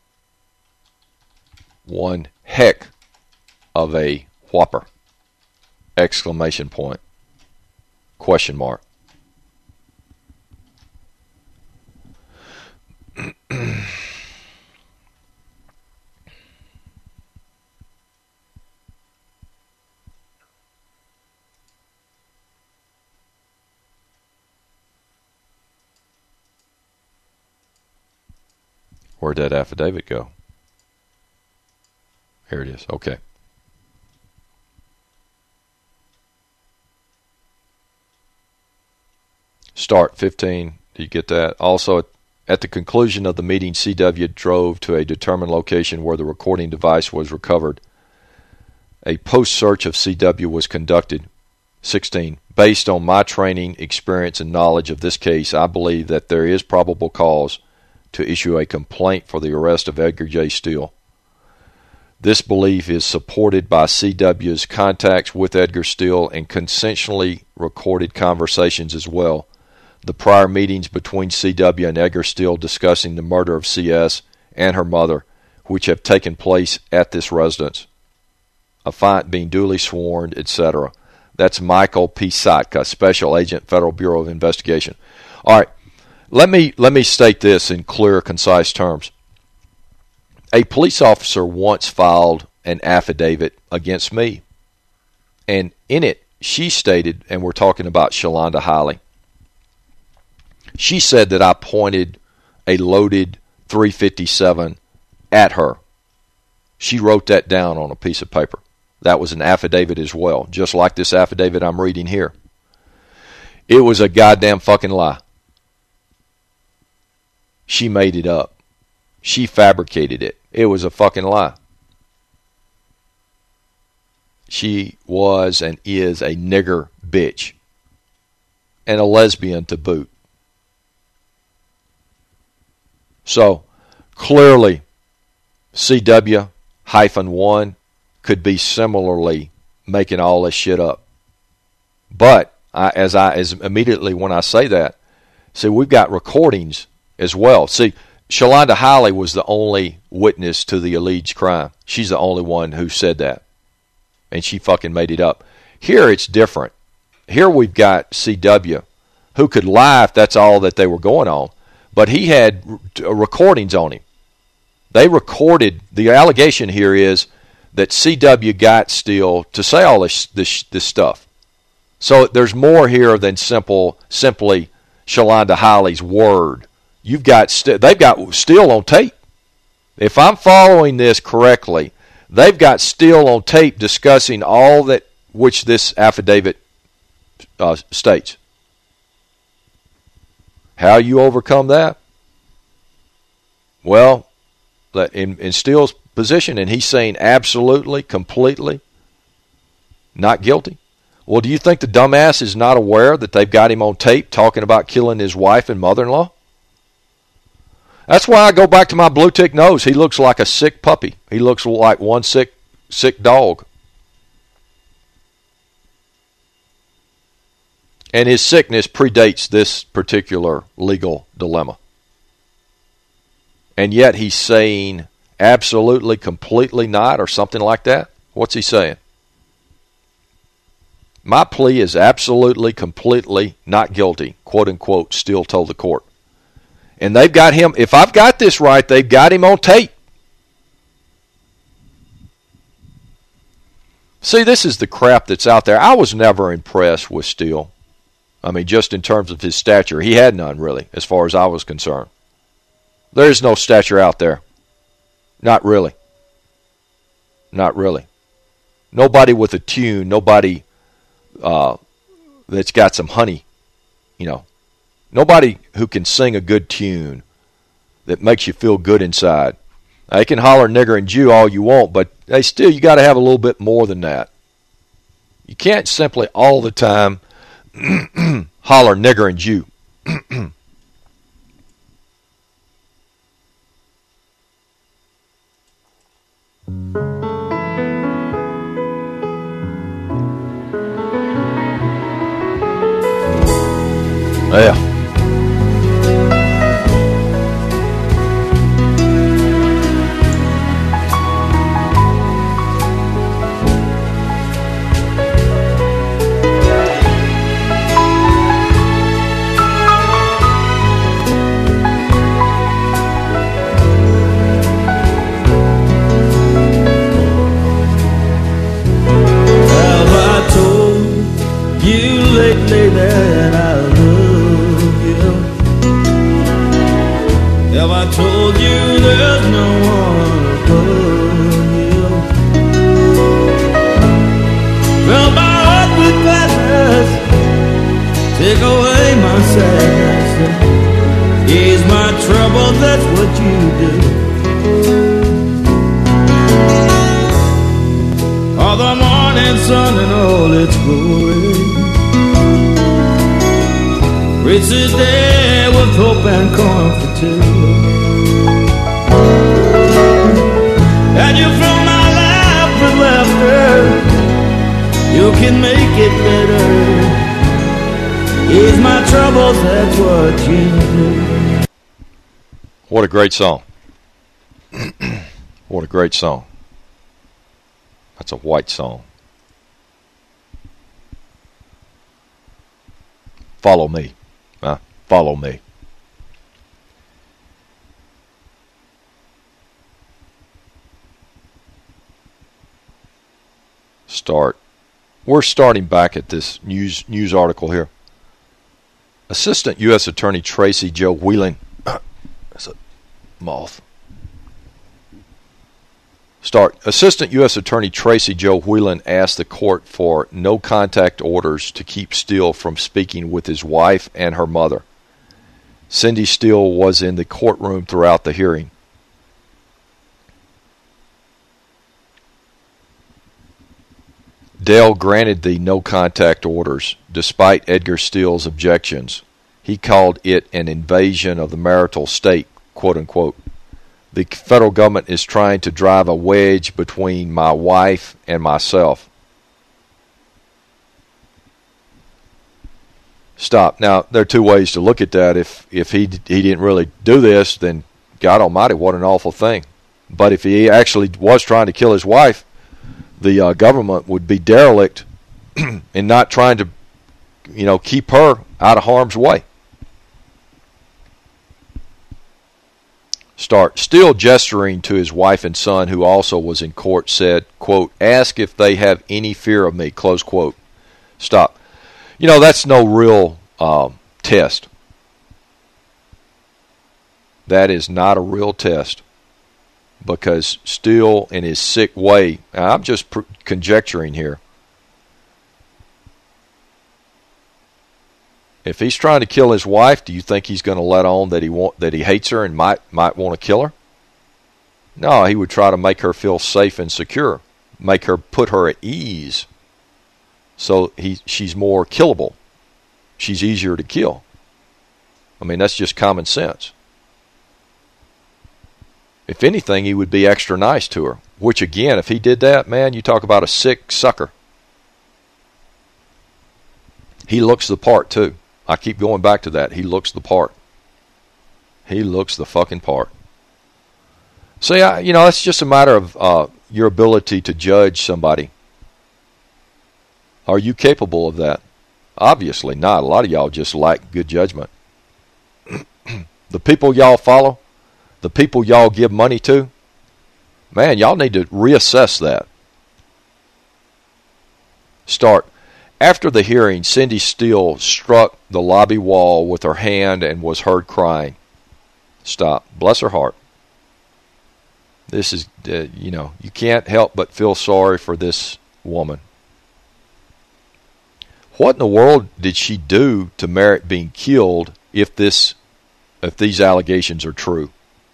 one heck of a whopper. Exclamation point. Question mark. Where'd that affidavit go? Here it is. Okay. Start fifteen. Do you get that? Also, at the conclusion of the meeting, C W drove to a determined location where the recording device was recovered. A post-search of C W was conducted. sixteen. Based on my training, experience, and knowledge of this case, I believe that there is probable cause to issue a complaint for the arrest of Edgar J. Steele. This belief is supported by C W's contacts with Edgar Steele and consensually recorded conversations as well. The prior meetings between C W and Edgar Steele discussing the murder of C S and her mother, which have taken place at this residence. Affiant being duly sworn, et cetera. That's Michael P. Satka, Special Agent, Federal Bureau of Investigation. All right. Let me let me state this in clear, concise terms. A police officer once filed an affidavit against me, and in it she stated, and we're talking about Shalonda Hiley, she said that I pointed a loaded three fifty-seven at her. She wrote that down on a piece of paper. That was an affidavit as well, just like this affidavit I'm reading here. It was a goddamn fucking lie. She made it up. She fabricated it. It was a fucking lie. She was and is a nigger bitch. And a lesbian to boot. So, clearly, C W one could be similarly making all this shit up. But, I, as I as immediately when I say that, see, we've got recordings as well. See, Shalonda Hiley was the only witness to the alleged crime. She's the only one who said that. And she fucking made it up. Here it's different. Here we've got C W, who could lie if that's all that they were going on. But he had recordings on him. They recorded, the allegation here is that C W got Steele to say all this, this, this stuff. So there's more here than simple, simply Shalonda Hiley's word. You've got they've got Steele on tape. If I'm following this correctly, they've got Steele on tape discussing all that which this affidavit uh, states. How you overcome that? Well, in, in Steele's position, and he's saying absolutely, completely not guilty. Well, do you think the dumbass is not aware that they've got him on tape talking about killing his wife and mother-in-law? That's why I go back to my blue tick nose. He looks like a sick puppy. He looks like one sick, sick dog. And his sickness predates this particular legal dilemma. And yet he's saying absolutely, completely not, or something like that. What's he saying? My plea is absolutely, completely not guilty, quote unquote, Steele told the court. And they've got him, if I've got this right, they've got him on tape. See, this is the crap that's out there. I was never impressed with Steele. I mean, just in terms of his stature. He had none, really, as far as I was concerned. There is no stature out there. Not really. Not really. Nobody with a tune, nobody uh, that's got some honey, you know. Nobody who can sing a good tune that makes you feel good inside. Now, you can holler nigger and Jew all you want, but hey, still you got to have a little bit more than that. You can't simply all the time holler nigger and Jew. Yeah. Have I told you lately that I love you? Have I told you there's no one above you? Fill my heart with gladness, take away my sadness, ease my trouble, that's what you do. All the morning sun and all its glory, reach the day with hope and comfort too. And you fill my life with laughter, you can make it better, ease my troubles, that's what you do. What a great song. What a great song. That's a white song. Follow me. Huh? Follow me. Start. We're starting back at this news news article here. Assistant U S Attorney Tracy Jo Whelan. That's a moth. Start. Assistant U S Attorney Tracy Jo Whelan asked the court for no-contact orders to keep Steele from speaking with his wife and her mother. Cindy Steele was in the courtroom throughout the hearing. Dale granted the no-contact orders, despite Edgar Steele's objections. He called it an invasion of the marital state, quote-unquote. The federal government is trying to drive a wedge between my wife and myself. Stop. Now, there are two ways to look at that. If if he he didn't really do this, then God Almighty, what an awful thing. But if he actually was trying to kill his wife, the uh, government would be derelict in not trying to, you know, keep her out of harm's way. Start. Still gesturing to his wife and son, who also was in court, said, quote, ask if they have any fear of me, close quote. Stop. You know, that's no real uh, test. That is not a real test. Because Steele, in his sick way, I'm just pr- conjecturing here. If he's trying to kill his wife, do you think he's going to let on that he want that he hates her and might might want to kill her? No, he would try to make her feel safe and secure, make her put her at ease, so he she's more killable. She's easier to kill. I mean, that's just common sense. If anything, he would be extra nice to her. Which, again, if he did that, man, you talk about a sick sucker. He looks the part, too. I keep going back to that. He looks the part. He looks the fucking part. See, I, you know, it's just a matter of uh, your ability to judge somebody. Are you capable of that? Obviously not. A lot of y'all just lack good judgment. The people y'all follow, the people y'all give money to, man, y'all need to reassess that. Start. After the hearing, Cindy Steele struck the lobby wall with her hand and was heard crying. Stop. Bless her heart. This is, uh, you know, you can't help but feel sorry for this woman. What in the world did she do to merit being killed if this, if these allegations are true?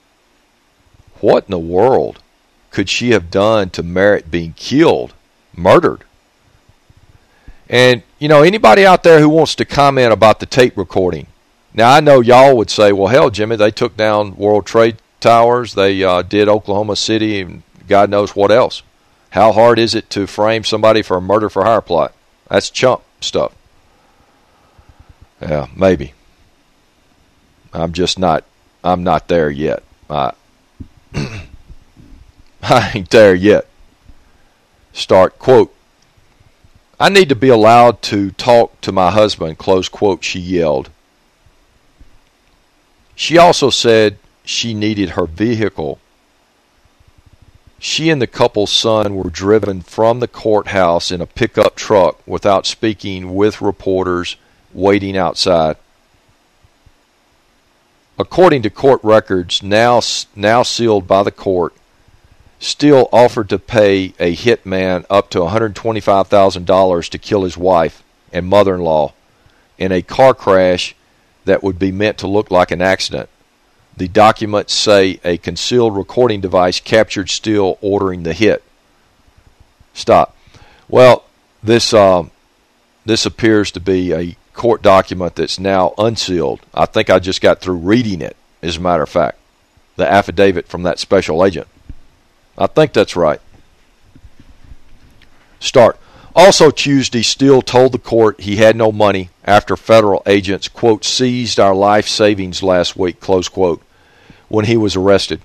what in the world could she have done to merit being killed, murdered? And, you know, anybody out there who wants to comment about the tape recording, now I know y'all would say, well, hell, Jimmy, they took down World Trade Towers, they uh, did Oklahoma City, and God knows what else. How hard is it to frame somebody for a murder for hire plot? That's chump stuff. Yeah, maybe. I'm just not, I'm not there yet. I, I ain't there yet. Start, quote, I need to be allowed to talk to my husband, close quote, she yelled. She also said she needed her vehicle. She and the couple's son were driven from the courthouse in a pickup truck without speaking with reporters waiting outside. According to court records, now, now sealed by the court, Steele offered to pay a hitman up to one hundred twenty-five thousand dollars to kill his wife and mother-in-law in a car crash that would be meant to look like an accident. The documents say a concealed recording device captured Steele ordering the hit. Stop. Well, this uh, this appears to be a court document that's now unsealed. I think I just got through reading it, as a matter of fact. The affidavit from that special agent. I think that's right. Start. Also Tuesday, Steele told the court he had no money after federal agents, quote, seized our life savings last week, close quote, when he was arrested.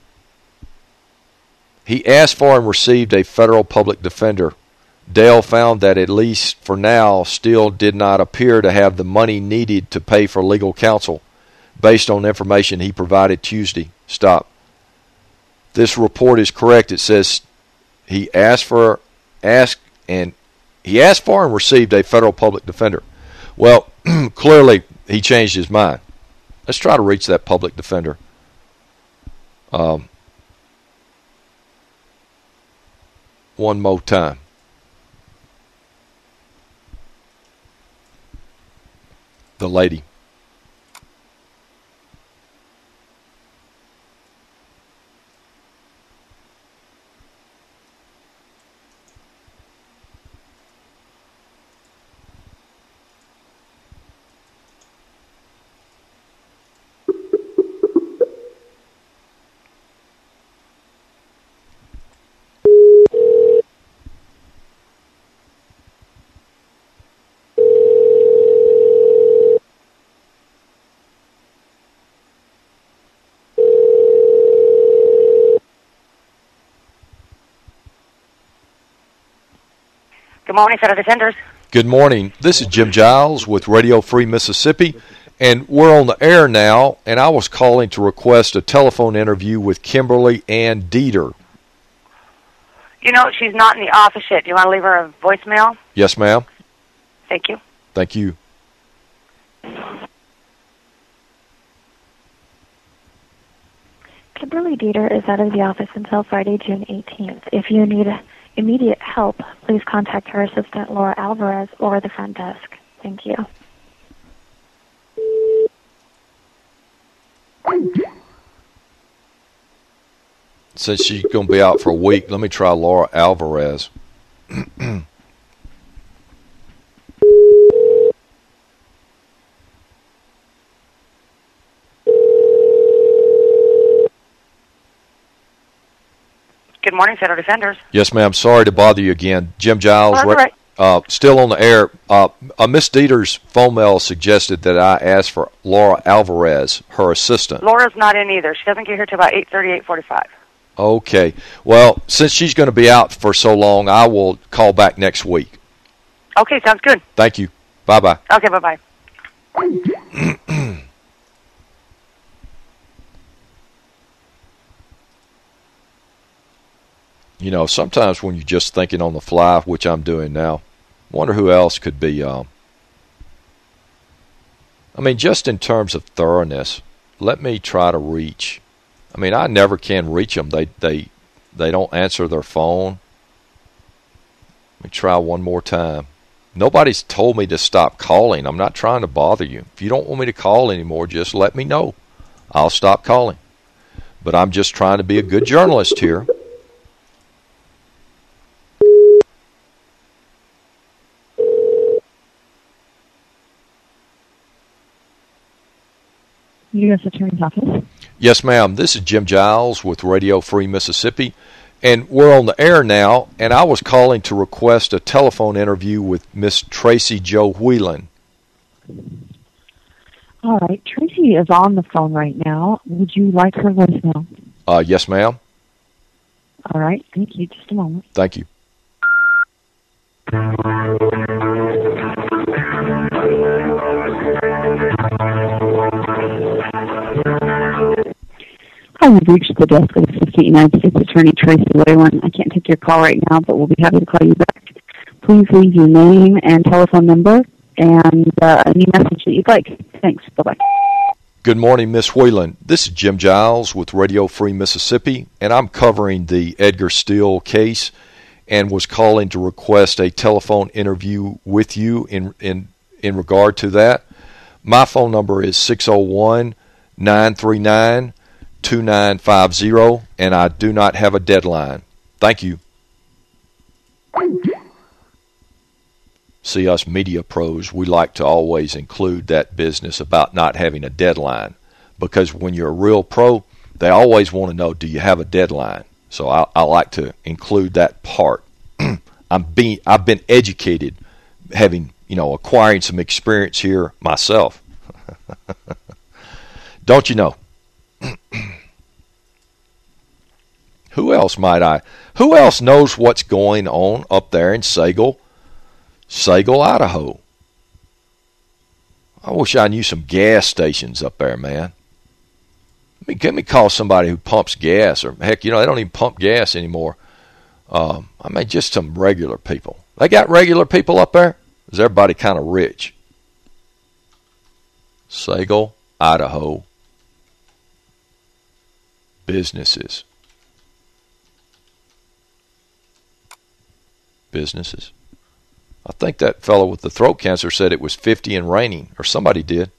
He asked for and received a federal public defender. Dale found that at least for now, Steele did not appear to have the money needed to pay for legal counsel, based on information he provided Tuesday. Stop. This report is correct. It says he asked for, asked and he asked for and received a federal public defender. Well, clearly he changed his mind. Let's try to reach that public defender. Um, one more time. The lady. Good morning, Federal Defenders. Good morning. This is Jim Giles with Radio Free Mississippi, and we're on the air now, and I was calling to request a telephone interview with Kimberly Ann Dieter. You know, she's not in the office yet. Do you want to leave her a voicemail? Yes, ma'am. Thank you. Thank you. Kimberly Dieter is out of the office until Friday, June eighteenth. If you need immediate help, please contact her assistant, Laura Alvarez, or the front desk. Thank you. Since she's going to be out for a week, let me try Laura Alvarez. Good morning, Federal Defenders. Yes, ma'am. Sorry to bother you again. Jim Giles, Oh, that's all right. uh, still on the air. Uh, uh, Miss Dieter's phone mail suggested that I ask for Laura Alvarez, her assistant. Laura's not in either. She doesn't get here till about eight thirty, eight forty-five. Okay. Well, since she's going to be out for so long, I will call back next week. Okay, sounds good. Thank you. Bye-bye. Okay, bye-bye. You know, sometimes when you're just thinking on the fly, which I'm doing now, wonder who else could be, um, I mean, just in terms of thoroughness, let me try to reach, I mean, I never can reach them. They, they, they don't answer their phone. Let me try one more time. Nobody's told me to stop calling. I'm not trying to bother you. If you don't want me to call anymore, just let me know. I'll stop calling. but I'm just trying to be a good journalist here. U S Attorney's Office. Yes, ma'am. This is Jim Giles with Radio Free Mississippi, and we're on the air now, and I was calling to request a telephone interview with Miss Tracy Jo Whelan. All right. Tracy is on the phone right now. Would you like her voicemail? Uh, yes, ma'am. All right. Thank you. Just a moment. Thank you. Hi, we've reached the desk of Assistant United States Attorney Tracy Whalen. I can't take your call right now, but we'll be happy to call you back. Please leave your name and telephone number and uh, any message that you'd like. Thanks. Bye-bye. Good morning, Miss Whelan. This is Jim Giles with Radio Free Mississippi, and I'm covering the Edgar Steele case and was calling to request a telephone interview with you in in, in regard to that. My phone number is six oh one, nine three nine, two nine five zero, and I do not have a deadline. Thank you. See, us media pros, we like to always include that business about not having a deadline, because when you're a real pro, they always want to know, do you have a deadline? So I, I like to include that part. I'm being, I've been educated, having, you know, acquiring some experience here myself. Don't you know? Who else might I? Who else knows what's going on up there in Sagal, Sagal, Idaho? I wish I knew some gas stations up there, man. Let me, let me call somebody who pumps gas, or heck, you know, they don't even pump gas anymore. Um, I mean, just some regular people. They got regular people up there? Is everybody kind of rich? Sagal, Idaho. Businesses. Businesses. I think that fellow with the throat cancer said it was fifty and raining, or somebody did.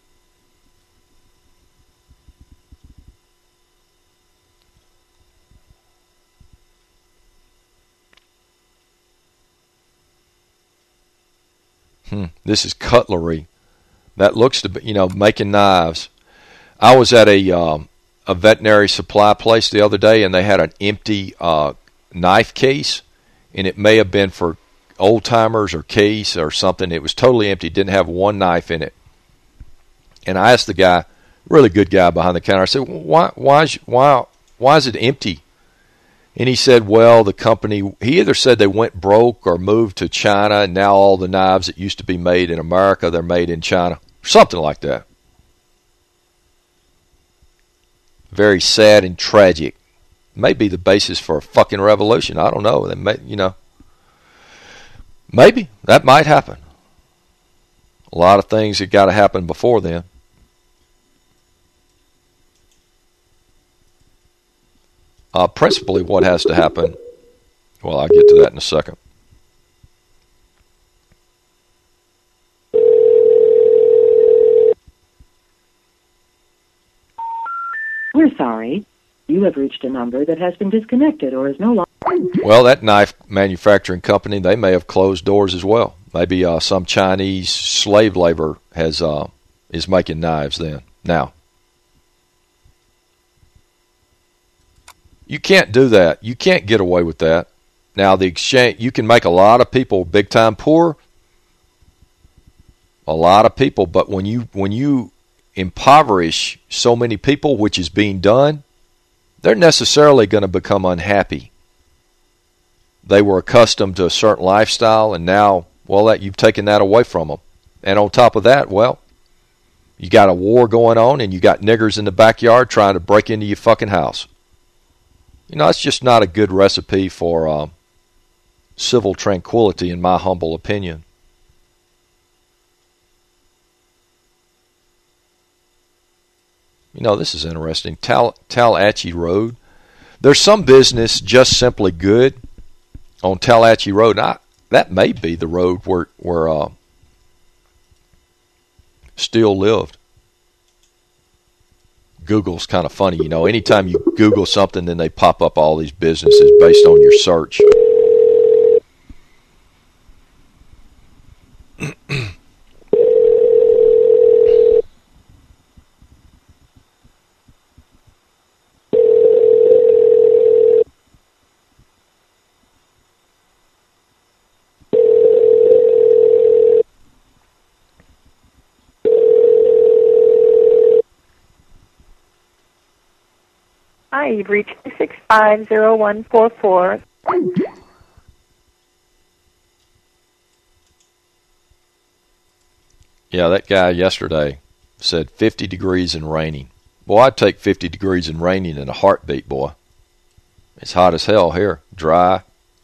Hmm. This is cutlery. That looks to be, you know, making knives. I was at a um, a veterinary supply place the other day, and they had an empty uh, knife case, and it may have been for old timers or case or something. It was totally empty, didn't have one knife in it. And I asked the guy, really good guy behind the counter, I said, why, why, is, why, why is it empty? And he said, well, the company, he either said they went broke or moved to China, and now all the knives that used to be made in America, they're made in China. Something like that. Very sad and tragic. May be the basis for a fucking revolution. I don't know. They may, you know. Maybe. That might happen. A lot of things that got to happen before then. Uh, principally what has to happen, well, I'll get to that in a second. We're sorry. You have reached a number that has been disconnected or is no longer... Well, that knife manufacturing company, they may have closed doors as well. Maybe uh, some Chinese slave labor has uh, is making knives then. Now, you can't do that. You can't get away with that. Now, the exchange, you can make a lot of people big time poor. A lot of people, but when you when you impoverish so many people, which is being done, they're necessarily going to become unhappy. They were accustomed to a certain lifestyle, and now, well, that you've taken that away from them. And on top of that, well, you got a war going on, and you got niggers in the backyard trying to break into your fucking house. You know, it's just not a good recipe for um, civil tranquility, in my humble opinion. You know, this is interesting. Tal Tallahatchie Road. There's some business just simply good on Tallahatchie Road. I, that may be the road where where uh, Steele lived. Google's kind of funny, you know. Anytime you Google something, then they pop up all these businesses based on your search. Hi, you've reached six five zero one four four. Yeah, that guy yesterday said fifty degrees and raining. Boy, I'd take fifty degrees and raining in a heartbeat, boy. It's hot as hell here. Dry.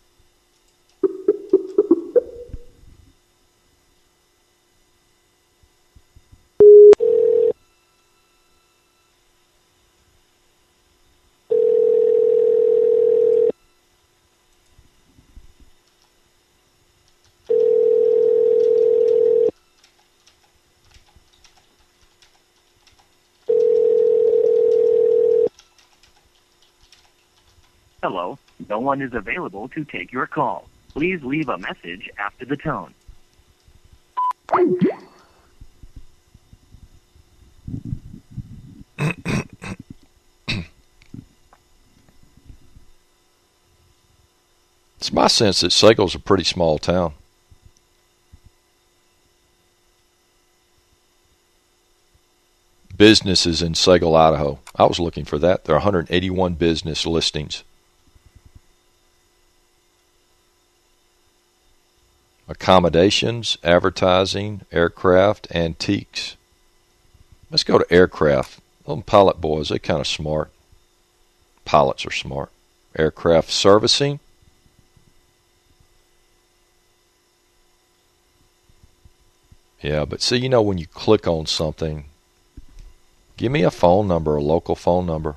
Hello, no one is available to take your call. Please leave a message after the tone. It's my sense that Sagel's a pretty small town. Businesses in Sagal, Idaho. I was looking for that. There are one hundred eighty-one business listings. Accommodations, advertising, aircraft, antiques. Let's go to aircraft. Them pilot boys, they're kind of smart. Pilots are smart. Aircraft servicing. Yeah, but see, you know, when you click on something, give me a phone number, a local phone number.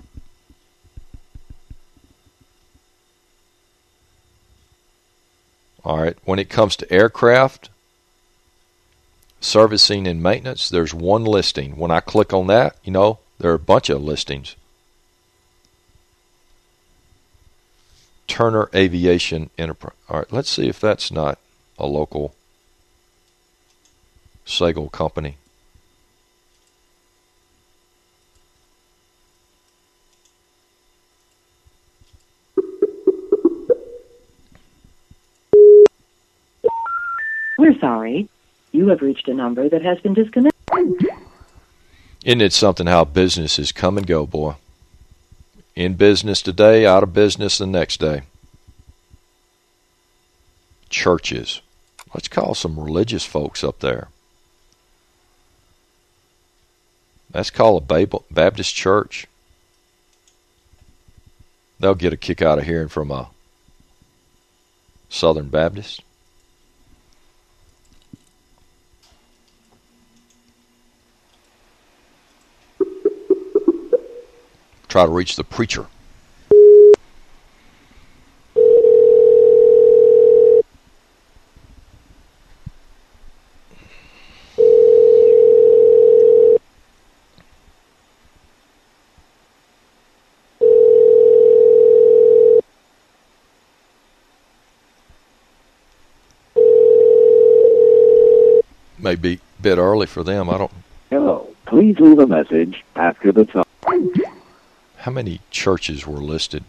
All right, when it comes to aircraft, servicing and maintenance, there's one listing. When I click on that, you know, there are a bunch of listings. Turner Aviation Enterprise. All right, let's see if that's not a local Sagal company. We're sorry. You have reached a number that has been disconnected. Isn't it something how businesses come and go, boy? In business today, out of business the next day. Churches. Let's call some religious folks up there. Let's call a Baptist church. They'll get a kick out of hearing from a Southern Baptist. Try to reach the preacher. May be a bit early for them. I don't. Hello. Please leave a message after the tone. How many churches were listed?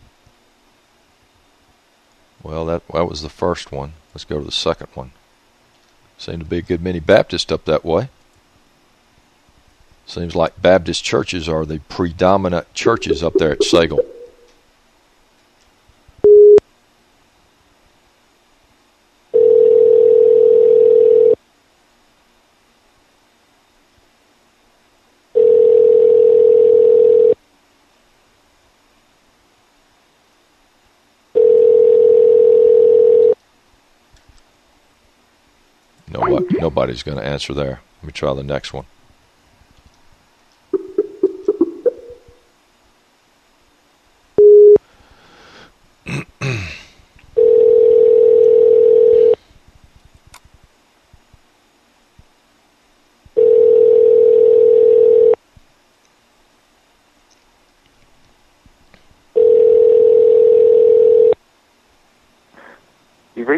Well, that, that was the first one. Let's go to the second one. Seem to be a good many Baptists up that way. Seems like Baptist churches are the predominant churches up there at Sagal. Nobody's going to answer there. Let me try the next one.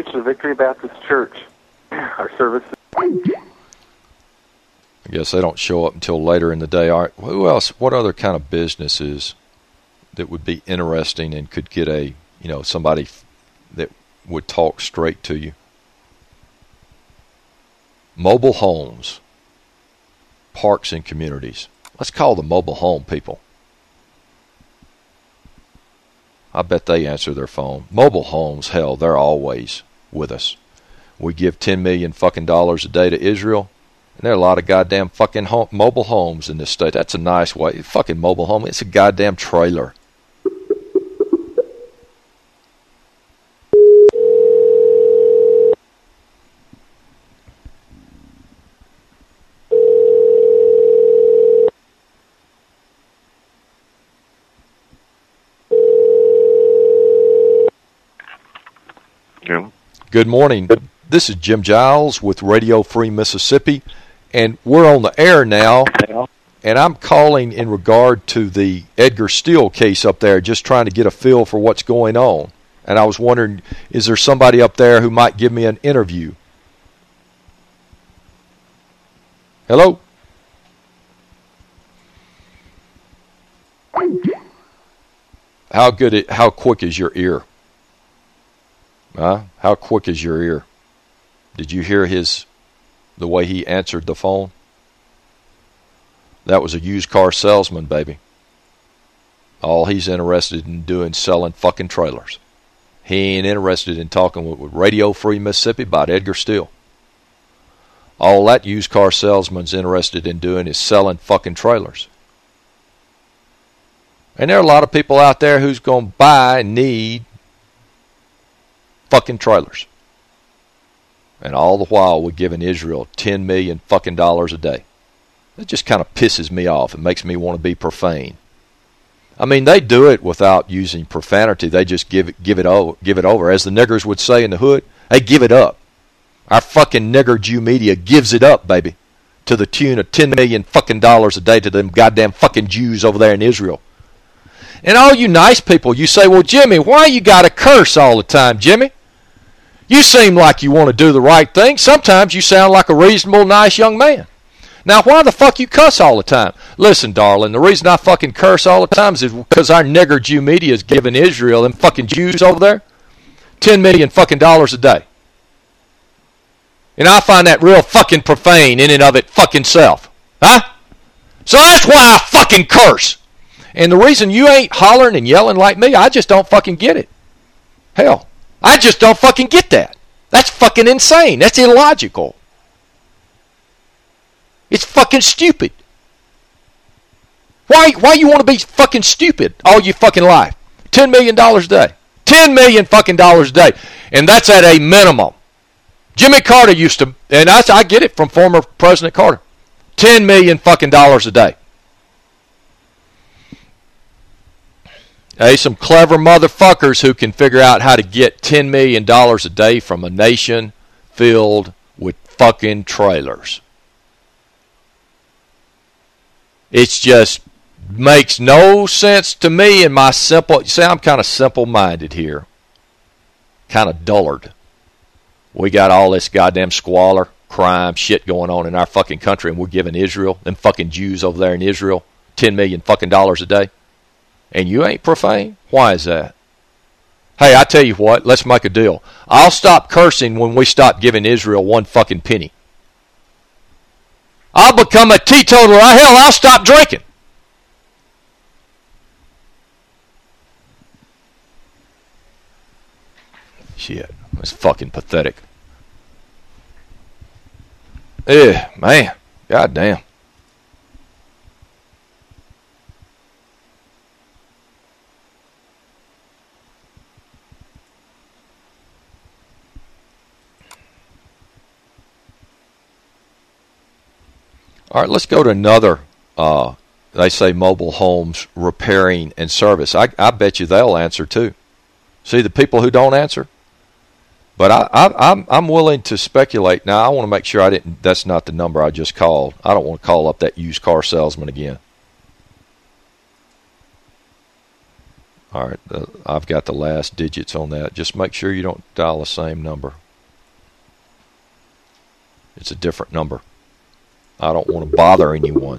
reached the Victory Baptist Church. Our service. I guess they don't show up until later in the day. All right, who else? What other kind of businesses that would be interesting and could get a, you know, somebody that would talk straight to you? Mobile homes, parks and communities. Let's call the mobile home people. I bet they answer their phone. Mobile homes, hell, they're always with us. We give ten million fucking dollars a day to Israel, and there are a lot of goddamn fucking home, mobile homes in this state. That's a nice way. Fucking mobile home, it's a goddamn trailer. Good morning. This is Jim Giles with Radio Free Mississippi, and we're on the air now, and I'm calling in regard to the Edgar Steele case up there, just trying to get a feel for what's going on. And I was wondering, is there somebody up there who might give me an interview? Hello? How good? It, how quick is your ear? Huh? How quick is your ear? Did you hear his, the way he answered the phone? That was a used car salesman, baby. All he's interested in doing is selling fucking trailers. He ain't interested in talking with, with Radio Free Mississippi about Edgar Steele. All that used car salesman's interested in doing is selling fucking trailers. And there are a lot of people out there who's going to buy and need fucking trailers. And all the while we're giving Israel ten million fucking dollars a day. It just kind of pisses me off. It makes me want to be profane. I mean, they do it without using profanity. They just give it, give it over, give it over. As the niggers would say in the hood, they give it up. Our fucking nigger Jew media gives it up, baby, to the tune of ten million fucking dollars a day to them goddamn fucking Jews over there in Israel. And all you nice people, you say, well, Jimmy, why you got to curse all the time, Jimmy? You seem like you want to do the right thing. Sometimes you sound like a reasonable, nice young man. Now, why the fuck you cuss all the time? Listen, darling, the reason I fucking curse all the time is because our nigger Jew media is giving Israel, them fucking Jews over there, ten million fucking dollars a day. And I find that real fucking profane in and of it fucking self. Huh? So that's why I fucking curse. And the reason you ain't hollering and yelling like me, I just don't fucking get it. Hell, I just don't fucking get that. That's fucking insane. That's illogical. It's fucking stupid. Why why you want to be fucking stupid all your fucking life? ten million dollars a day. ten million fucking dollars a day. And that's at a minimum. Jimmy Carter used to, and I, I get it from former President Carter, ten million fucking dollars a day. Hey, some clever motherfuckers who can figure out how to get ten million dollars a day from a nation filled with fucking trailers. It just makes no sense to me in my simple, see, I'm kind of simple-minded here. Kind of dullard. We got all this goddamn squalor, crime, shit going on in our fucking country, and we're giving Israel, them fucking Jews over there in Israel, ten million fucking dollars a day. And you ain't profane? Why is that? Hey, I tell you what, let's make a deal. I'll stop cursing when we stop giving Israel one fucking penny. I'll become a teetotaler. Hell, I'll stop drinking. Shit, it's fucking pathetic. Eh, man, goddamn. All right, let's go to another, uh, they say mobile homes repairing and service. I, I bet you they'll answer too. See the people who don't answer? But I, I, I'm, I'm willing to speculate. Now, I want to make sure I didn't, that's not the number I just called. I don't want to call up that used car salesman again. All right, uh, I've got the last digits on that. Just make sure you don't dial the same number. It's a different number. I don't want to bother anyone.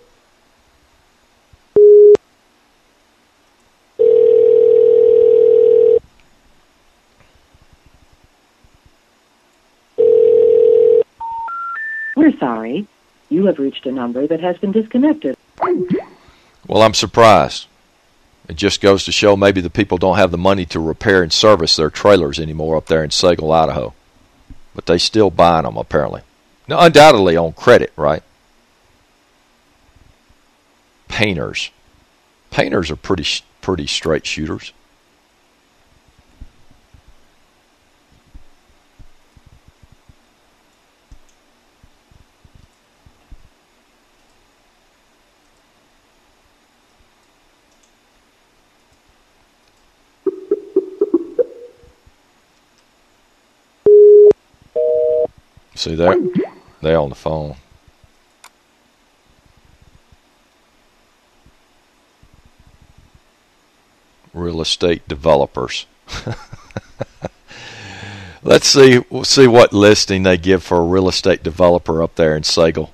We're sorry. You have reached a number that has been disconnected. Well, I'm surprised. It just goes to show maybe the people don't have the money to repair and service their trailers anymore up there in Sagal, Idaho. But they still buying them, apparently. Now, undoubtedly on credit, right? Painters. Painters are pretty pretty straight shooters. See there? They're on the phone. Real estate developers. Let's see we'll see what listing they give for a real estate developer up there in Sagal.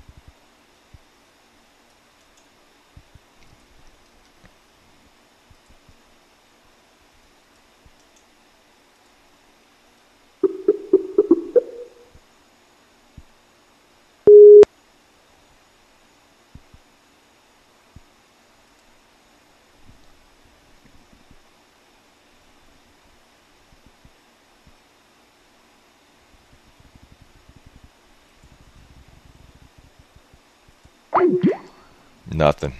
Nothing.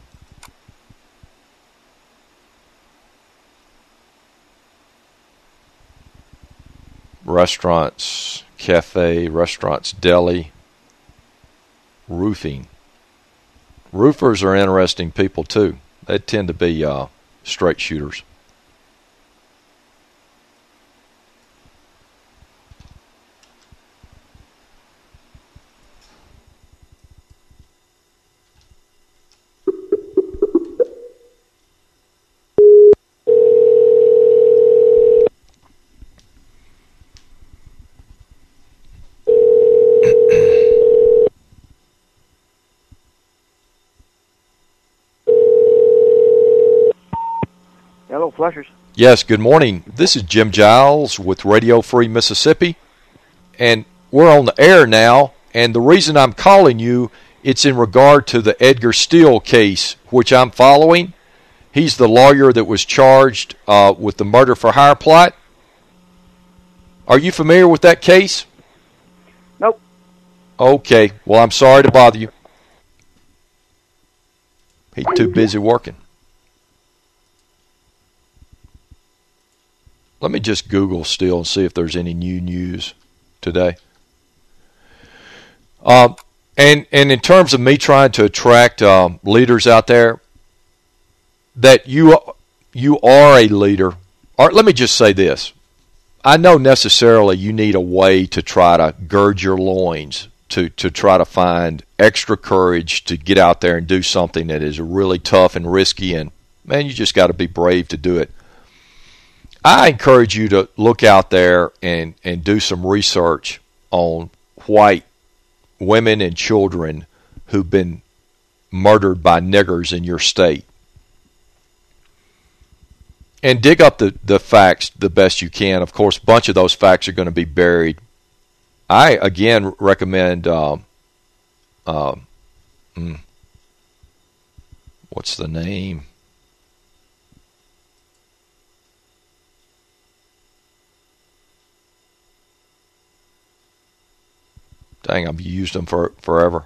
Restaurants, cafe, restaurants, deli, roofing. Roofers are interesting people too. They tend to be uh, straight shooters. Hello, Flushers. Yes, good morning. This is Jim Giles with Radio Free Mississippi, and we're on the air now, and the reason I'm calling you, it's in regard to the Edgar Steele case, which I'm following. He's the lawyer that was charged uh, with the murder for hire plot. Are you familiar with that case? Nope. Okay, well, I'm sorry to bother you. He's too busy working. Let me just Google Steele and see if there's any new news today. Uh, and and in terms of me trying to attract um, leaders out there, that you you are a leader. Or let me just say this. I know necessarily you need a way to try to gird your loins, to, to try to find extra courage to get out there and do something that is really tough and risky, and, man, you just got to be brave to do it. I encourage you to look out there and, and do some research on white women and children who've been murdered by niggers in your state. And dig up the, the facts the best you can. Of course, a bunch of those facts are going to be buried. I, again, recommend, um, uh, mm, what's the name? Dang, I've used them for forever.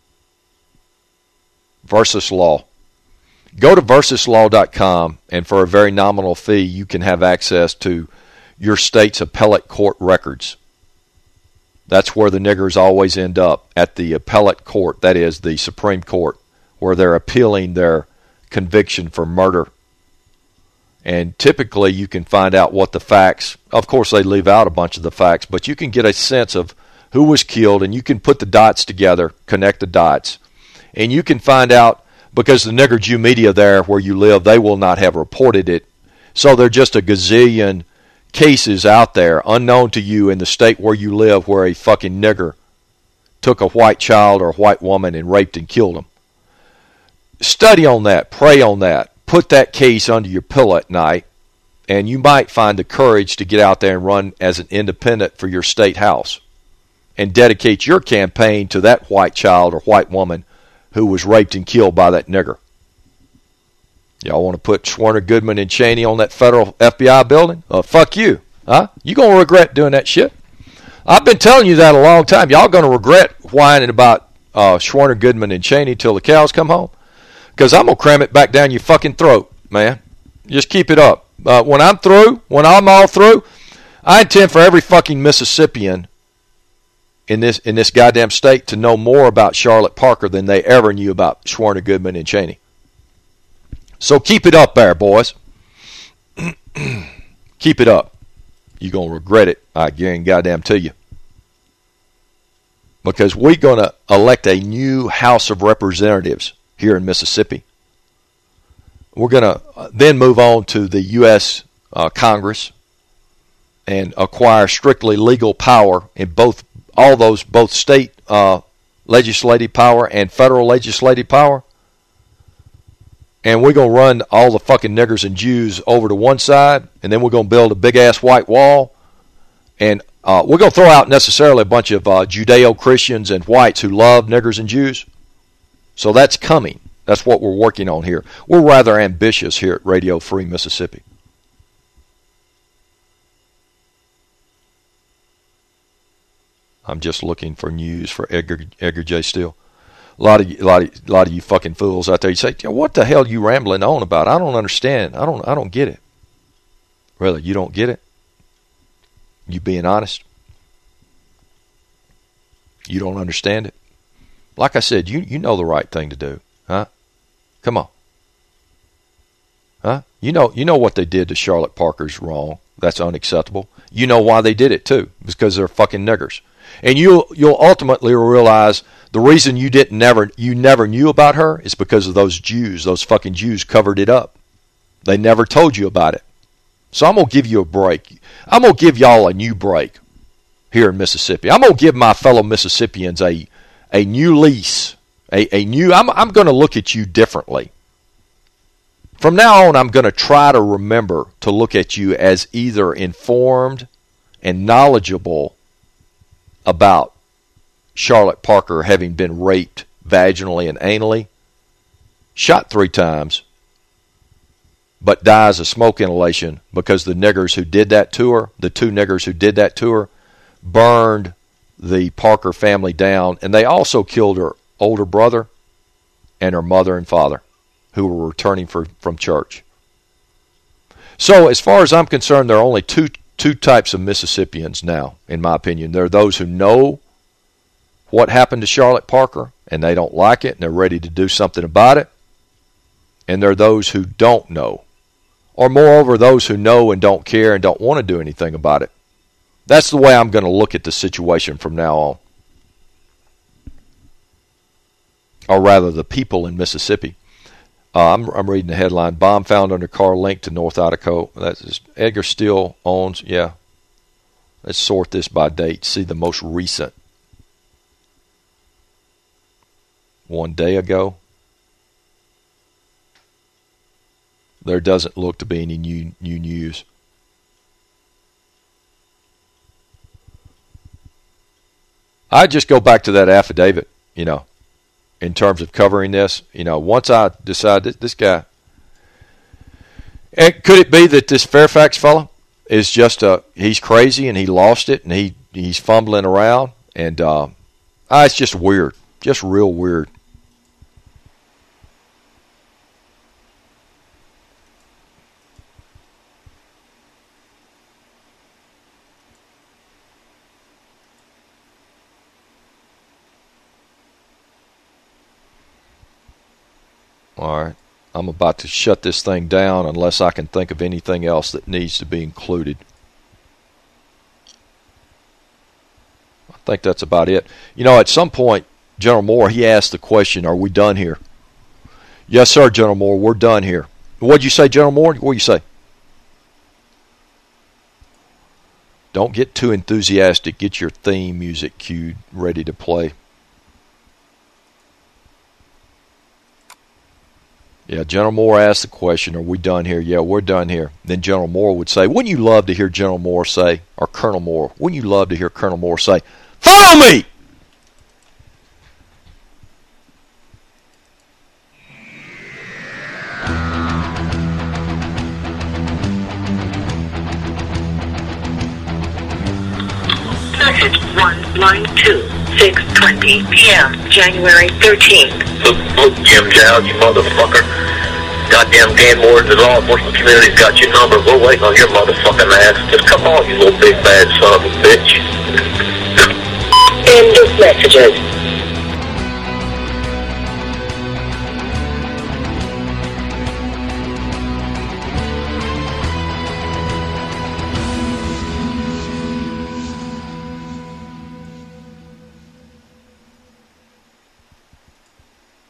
Versus Law. Go to versus law dot com, and for a very nominal fee, you can have access to your state's appellate court records. That's where the niggers always end up, at the appellate court, that is, the Supreme Court, where they're appealing their conviction for murder. And typically, you can find out what the facts, of course, they leave out a bunch of the facts, but you can get a sense of who was killed, and you can put the dots together, connect the dots, and you can find out because the nigger Jew media there where you live, they will not have reported it. So there are just a gazillion cases out there unknown to you in the state where you live where a fucking nigger took a white child or a white woman and raped and killed them. Study on that. Pray on that. Put that case under your pillow at night, and you might find the courage to get out there and run as an independent for your state house and dedicate your campaign to that white child or white woman who was raped and killed by that nigger. Y'all want to put Schwerner, Goodman, and Cheney on that federal F B I building? Uh, fuck you. Huh? You going to regret doing that shit. I've been telling you that a long time. Y'all going to regret whining about uh, Schwerner, Goodman, and Cheney till the cows come home? Because I'm going to cram it back down your fucking throat, man. Just keep it up. Uh, when I'm through, when I'm all through, I intend for every fucking Mississippian in this in this goddamn state to know more about Charlotte Parker than they ever knew about Schwerner, Goodman, and Cheney. So keep it up there, boys. Keep it up. You're going to regret it, I guarantee goddamn to you. Because we're going to elect a new House of Representatives here in Mississippi. We're going to then move on to the U S Uh, Congress and acquire strictly legal power in both all those, both state uh, legislative power and federal legislative power. And we're going to run all the fucking niggers and Jews over to one side, and then we're going to build a big-ass white wall. And uh, we're going to throw out necessarily a bunch of uh, Judeo-Christians and whites who love niggers and Jews. So that's coming. That's what we're working on here. We're rather ambitious here at Radio Free Mississippi. I'm just looking for news for Edgar, Edgar J. Steele. A lot of a lot of a lot of you fucking fools out there. You say, "What the hell are you rambling on about? I don't understand. I don't I don't get it." Really, you don't get it? You being honest? You don't understand it? Like I said, you you know the right thing to do, huh? Come on, huh? You know you know what they did to Charlotte Parker's wrong. That's unacceptable. You know why they did it too? It's because they're fucking niggers. And you'll you'll ultimately realize the reason you didn't never you never knew about her is because of those Jews. Those fucking Jews covered it up. They never told you about it. So I'm gonna give you a break. I'm gonna give y'all a new break here in Mississippi. I'm gonna give my fellow Mississippians a a new lease. A a new. I'm I'm gonna look at you differently. From now on, I'm gonna try to remember to look at you as either informed and knowledgeable about Charlotte Parker having been raped vaginally and anally, shot three times, but dies of smoke inhalation because the niggers who did that to her, the two niggers who did that to her, burned the Parker family down, and they also killed her older brother and her mother and father, who were returning for, from church. So as far as I'm concerned, there are only two two types of Mississippians now, in my opinion. There are those who know what happened to Charlotte Parker, and they don't like it, and they're ready to do something about it. And there are those who don't know. Or moreover, those who know and don't care and don't want to do anything about it. That's the way I'm going to look at the situation from now on. Or rather, the people in Mississippi. Uh, I'm, I'm reading the headline, bomb found under car linked to North Idaho. That's Edgar Steele owns, yeah. Let's sort this by date. See the most recent. One day ago. There doesn't look to be any new new news. I just go back to that affidavit, you know, in terms of covering this. You know, once I decide that this guy, and could it be that this Fairfax fellow is just a, he's crazy and he lost it and he he's fumbling around and uh, ah, it's just weird, just real weird. All right, I'm about to shut this thing down unless I can think of anything else that needs to be included. I think that's about it. You know, at some point, General Moore, he asked the question, are we done here? Yes, sir, General Moore. We're done here. What'd you say, General Moore? What'd you say? Don't get too enthusiastic. Get your theme music cued, ready to play. Yeah, General Moore asked the question, are we done here? Yeah, we're done here. Then General Moore would say, wouldn't you love to hear General Moore say, or Colonel Moore, wouldn't you love to hear Colonel Moore say, follow me! Message one, line two, six twenty p.m., January thirteenth. Look, look, Jim Giles, you motherfucker. Goddamn game warden and law enforcement community's got your number. We're waiting on your motherfucking ass. Just come on, you little big bad son of a bitch. End of messages.